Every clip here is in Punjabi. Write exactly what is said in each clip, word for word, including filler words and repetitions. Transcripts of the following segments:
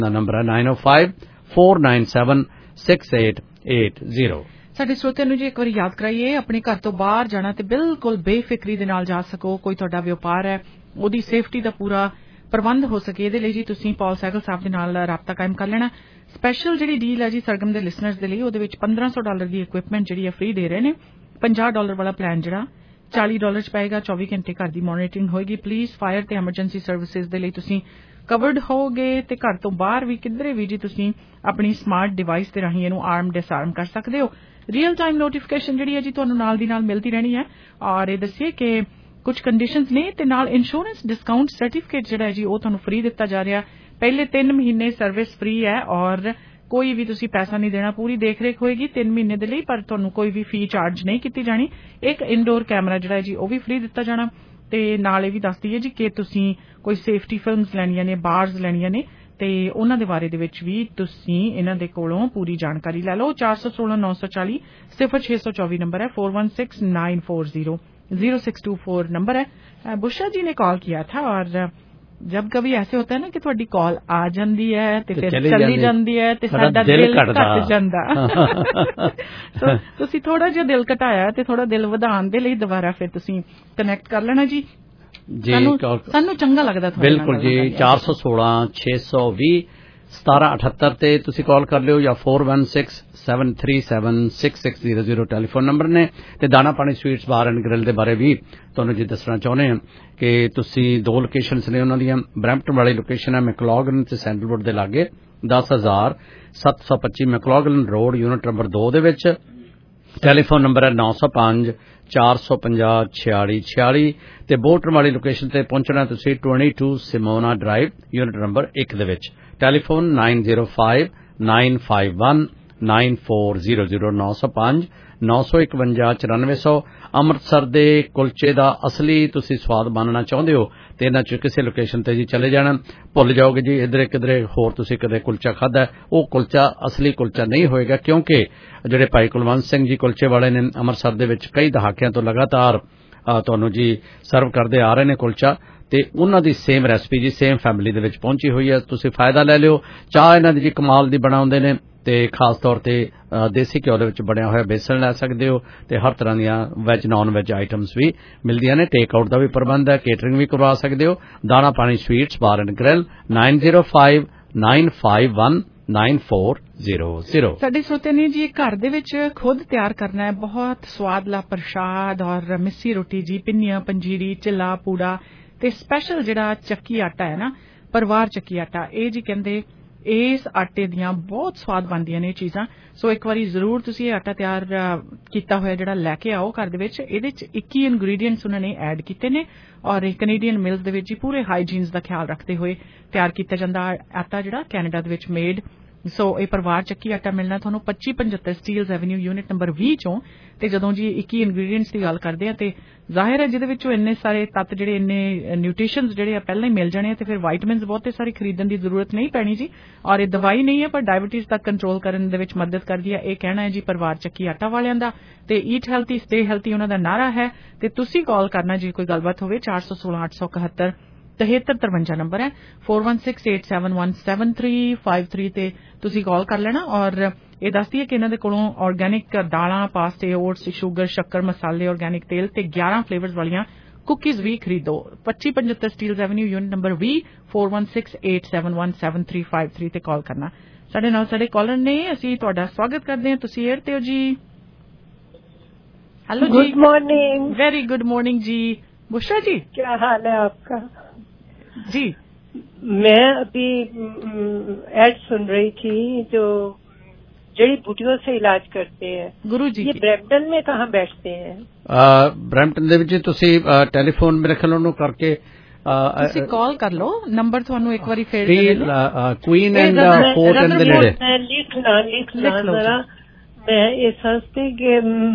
ਨੰਬਰ ਹੈ nine oh five four nine seven six eight eight zero। ਸਾਡੇ ਸਰੋਤਿਆਂ ਨੂੰ ਜੀ ਇੱਕ ਵਾਰੀ ਯਾਦ ਕਰਾਈਏ, ਆਪਣੇ ਘਰ ਤੋਂ ਬਾਹਰ ਜਾਣਾ ਤੇ ਬਿਲਕੁਲ ਬੇਫਿਕਰੀ ਦੇ ਨਾਲ ਜਾ ਸਕੋ। ਕੋਈ ਤੁਹਾਡਾ ਵਪਾਰ ਹੈ, ਉਹਦੀ ਸੇਫਟੀ ਦਾ ਪੂਰਾ ਪ੍ਰਬੰਧ ਹੋ ਸਕੇ, ਇਹਦੇ ਲਈ ਜੀ ਤੁਸੀਂ ਪੌਲ ਸਹਿਗਲ ਸਾਹਿਬ ਦੇ ਨਾਲ ਰਾਬਤਾ ਕਾਇਮ ਕਰ ਲੈਣਾ। ਸਪੈਸ਼ਲ ਜਿਹੜੀ ਡੀਲ ਹੈ ਜੀ ਸਰਗਮ ਦੇ ਲਿਸਨਰਸ ਦੇ ਲਈ, ਉਹਦੇ ਵਿੱਚ ਪੰਦਰਾਂ ਸੌ ਡਾਲਰ ਦੀ ਇਕੁਇਪਮੈਂਟ ਜਿਹੜੀ ਹੈ ਫ੍ਰੀ ਦੇ ਰਹੇ ਨੇ। ਪੰਜਾਹ ਡਾਲਰ ਵਾਲਾ ਪਲਾਨ ਜਿਹੜਾ ਚਾਲੀ ਡਾਲਰ ਚ ਪਏਗਾ, ਚੌਵੀ ਘੰਟੇ ਘਰ ਦੀ ਮੋਨੀਟਰਿੰਗ ਹੋਏਗੀ। ਪੁਲਿਸ, ਫਾਇਰ ਤੇ ਐਮਰਜੈਂਸੀ ਸਰਵਿਸਿਜ਼ ਦੇ ਲਈ ਤੁਸੀਂ ਕਵਰਡ ਹੋਗੇ ਤੇ ਘਰ ਤੋਂ ਬਾਹਰ ਵੀ ਕਿਧਰੇ ਵੀ ਜੀ ਤੁਸੀਂ ਆਪਣੀ ਸਮਾਰਟ ਡਿਵਾਈਸ ਦੇ ਰਾਹੀਂ ਇਹਨੂੰ ਆਰਮ ਡਿਸਆਰਮ ਕਰ ਸਕਦੇ ਹੋ। ਰੀਅਲ ਟਾਈਮ ਨੋਟੀਫਿਕੇਸ਼ਨ ਜਿਹੜੀ ਹੈ ਜੀ ਤੁਹਾਨੂੰ ਨਾਲ ਦੀ ਨਾਲ ਮਿਲਦੀ ਰਹਿਣੀ ਹੈ। ਔਰ ਇਹ ਦੱਸੀਏ ਕਿ ਕੁਝ ਕੰਡੀਸ਼ਨਸ ਨੇ ਤੇ ਨਾਲ ਇੰਸ਼ੋਰੈਂਸ ਡਿਸਕਾਊਂਟ ਸਰਟੀਫਿਕੇਟ ਜਿਹੜਾ ਹੈ ਜੀ ਉਹ ਤੁਹਾਨੂੰ ਫ੍ਰੀ ਦਿੱਤਾ ਜਾ ਰਿਹਾ। ਪਹਿਲੇ ਤਿੰਨ ਮਹੀਨੇ ਸਰਵਿਸ ਫ੍ਰੀ ਹੈ ਔਰ ਕੋਈ ਵੀ ਤੁਸੀਂ ਪੈਸਾ ਨਹੀਂ ਦੇਣਾ, ਪੂਰੀ ਦੇਖ ਰੇਖ ਹੋਏਗੀ ਤਿੰਨ ਮਹੀਨੇ ਦੇ ਲਈ, ਪਰ ਤੁਹਾਨੂੰ ਕੋਈ ਵੀ ਫੀ ਚਾਰਜ ਨਹੀਂ ਕੀਤੀ ਜਾਣੀ। ਇੱਕ ਇਨਡੋਰ ਕੈਮਰਾ ਜਿਹੜਾ ਹੈ ਜੀ ਉਹ ਵੀ ਫ੍ਰੀ ਦਿੱਤਾ ਜਾਣਾ। ਤੇ ਨਾਲ ਇਹ ਵੀ ਦੱਸ ਦਈਏ ਜੀ ਕਿ ਤੁਸੀਂ ਕੋਈ ਸੇਫਟੀ ਫਿਲਮਸ ਲੈਣੀਆਂ ਨੇ, ਬਾਰਸ ਲੈਣੀਆਂ ਨੇ ਤੇ ਉਹਨਾਂ ਦੇ ਬਾਰੇ ਦੇ ਵਿੱਚ ਵੀ ਤੁਸੀਂ ਇਹਨਾਂ ਦੇ ਕੋਲੋਂ ਪੂਰੀ ਜਾਣਕਾਰੀ ਲੈ ਲਓ। ਚਾਰ ਸੌ ਸੋਲਾਂ ਨੌ ਸੌ ਚਾਲੀ ਸਿਫਰ ਛੇ ਸੌ ਚੌਵੀ ਨੰਬਰ है, four one six nine four zero zero six two four number है। बुशा जी ने कॉल किया था और जब कभी ऐसे होता है ना कि थोड़ी कॉल आ जाती है तो फिर चली जाती है तो साडा दिल घट जाता तो तुसी थोड़ा जिहा दिल घटाया ते थोड़ा दिल वधाउण दे लई दोबारा फिर तुसी कनैक्ट कर लेना जी जी। सानू चंगा लगदा बिल्कुल जी। चार सौ सोलह छे सौ भी सतारह अठहत्तर ते तुसी कॉल कर लियो या four one six seven three seven six six zero zero telephone number ने। ते Dana Pani sweets bar and grill दे बारे भी तुहानू जी दसना चाहुंदे हां कि तुसी दो लोकेशनस ने उन्हां दीयां। ब्रैम्पटन वाली लोकेशन है मैकलॉगन ते सैंडलवुड दे लागे दस हज़ार सत्त सौ पच्ची मैकलॉगन रोड यूनिट नंबर दो दे विच। टैलीफोन नंबर है नौ सौ पांच चार सौ पंजाह छियाली छियाली ते बोल्टन वाली लोकेशन ते पहुंचना तुसी twenty two Simona drive unit number एक दे विच। Telephone nine zero five nine five one nine four zero zero नौ सौ पांच नौ सौ इकवंजा चौरानवे सौ। अमृतसर दे कुलचे दा असली तुसी स्वाद मानना चाहुंदे हो ते इन्हां च किसी लोकेशन ते जी चले जाना। भुल जाओगे जी इधरे किधरे होर तुसी कदे कुलचा खादा, वो कुलचा असली कुलचा नहीं होएगा क्योंकि जिहड़े भाई कुलवंत सिंह जी कुलचे वाले ने अमृतसर दे विच कई दहाकियां तो लगातार तुहानू जी सर्व करदे आ रहे ने कुलचा ते उन्हां दी सेम रेसिपी जी सेम फैमिली दे विच पहुंची हुई है। तुसी फायदा ले लियो। चाह इन्हां दी जी कमाल दी बनाउंदे ने ते खास तौर ते देसी घ्यो दे विच बणिया होया बेसन ले सकदे हो ते हर तरह दियां वैज नॉन वैज आइटम्स भी मिलदियां ने। टेक आउट दा भी प्रबंध है, केटरिंग भी करवा सकदे हो। Dana Pani sweets bar and grill nine zero five nine five one nine four zero zero. साडे श्रोते ने जी घर दे विच खुद तैयार करना है बहुत स्वादला प्रसाद और मिस्सी रोटी जी, पिन्नियां, पंजीरी, चिल्ला, पूड़ा ते स्पैशल जिहड़ा चक्की आटा है ना, परिवार चक्की आटा, ਇਹ जी कहंदे इस आटे दियां बहुत स्वाद बनदियां ने चीज़ां। सो एक बारी जरूर तुसी ਇਹ आटा ਤਿਆਰ ਕੀਤਾ ਹੋਇਆ ਜਿਹੜਾ ਲੈ ਕੇ ਆਓ ਘਰ ਦੇ ਵਿੱਚ। ਇਹਦੇ ਚ ਇੱਕੀ ਇਨਗਰੀਡੀਐਂਟਸ ਉਹਨਾਂ ਨੇ ਐਡ ਕੀਤੇ ਨੇ ਔਰ ਕੈਨੇਡੀਅਨ ਮਿਲਸ ਦੇ ਵਿੱਚ ਪੂਰੇ ਹਾਈਜੀਨਸ ਦਾ ਖਿਆਲ ਰੱਖਦੇ ਹੋਏ ਤਿਆਰ ਕੀਤਾ ਜਾਂਦਾ ਆਟਾ ਜਿਹੜਾ ਕੈਨੇਡਾ ਦੇ ਵਿੱਚ ਮੇਡ। ਸੋ ਇਹ ਪਰਿਵਾਰ ਚੱਕੀ ਆਟਾ ਮਿਲਣਾ ਤੁਹਾਨੂੰ ਪੱਚੀ ਪਚੱਤਰ ਸਟੀਲਸ ਐਵਨਿਊ ਯੂਨਿਟ ਨੰਬਰ ਵੀਹ ਚੋਂ। ਤੇ ਜਦੋਂ ਜੀ ਇੱਕੀ ਇਨਗਰੀਡੀਐਂਟਸ ਦੀ ਗੱਲ ਕਰਦੇ ਆ ਤੇ ਜ਼ਾਹਿਰ ਹੈ ਜਿਹਦੇ ਵਿੱਚੋਂ ਇੰਨੇ ਸਾਰੇ ਤੱਤ ਜਿਹੜੇ ਇੰਨੇ ਨਿਊਟ੍ਰੀਸ਼ਨਸ ਜਿਹੜੇ ਆ ਪਹਿਲਾਂ ਹੀ ਮਿਲ ਜਾਣੇ ਤੇ ਫਿਰ ਵਾਈਟਮਿਨਸ ਬਹੁਤੇ ਸਾਰੇ ਖਰੀਦਣ ਦੀ ਜ਼ਰੂਰਤ ਨਹੀਂ ਪੈਣੀ ਜੀ। ਔਰ ਇਹ ਦਵਾਈ ਨਹੀਂ ਹੈ ਪਰ ਡਾਇਬੀਟੀਜ਼ ਤੱਕ ਕੰਟਰੋਲ ਕਰਨ ਦੇ ਵਿੱਚ ਮਦਦ ਕਰਦੀ ਹੈ। ਇਹ ਕਹਿਣਾ ਹੈ ਜੀ ਪਰਿਵਾਰ ਚੱਕੀ ਆਟਾ ਵਾਲਿਆਂ ਦਾ। ਤੇ ਈਟ ਹੈਲਥੀ ਸਟੇ ਹੈਲਥੀ ਉਹਨਾਂ ਦਾ ਨਾਰਾ ਹੈ। ਤੇ ਤੁਸੀਂ ਕਾਲ ਕਰਨਾ ਜੇ ਕੋਈ ਗੱਲਬਾਤ ਹੋਵੇ ਚਾਰ ਸੌ ਸੋਲਾਂ ਅੱਠ ਸੌ ਇਕਹੱਤਰ तिहत्तर तिरवंजा नंबर है four one six eight seven one seven three five three ते तुसी कॉल कर लेना। और ये दस दी है कि इन्हां दे कोलों ऑर्गेनिक दालां, पास्ते, ओट्स, शुगर, शक्कर, मसाले, ऑर्गेनिक तेल ते ग्यारह फ्लेवर्स वालियां कुकीज़ भी खरीदो। पच्ची पचहत्तर Steeles avenue unit number V four one six eight seven one seven three five three ते कॉल करना। साडे नाल साडे कॉलर ने असीं तुहाडा स्वागत करदे हां। तुसी एयर ते हो जी। हेलो जी, good morning. Very good morning जी। बुशरा जी क्या हाल है आपका? जी मैं अभी एड सुन रही थी जो जड़ी बूटियों से इलाज करते हैं गुरु जी। ये ब्रैम्पटन में कहाँ बैठते हैं? ब्रैम्पटन दे विच तुसी टेलीफोन मेरे ख्याल उन्होंने करके ਤੁਸੀਂ ਕਾਲ ਕਰ ਲਓ। ਨੰਬਰ ਤੁਹਾਨੂੰ ਇੱਕ ਵਾਰੀ ਫੇਰ क्वीन एंड फोर्ट एंड दे नेड़े। मैं लिखना लिखना जरा मैं ये समझती कि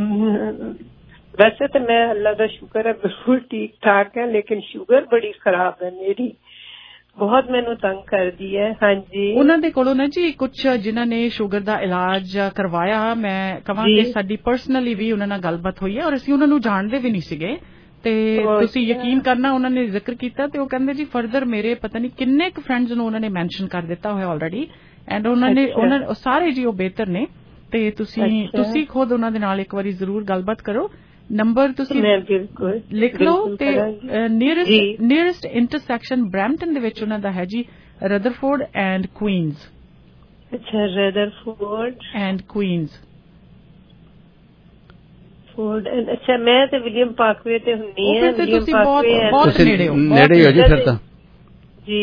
वैसे तो मैं अल्लाह का शुक्र है बिल्कुल ठीक ठाक है लेकिन शुगर बड़ी खराब है मेरी, बहुत मैनू तंग कर दी है। हाँ जी उन्हां दे कोलों ना जी कुछ जिन्हां ने शुगर दा इलाज करवाया मैं कहांगे साडी पर्सनली भी उन्हां नाल गलबात होई है और असीं उन्हां नू जाणदे भी नहीं सीगे ਤੇ ਤੁਸੀਂ ਯਕੀਨ ਕਰਨਾ ਉਹਨਾਂ ਨੇ ਜ਼ਿਕਰ ਕੀਤਾ ਤੇ ਉਹ ਕਹਿੰਦੇ ਜੀ ਫਰਦਰ ਮੇਰੇ ਪਤਾ ਨਹੀਂ ਕਿੰਨੇ ਕੁ ਫਰੈਂਡਸ ਨੂੰ ਉਹਨਾਂ ਨੇ ਮੈਂਸ਼ਨ ਕਰ ਦਿੱਤਾ ਹੋਇਆ ਆਲਰੇਡੀ ਐਂਡ ਉਹਨਾਂ ਨੇ ਉਹਨਾਂ ਸਾਰੇ ਜੀ ਉਹ ਬਿਹਤਰ ਨੇ ਤੇ ਤੁਸੀਂ ਤੁਸੀਂ ਖੁਦ ਉਹਨਾਂ ਦੇ ਨਾਲ ਇੱਕ ਵਾਰੀ ਜ਼ਰੂਰ ਗੱਲਬਾਤ ਕਰੋ ਨੰਬਰ ਤੁਸੀਂ ਲਿਖ ਲਓ ਤੇ ਨੀਅਰੈਸਟ ਨੀਅਰੈਸਟ ਇੰਟਰਸੈਕਸ਼ਨ ਬਰੈਂਪਟਨ ਦੇ ਵਿੱਚ ਉਹਨਾਂ ਦਾ ਹੈ ਜੀ ਰਦਰਫੋਰਡ ਐਂਡ ਕੁਈਨਜ਼ ਅੱਛਾ ਰਦਰਫੋਰਡ ਐਂਡ ਕੁਈਨਜ਼ ਫੋਰਡ ਅੱਛਾ ਮੈਂ ਤੇ ਵਿਲੀਅਮ ਪਾਰਕਵੇ ਤੇ ਹੁੰਦੀ ਹਾਂ ਵਿਲੀਅਮ ਪਾਰਕਵੇ ਬਹੁਤ ਨੇੜੇ ਹੋ ਨੇੜੇ ਹੋ ਜੀ ਫਿਰ ਤਾਂ ਜੀ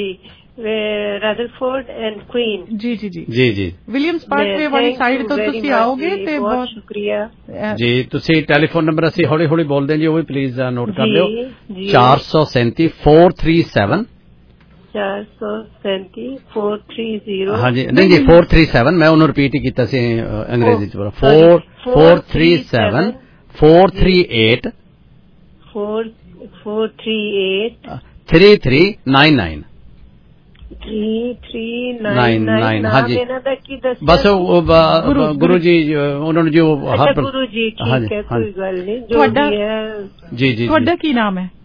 ਰਦਰਫੋਰਡ ਐਂਡ ਕੁਈਨ ਜੀ ਜੀ ਜੀ ਜੀ ਜੀ ਵਿਲੀਅਮਸ ਪਾਰਕਵੇ ਵਾਲੀ ਸਾਈਡ ਤੋਂ ਤੁਸੀਂ ਆਓਗੇ ਤੇ ਬਹੁਤ ਸ਼ੁਕਰੀਆ ਜੀ ਤੁਸੀਂ ਟੈਲੀਫੋਨ ਨੰਬਰ ਅਸੀਂ ਹੌਲੀ ਹੌਲੀ ਬੋਲਦੇ ਜੀ ਉਹ ਵੀ ਪਲੀਜ਼ ਨੋਟ ਕਰ ਲਿਓ ਚਾਰ ਸੌ ਸੈਂਤੀ ਫੋਰ ਥ੍ਰੀ ਸੈਵਨ ਚਾਰ ਸੌ ਸੈਂਤੀ ਫੋਰ ਥ੍ਰੀ ਜ਼ੀਰੋ ਹਾਂਜੀ ਨਹੀਂ ਜੀ ਫੋਰ ਥ੍ਰੀ ਸੈਵਨ ਮੈਂ ਉਹਨੂੰ ਰਿਪੀਟ ਹੀ ਕੀਤਾ ਸੀ ਅੰਗਰੇਜ਼ੀ ਚ four four three seven four three eight four four three eight three three nine nine three three nine nine हाँ जी बस गुरु जी उन्होंने जो गुरु जी ठीक है कोई गल नहीं जो भी है जी जी ਤੁਹਾਡਾ ਕੀ ਨਾਮ ਹੈ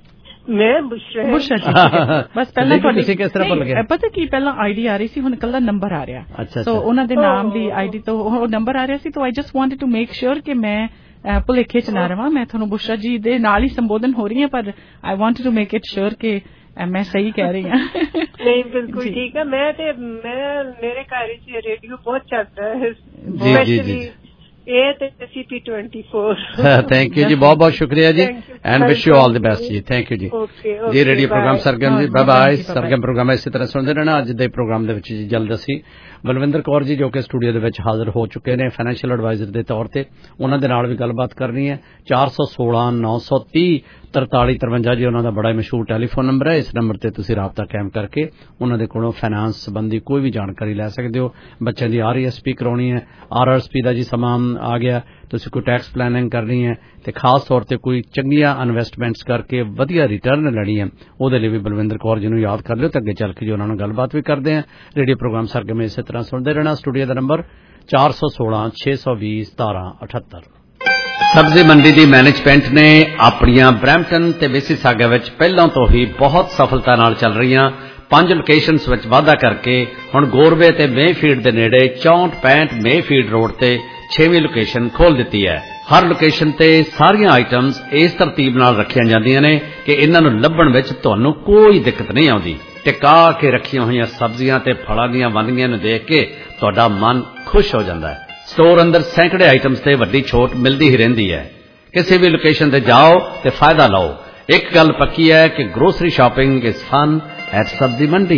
ਮੈਂ ਬੁਸ਼ਰਾ ਬੁਸ਼ਰਾ ਜੀ ਬਸ ਪਹਿਲਾਂ ਤੁਹਾਡੀ ਕਿਸ ਤਰ੍ਹਾਂ ਭੁੱਲ ਗਿਆ ਪਤਾ ਕੀ ਪਹਿਲਾਂ ਆਈਡੀ ਆ ਰਹੀ ਸੀ ਹੁਣ ਕੱਲਾ ਨੰਬਰ ਆ ਰਿਹਾ ਸੋ ਉਹਨਾਂ ਦੇ ਨਾਮ ਦੀ ਆਈਡੀ ਤੋਂ ਉਹ ਨੰਬਰ ਆ ਰਿਹਾ ਸੀ ਤਾਂ I just wanted to make sure ਕਿ ਮੈਂ ਭੁਲੇਖੇ ਚ ਨਾ ਰਵਾਂ ਮੈਂ ਤੁਹਾਨੂੰ ਬੁਸ਼ਰਾ ਜੀ ਦੇ ਨਾਲ ਹੀ ਸੰਬੋਧਨ ਹੋ ਰਹੀ ਹਾਂ ਪਰ I wanted to make it sure ਕਿ ਮੈਂ ਸਹੀ ਕਹਿ ਰਹੀ ਹਾਂ ਨਹੀਂ ਬਿਲਕੁਲ ਠੀਕ ਹੈ ਮੈਂ ਤੇ ਮੈਂ ਮੇਰੇ ਘਰ ਵਿੱਚ ਰੇਡੀਓ ਬਹੁਤ ਚੱਲਦਾ ਹੈ ਜੀ ਜੀ ਇਹ ਤੇ C P twenty four thank you ਜੀ ਬਹੁਤ ਬਹੁਤ ਸ਼ੁਕਰੀਆ ਜੀ and wish you all the best ਜੀ ਥੈਂਕ ਯੂ ਜੀ ਜੀ ਰੇਡੀਓ ਪ੍ਰੋਗਰਾਮ ਸਰਗਮ ਜੀ ਬਾਏ ਬਾਏ ਸਰਗਮ ਪ੍ਰੋਗਰਾਮ ਇਸੇ ਤਰ੍ਹਾਂ ਸੁਣਦੇ ਰਹਿਣਾ ਅੱਜ ਦੇ ਪ੍ਰੋਗਰਾਮ ਦੇ ਵਿੱਚ ਜੀ ਜਲਦ ਅਸੀਂ ਬਲਵਿੰਦਰ ਕੌਰ ਜੀ ਜੋ ਕਿ ਸਟੂਡੀਓ ਦੇ ਵਿੱਚ ਹਾਜ਼ਰ ਹੋ ਚੁੱਕੇ ਨੇ ਫਾਈਨੈਂਸ਼ੀਅਲ ਐਡਵਾਈਜ਼ਰ ਦੇ ਤੌਰ ਤੇ ਉਹਨਾਂ ਦੇ ਨਾਲ ਵੀ ਗੱਲਬਾਤ ਕਰਨੀ ਹੈ ਚਾਰ ਸੌ ਸੋਲਾਂ ਨੌ ਸੌ ਤੀਹ ਤਰਤਾਲੀ ਤਰਵੰਜਾ ਜੀ ਉਹਨਾਂ ਦਾ ਬੜਾ ਹੀ ਮਸ਼ਹੂਰ ਟੈਲੀਫੋਨ ਨੰਬਰ ਹੈ ਇਸ ਨੰਬਰ ਤੇ ਤੁਸੀਂ ਰਾਬਤਾ ਕਾਇਮ ਕਰਕੇ ਉਹਨਾਂ ਦੇ ਕੋਲੋਂ ਫਾਈਨਾਂਸ ਸੰਬੰਧੀ ਕੋਈ ਵੀ ਜਾਣਕਾਰੀ ਲੈ ਸਕਦੇ ਹੋ ਬੱਚਿਆਂ ਦੀ ਆਰ ਈ ਐਸ ਪੀ ਕਰਾਉਣੀ ਹੈ ਆਰ ਆਰ ਐਸ ਪੀ ਦਾ ਜੀ ਸਮਾਂ ਆ ਗਿਆ ਤੁਸੀਂ ਕੋਈ ਟੈਕਸ ਪਲੈਨਿੰਗ ਕਰਨੀ ਹੈ ਤੇ ਖਾਸ ਤੌਰ ਤੇ ਕੋਈ ਚੰਗੀਆਂ ਇਨਵੈਸਟਮੈਂਟਸ ਕਰਕੇ ਵਧੀਆ ਰਿਟਰਨ ਲੈਣੀ ਹੈ ਉਹਦੇ ਲਈ ਵੀ ਬਲਵਿੰਦਰ ਕੌਰ ਜੀ ਨੂੰ ਯਾਦ ਕਰ ਲਿਓ ਤੇ ਅੱਗੇ ਚੱਲ ਕੇ ਜੀ ਉਹਨਾਂ ਨਾਲ ਗੱਲਬਾਤ ਵੀ ਕਰਦੇ ਹਾਂ ਰੇਡੀਓ ਪ੍ਰੋਗਰਾਮ ਸਰਗਮ ਇਸੇ ਤਰ੍ਹਾਂ ਸੁਣਦੇ ਰਹਿਣਾ ਸਟੂਡੀਓ ਦਾ ਨੰਬਰ ਚਾਰ ਸੌ ਸੋਲਾਂ ਛੇ ਸੌ ਵੀਹ ਸਤਾਰਾਂ ਅਠੱਤਰ ਸਬਜ਼ੀ ਮੰਡੀ ਦੀ ਮੈਨੇਜਮੈਂਟ ਨੇ ਆਪਣੀਆਂ ਬਰੈਂਪਟਨ ਤੇ ਮਿਸੀਸਾਗਾ ਵਿੱਚ ਪਹਿਲਾਂ ਤੋਂ ਹੀ ਬਹੁਤ ਸਫਲਤਾ ਨਾਲ ਚੱਲ ਰਹੀਆਂ ਪੰਜ ਲੋਕੇਸ਼ਨਸ ਵਿੱਚ ਵਾਧਾ ਕਰਕੇ ਹੁਣ ਗੋਰਵੇ ਤੇ ਮੇਫੀਲਡ ਦੇ ਨੇੜੇ ਚੌਂਹਠ ਪੈਂਹਠ ਮੇਫੀਲਡ ਰੋਡ ਤੇ ਛੇਵੀਂ ਲੋਕੇਸ਼ਨ ਖੋਲ ਦਿੱਤੀ ਹੈ ਹਰ ਲੋਕੇਸ਼ਨ ਤੇ ਸਾਰੀਆਂ ਆਈਟਮਸ ਇਸ ਤਰਤੀਬ ਨਾਲ ਰੱਖੀਆਂ ਜਾਂਦੀਆਂ ਨੇ ਕਿ ਇਹਨਾਂ ਨੂੰ ਲੱਭਣ ਵਿੱਚ ਤੁਹਾਨੂੰ ਕੋਈ ਦਿੱਕਤ ਨਹੀਂ ਆਉਂਦੀ ਟਿਕਾ ਕੇ ਰੱਖੀਆਂ ਹੋਈਆਂ ਸਬਜ਼ੀਆਂ ਤੇ ਫਲਾਂ ਦੀਆਂ ਵੰਡੀਆਂ ਨੂੰ ਦੇਖ ਕੇ ਤੁਹਾਡਾ ਮਨ ਖੁਸ਼ ਹੋ ਜਾਂਦਾ ਹੈ ਸਟੋਰ ਅੰਦਰ ਸੈਂਕੜੇ ਆਈਟਮਸ ਤੇ ਵੱਡੀ ਛੋਟ ਮਿਲਦੀ ਹੀ ਰਹਿੰਦੀ ਹੈ ਕਿਸੇ ਵੀ ਲੋਕੇਸ਼ਨ ਤੇ ਜਾਓ ਤੇ ਫਾਇਦਾ ਲਓ ਇੱਕ ਗੱਲ ਪੱਕੀ ਹੈ ਕਿ grocery shopping is fun at Sabzi Mandi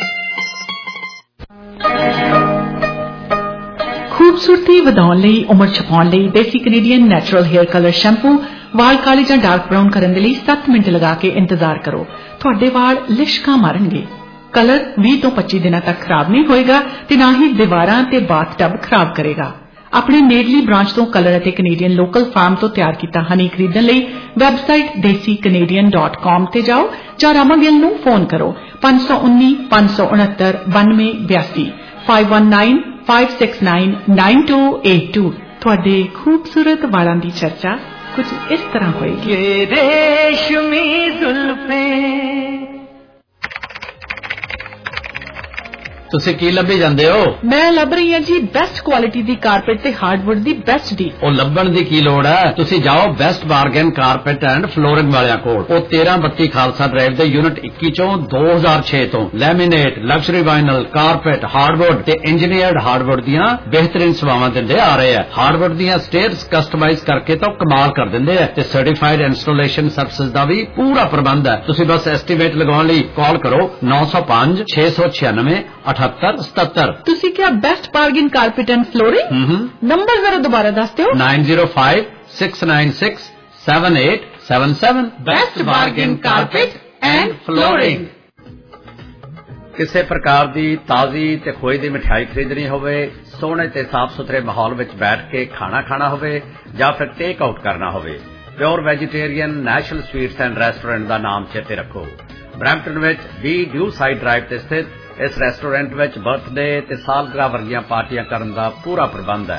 ਖੂਬਸੂਰਤੀ ਵਧਾਉਣ ਲਈ ਉਮਰ ਛਪਾਉਣ ਲਈ desi Canadian natural hair colour shampoo ਵਾਲ ਕਾਲੇ ਜਾਂ ਡਾਰਕ ਬਰਾਊਨ ਕਰਨ ਦੇ ਲਈ ਸੱਤ ਮਿੰਟ ਲਗਾ ਕੇ ਇੰਤਜ਼ਾਰ ਕਰੋ ਤੁਹਾਡੇ ਵਾਲ ਲਿਸ਼ਕਾਂ ਮਾਰਨਗੇ ਕਲਰ ਵੀਹ ਤੋਂ ਪੱਚੀ ਦਿਨਾਂ ਤੱਕ ਖਰਾਬ ਨਹੀਂ ਹੋਏਗਾ ਤੇ ਨਾ ਹੀ ਦੀਵਾਰਾਂ ਤੇ ਬਾਥਟਬ ਖਰਾਬ ਕਰੇਗਾ ਆਪਣੇ ਨੇੜਲੀ ਬ੍ਰਾਂਚ ਤੋਂ ਕਲਰ ਅਤੇ ਕੈਨੇਡੀਅਨ ਲੋਕਲ ਫਾਰਮ ਤੋਂ ਤਿਆਰ ਕੀਤਾ ਹਨੀ ਖਰੀਦਣ ਲਈ ਵੈਬਸਾਈਟ ਦੇਸੀ ਕੈਨੇਡੀਅਨ ਡਾਟ ਕਾਮ ਤੇ ਜਾਓ ਜਾਂ ਰਾਮਾ ਗਿੱਲ ਨੂੰ ਫੋਨ ਕਰੋ ਪੰਜ ਸੌ ਉੱਨੀ ਪੰਜ ਸੌ ਉਨੱਤਰ ਬਾਨਵੇਂ ਬਿਆਸੀ five one nine five six nine nine two eight two ਤੁਹਾਡੇ ਖੂਬਸੂਰਤ ਵਾਲਾਂ ਦੀ ਚਰਚਾ ਕੁਝ ਇਸ ਤਰ੍ਹਾਂ ਹੋਏਗੀ ये रेशमी जुल्फें ਤੁਸੀਂ ਕੀ ਲੱਭੀ ਜਾਂਦੇ ਹੋ ਮੈਂ ਲੱਭ ਰਹੀ ਹਾਂ ਜੀ ਬੈਸਟ ਕੁਆਲਿਟੀ ਦੀ ਕਾਰਪੈਟ ਤੇ ਹਾਰਡਵੁੱਡ ਦੀ ਬੈਸਟ ਡੀਲ ਉਹ ਲੱਭਣ ਦੀ ਕੀ ਲੋੜ ਹੈ ਤੁਸੀਂ ਜਾਓ best bargain carpet and flooring ਵਾਲਿਆਂ ਕੋਲ ਉਹ ਤੇਰਾਂ ਬੱਤੀ ਖਾਲਸਾ ਡਰਾਈਵ ਦੇ ਯੂਨਿਟ ਇੱਕੀ ਚੋਂ ਦੋ ਹਜ਼ਾਰ ਛੇ ਤੋਂ laminate luxury vinyl carpet hardwood ਤੇ ਇੰਜੀਨੀਅਰਡ ਹਾਰਡਵੁੱਡ ਦੀਆਂ ਬਿਹਤਰੀਨ ਸੇਵਾਵਾਂ ਦਿੰਦੇ ਆ ਰਹੇ ਆ ਹਾਰਡਵੁੱਡ ਦੀਆਂ ਸਟੇਅਰਸ ਕਸਟਮਾਈਜ਼ ਕਰਕੇ ਤਾਂ ਕਮਾਲ ਕਰ ਦਿੰਦੇ ਆ ਤੇ ਸਰਟੀਫਾਈਡ ਇੰਸਟਾਲੇਸ਼ਨ ਸਰਵਿਸਿਜ਼ ਦਾ ਵੀ ਪੂਰਾ ਪ੍ਰਬੰਧ ਹੈ ਤੁਸੀਂ ਬਸ ਐਸਟੀਮੇਟ ਲਗਾਉਣ ਲਈ ਕਾਲ ਕਰੋ ਨੌ ਸੌ ਪੰਜ ਛੇ ਸੌ ਛਿਆਨਵੇਂ ਅਠੱਤਰ ਸਤੱਤਰ ਤੁਸੀਂ ਕਿਹਾ best bargain carpet and flooring number ਜ਼ਰਾ ਦੁਬਾਰਾ ਦੱਸ ਦਿਓ nine zero five six nine six seven eight seven seven best bargain carpet and flooring ਕਿਸੇ ਪ੍ਰਕਾਰ ਦੀ ਤਾਜ਼ੀ ਤੇ ਖੋਏ ਦੀ ਮਿਠਾਈ ਖਰੀਦਣੀ ਹੋਵੇ ਸੋਹਣੇ ਤੇ ਸਾਫ਼ ਸੁਥਰੇ ਮਾਹੌਲ ਵਿੱਚ ਬੈਠ ਕੇ ਖਾਣਾ ਖਾਣਾ ਹੋਵੇ ਜਾਂ ਫਿਰ ਟੇਕ ਆਊਟ ਕਰਨਾ ਹੋਵੇ pure vegetarian national sweets and restaurant ਦਾ ਨਾਮ ਚੇਤੇ ਰੱਖੋ ਬਰੈਂਪਟਨ ਵਿੱਚ ਵੀ ਡਿਊ ਸਾਈਡ ਡਰਾਈਵ ਤੇ ਸਥਿਤ ਇਸ ਰੈਸਟੋਰੈਂਟ ਵਿੱਚ ਬਰਥਡੇ ਤੇ ਸਾਲਗਿਰਾ ਵਰਗੀਆਂ ਪਾਰਟੀਆਂ ਕਰਨ ਦਾ ਪੂਰਾ ਪ੍ਰਬੰਧ ਹੈ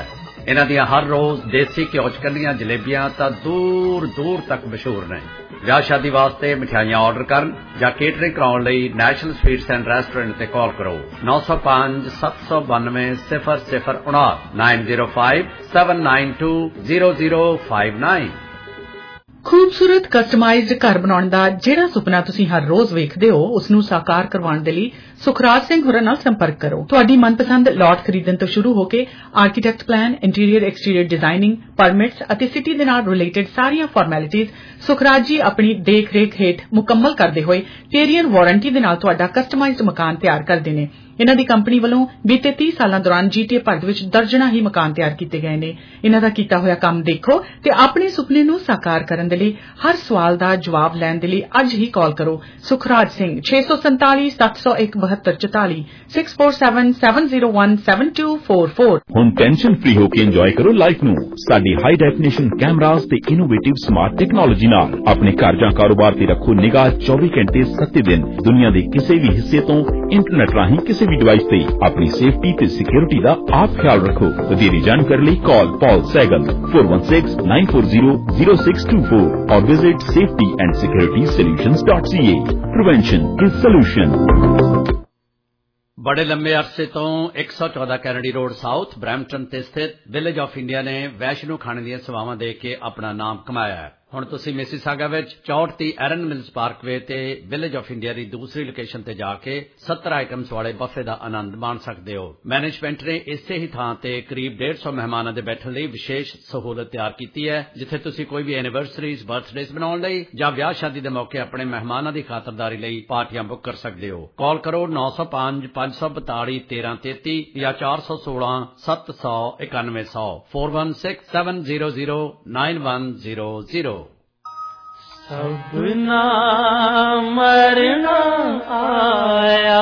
इन्हां दियां हर रोज़ देसी घ्यो च कल्लियां जलेबियां तां दूर दूर तक मशहूर ने। विआह शादी वास्ते मिठाइयां ऑर्डर करन जां केटरिंग कराउण लई नैशनल स्वीट्स एंड रेस्टोरेंट ते कॉल करो नौ सौ पांच सत्त सौ बानवे सिफर सिफर उनाहठ nine zero five seven nine two zero zero five nine. ਖੂਬਸੂਰਤ ਕਸਟਮਾਈਜ਼ਡ ਘਰ ਬਣਾਉਣ ਦਾ ਜਿਹੜਾ ਸੁਪਨਾ ਤੁਸੀਂ ਹਰ ਰੋਜ਼ ਵੇਖਦੇ ਹੋ ਉਸ ਨੂੰ ਸਾਕਾਰ ਕਰਵਾਉਣ ਦੇ ਲਈ ਸੁਖਰਾਜ ਸਿੰਘ ਹੋਰਾਂ ਨਾਲ ਸੰਪਰਕ ਕਰੋ। ਤੁਹਾਡੀ ਮਨਪਸੰਦ ਲਾਟ ਖਰੀਦਣ ਤੋਂ ਸ਼ੁਰੂ ਹੋ ਕੇ architect plan, interior exterior designing, permits ਅਤੇ ਸਿਟੀ ਦੇ ਨਾਲ ਰਿਲੇਟਡ ਸਾਰੀਆਂ ਫਾਰਮੈਲਿਟੀਜ਼ ਸੁਖਰਾਜ ਜੀ ਆਪਣੀ ਦੇਖ-ਰੇਖ ਹੇਠ ਮੁਕੰਮਲ ਕਰਦੇ ਹੋਏ ਟੇਰੀਅਰ ਵਾਰੰਟੀ ਦੇ ਨਾਲ ਤੁਹਾਡਾ ਕਸਟਮਾਈਜ਼ਡ ਮਕਾਨ ਤਿਆਰ ਕਰਦੇ ਨੇ। ਇਨ੍ਹਾਂ ਦੀ ਕੰਪਨੀ ਵੱਲੋਂ ਬੀਤੇ ਤੀਹ ਸਾਲਾਂ ਦੌਰਾਨ ਜੀਟੀਏ ਭਾਰਤ ਵਿੱਚ ਦਰਜਨਾਂ ਹੀ ਮਕਾਨ ਤਿਆਰ ਕੀਤੇ ਗਏ ਨੇ। ਇਨ੍ਹਾਂ ਦਾ ਕੀਤਾ ਹੋਇਆ ਕੰਮ ਦੇਖੋ ਤੇ ਆਪਣੇ ਸੁਪਨੇ ਨੂੰ ਸਾਕਾਰ ਕਰਨ ਦੇ ਲਈ ਹਰ ਸਵਾਲ ਦਾ ਜਵਾਬ ਲੈਣ ਦੇ ਲਈ ਅੱਜ ਹੀ ਕਾਲ ਕਰੋ ਸੁਖਰਾਜ ਸਿੰਘ ਛੇ ਸੌ ਸੰਤਾਲੀ ਸੱਤ ਸੌ ਇੱਕ ਬਹੱਤਰ ਚੁਤਾਲੀ six four seven seven zero one seven two four four. ਹੁਣ ਟੈਨਸ਼ਨ ਫ੍ਰੀ ਹੋ ਕੇ ਇੰਜੋਏ ਕਰੋ ਲਾਈਫ ਨੂੰ ਸਾਡੀ ਹਾਈ ਡੈਫੀਨੇਸ਼ਨ ਕੈਮਰਾਜ਼ ਤੇ ਇਨੋਵੇਟਿਵ ਸਮਾਰਟ ਟੈਕਨੋਲੋਜੀ ਨਾਲ। ਆਪਣੇ ਘਰ ਜਾਂ ਕਾਰੋਬਾਰ ਤੇ ਰੱਖੋ ਨਿਗਾਹ ਚੌਵੀ ਘੰਟੇ ਸੱਤ ਦਿਨ ਦੁਨੀਆ ਦੇ ਕਿਸੇ ਵੀ ਹਿੱਸੇ ਤੋਂ ਇੰਟਰਨੈਟ ਰਾਹੀਂ ਕਿਸੇ ਵੀ ਡਿਵਾਈਸ ਤੇ। ਆਪਣੀ ਸੇਫਟੀ ਤੇ ਸਿਕਿਉਰਿਟੀ ਦਾ ਆਪ ਖਿਆਲ ਰੱਖੋ। ਵਧੇਰੀ ਜਾਣਕਾਰੀ ਲਈ ਕਾਲ ਪੌਲ Sehgal four one six nine four zero zero six two four or visit safety and security solutions dot c a. Prevention is solution. बड़े लंबे अरसे तो एक सौ चौदह कैनेडी रोड साउथ ब्रैम्पटन ते स्थित विलेज ऑफ इंडिया ने वैष्णो खाने ਦੀਆਂ ਸੇਵਾਵਾਂ ਦੇ ਕੇ ਆਪਣਾ ਨਾਮ ਕਮਾਇਆ ਹੈ। ਹੁਣ ਤੁਸੀਂ ਮਿਸੀਸਾਗਾ ਵਿੱਚ ਚੌਂਹਠ ਦੀ ਐਰਨ ਮਿਲਸ ਪਾਰਕਵੇ ਤੇ ਵਿਲੇਜ ਆਫ ਇੰਡੀਆ ਦੀ ਦੂਸਰੀ ਲੋਕੇਸ਼ਨ ਤੇ ਜਾ ਕੇ ਸੱਤਰ ਆਈਟਮਸ ਵਾਲੇ ਬਫੇ ਦਾ ਆਨੰਦ ਮਾਣ ਸਕਦੇ ਹੋ। ਮੈਨੇਜਮੈਂਟ ਨੇ ਇਸੇ ਹੀ ਥਾਂ ਤੇ ਕਰੀਬ ਡੇਢ ਸੌ ਮਹਿਮਾਨਾਂ ਦੇ ਬੈਠਣ ਲਈ ਵਿਸ਼ੇਸ਼ ਸਹੂਲਤ ਤਿਆਰ ਕੀਤੀ ਹੈ, ਜਿੱਥੇ ਤੁਸੀਂ ਕੋਈ ਵੀ ਐਨੀਵਰਸਰੀਜ਼, ਬਰਥਡੇਜ਼ ਮਨਾਉਣ ਲਈ ਜਾਂ ਵਿਆਹ ਸ਼ਾਦੀ ਦੇ ਮੌਕੇ ਆਪਣੇ ਮਹਿਮਾਨਾਂ ਦੀ ਖਾਤਰਦਾਰੀ ਲਈ ਪਾਰਟੀਆਂ ਬੁੱਕ ਕਰ ਸਕਦੇ ਹੋ। ਕਾਲ ਕਰੋ ਨੌ ਸੌ ਪੰਜ ਪੰਜ ਸੌ ਬਤਾਲੀ ਤੇਰਾਂ ਤੇਤੀ ਜਾਂ ਚਾਰ ਸੌ ਸੋਲਾਂ ਸੱਤ ਸੌ ਇਕਾਨਵੇਂ ਸੌ four one six seven zero zero nine one zero zero। सबना मरना आया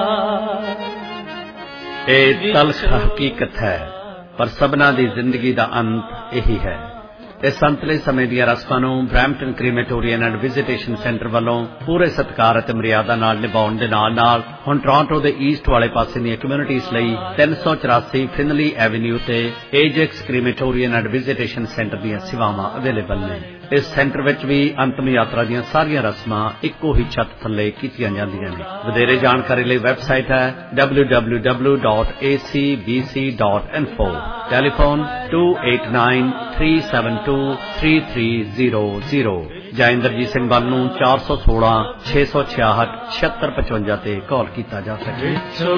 ਇਹ ਤਲਖ ਹਕੀਕਤ ਹੈ, ਪਰ ਸਭਨਾਂ ਦੀ ਜ਼ਿੰਦਗੀ ਦਾ ਅੰਤ ਇਹੀ ਹੈ। ਇਸ ਸੰਤਲੇ ਸਮੇਂ ਦੀਆਂ ਰਸਮਾਂ ਨੂੰ Brampton crematorium and visitation centre ਵੱਲੋਂ ਪੂਰੇ ਸਤਿਕਾਰ ਅਤੇ ਮਰਿਆਦਾ ਨਾਲ ਨਿਭਾਉਣ ਦੇ ਨਾਲ ਨਾਲ ਹੁਣ ਟੋਰਾਂਟੋ ਦੇ ਈਸਟ ਵਾਲੇ ਪਾਸੇ ਦੀਆਂ ਕਮਿਊਨਿਟੀਜ਼ ਲਈ ਤਿੰਨ ਸੌ ਚੁਰਾਸੀ ਫਿਨਲੀ ਐਵਨਿਊ ਤੇ Ajax crematorium and visitation centre ਦੀਆਂ ਸੇਵਾਵਾਂ ਅਵੇਲੇਬਲ ਨੇ। ਇਸ ਸੈਂਟਰ ਵਿੱਚ ਵੀ ਅੰਤਮ ਯਾਤਰਾ ਦੀਆਂ ਸਾਰੀਆਂ ਰਸਮਾਂ ਇੱਕੋ ਹੀ ਛੱਤ ਥੱਲੇ ਕੀਤੀਆਂ ਜਾਂਦੀਆਂ ਨੇ। ਵਧੇਰੇ ਜਾਣਕਾਰੀ ਲਈ ਵੈਬਸਾਈਟ ਹੈ w w w dot a c b c dot info। Telephone two eight nine three seven two three three zero zero ਜਾਂ ਇੰਦਰਜੀਤ ਸਿੰਘ ਵੱਲ ਨੂੰ ਚਾਰ ਸੌ ਸੋਲਾਂ ਛੇ ਸੌ ਛਿਆਹਠ ਛਿਅੱਤਰ ਪਚਵੰਜਾ ਤੇ ਕਾਲ ਕੀਤਾ ਜਾ ਸਕੇ।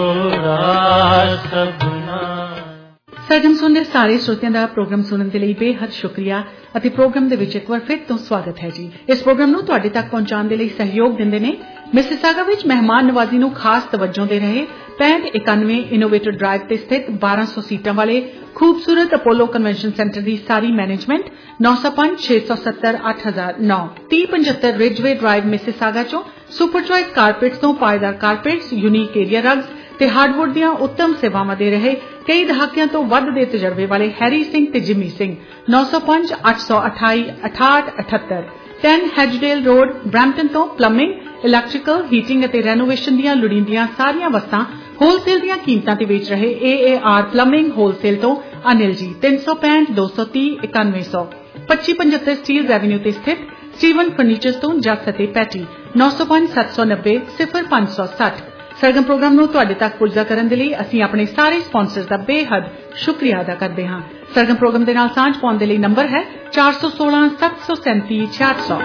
ਸਰਗਮ ਸੁਣ ਦੇ ਸਾਰੇ ਸਰੋਤਿਆਂ ਦਾ ਪ੍ਰੋਗਰਾਮ ਸੁਣਨ ਦੇ ਲਈ ਬੇਹੱਦ ਸ਼ੁਕਰੀਆ ਅਤੇ ਪ੍ਰੋਗਰਾਮ ਦੇ ਵਿੱਚ ਇੱਕ ਵਾਰ ਫਿਰ ਤੋਂ ਸਵਾਗਤ ਹੈ ਜੀ। ਇਸ ਪ੍ਰੋਗਰਾਮ ਨੂੰ ਤੁਹਾਡੇ ਤੱਕ ਪਹੁੰਚਾਉਣ ਦੇ ਲਈ ਸਹਿਯੋਗ ਦਿੰਦੇ ਨੇ ਮਿਸੀਸਾਗਾ ਵਿੱਚ ਮਹਿਮਾਨ ਨਵਾਜ਼ੀ ਨੂੰ ਖਾਸ ਤਵੱਜੋ ਦੇ ਰਹੇ ਪੈਂਹਠ ਇਕਾਨਵੇਂ ਇਨੋਵੇਟਰ ਡਰਾਈਵ ਤੇ ਸਥਿਤ ਬਾਰਾਂ ਸੌ ਸੀਟਾਂ ਵਾਲੇ ਖੂਬਸੂਰਤ ਅਪੋਲੋ ਕਨਵੈਨਸ਼ਨ ਸੈਂਟਰ ਦੀ ਸਾਰੀ ਮੈਨੇਜਮੈਂਟ ਨੌ ਸੌ ਪੰਜ ਛੇ ਸੌ ਸੱਤਰ ਅੱਠ ਹਜ਼ਾਰ ਨੌ ਤੀਹ ਪਚੱਤਰ ਰਿਜਵੇ ਡਰਾਈਵ ਮਿਸੀਸਾਗਾ ਚੋਂ ਸੁਪਰ ਚੋਇਸ ਕਾਰਪੇਟਸ ਤੋਂ ਪਾਏਦਾਰ ਕਾਰਪੇਟਸ, ਯੂਨੀਕ ਏਰੀਆ ਰਗਜ਼ ਤੇ ਹਾਰਡਵੁੱਡ ਦੀਆਂ ਉੱਤਮ ਸੇਵਾਵਾਂ ਦੇ ਰਹੇ ਕਈ ਦਹਾਕਿਆਂ ਤੋਂ ਵੱਧ ਦੇ ਤਜਰਬੇ ਵਾਲੇ ਹੈਰੀ ਸਿੰਘ ਤੇ ਜਿਮੀ ਸਿੰਘ ਨੌ ਸੌ ਪੰਜ ਅੱਠ ਸੌ ਅਠਾਈ ਅਠਾਹਠ ਅਠੱਤਰ ten ਹੈਜਡੇਲ ਰੋਡ ਬ੍ਰੈਂਪਟਨ ਤੋਂ ਪਲੰਬਿੰਗ, ਇਲੈਕਟ੍ਰੀਕਲ, ਹੀਟਿੰਗ ਅਤੇ ਰੈਨੋਵੇਸ਼ਨ ਦੀਆਂ ਲੋੜੀਂਦੀਆਂ ਸਾਰੀਆਂ ਵਸਤਾਂ ਹੋਲਸੇਲ ਦੀਆਂ ਕੀਮਤਾਂ ਤੇ ਵੇਚ ਰਹੇ A A R plumbing wholesale ਤੋਂ ਅਨਿਲ ਜੀ ਤਿੰਨ ਸੌ ਪੈਂਹਠ ਦੋ ਸੌ ਤੀਹ ਇਕਾਨਵੇਂ ਸੌ ਪੱਚੀ ਪਚੱਤਰ ਸਟੀਲਜ਼ ਐਵਨਿਊ ਤੇ ਸਥਿਤ ਸਟੀਵਨ ਫਰਨੀਚਰਜ਼ ਤੋਂ ਜੱਸ ਅਤੇ ਪੈਟੀ ਨੌ ਸੌ ਪੰਜ ਸੱਤ ਸੌ ਨੱਬੇ ਸਿਫਰ ਪੰਜ ਸੌ ਸੱਠ। ਸਰਗਮ ਪ੍ਰੋਗਰਾਮ ਨੂੰ ਤੁਹਾਡੇ ਤੱਕ ਪੁੱਜਦਾ ਕਰਨ ਦੇ ਲਈ ਅਸੀਂ ਆਪਣੇ ਸਾਰੇ ਸਪਾਂਸਰਸ ਦਾ ਬੇਹੱਦ ਸ਼ੁਕਰੀਆ ਅਦਾ ਕਰਦੇ ਹਾਂ। ਸਰਗਮ ਪ੍ਰੋਗਰਾਮ ਦੇ ਨਾਲ ਸਾਂਝ ਪਾਉਣ ਦੇ ਲਈ ਨੰਬਰ ਹੈ ਚਾਰ ਸੌ ਸੋਲਾਂ ਸੱਤ ਸੌ ਸੈਂਤੀ ਛਿਆਹਠ ਸੌ।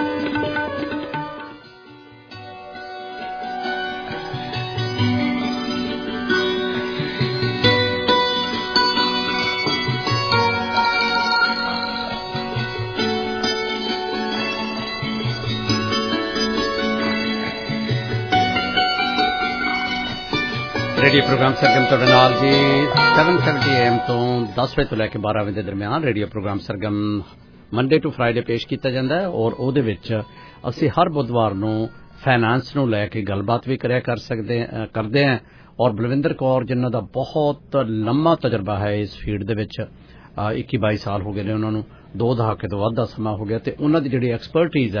रेडियो प्रोग्राम सरगम ਤੁਹਾਡੇ ਨਾਲ ਜੀ seven seventy A M ਤੋਂ ਦਸ ਵਜੇ ਤੋਂ ਲੈ ਕੇ ਬਾਰਾਂ ਵਜੇ ਦੇ ਦਰਮਿਆਨ radio programme Sargam Monday to Friday ਪੇਸ਼ ਕੀਤਾ ਜਾਂਦਾ ਹੈ ਔਰ ਉਹਦੇ ਵਿੱਚ ਅਸੀਂ ਹਰ ਬੁੱਧਵਾਰ ਨੂੰ ਫਾਈਨਾਂਸ ਨੂੰ ਲੈ ਕੇ ਗੱਲਬਾਤ ਵੀ ਕਰਿਆ ਕਰ ਸਕਦੇ ਕਰਦੇ ਹਾਂ ਔਰ ਬਲਵਿੰਦਰ ਕੌਰ ਜਿਨ੍ਹਾਂ ਦਾ ਬਹੁਤ ਲੰਮਾ ਤਜਰਬਾ ਹੈ ਇਸ ਫੀਲਡ ਦੇ ਵਿੱਚ ਇੱਕੀ ਬਾਈ ਸਾਲ ਹੋ ਗਏ ਨੇ ਉਹਨਾਂ ਨੂੰ ਦੋ ਦਹਾਕੇ ਤੋਂ ਵੱਧ ਦਾ ਸਮਾਂ ਹੋ ਗਿਆ ਤੇ ਉਹਨਾਂ ਦੀ ਜਿਹੜੀ ਐਕਸਪਰਟੀਜ਼ ਹੈ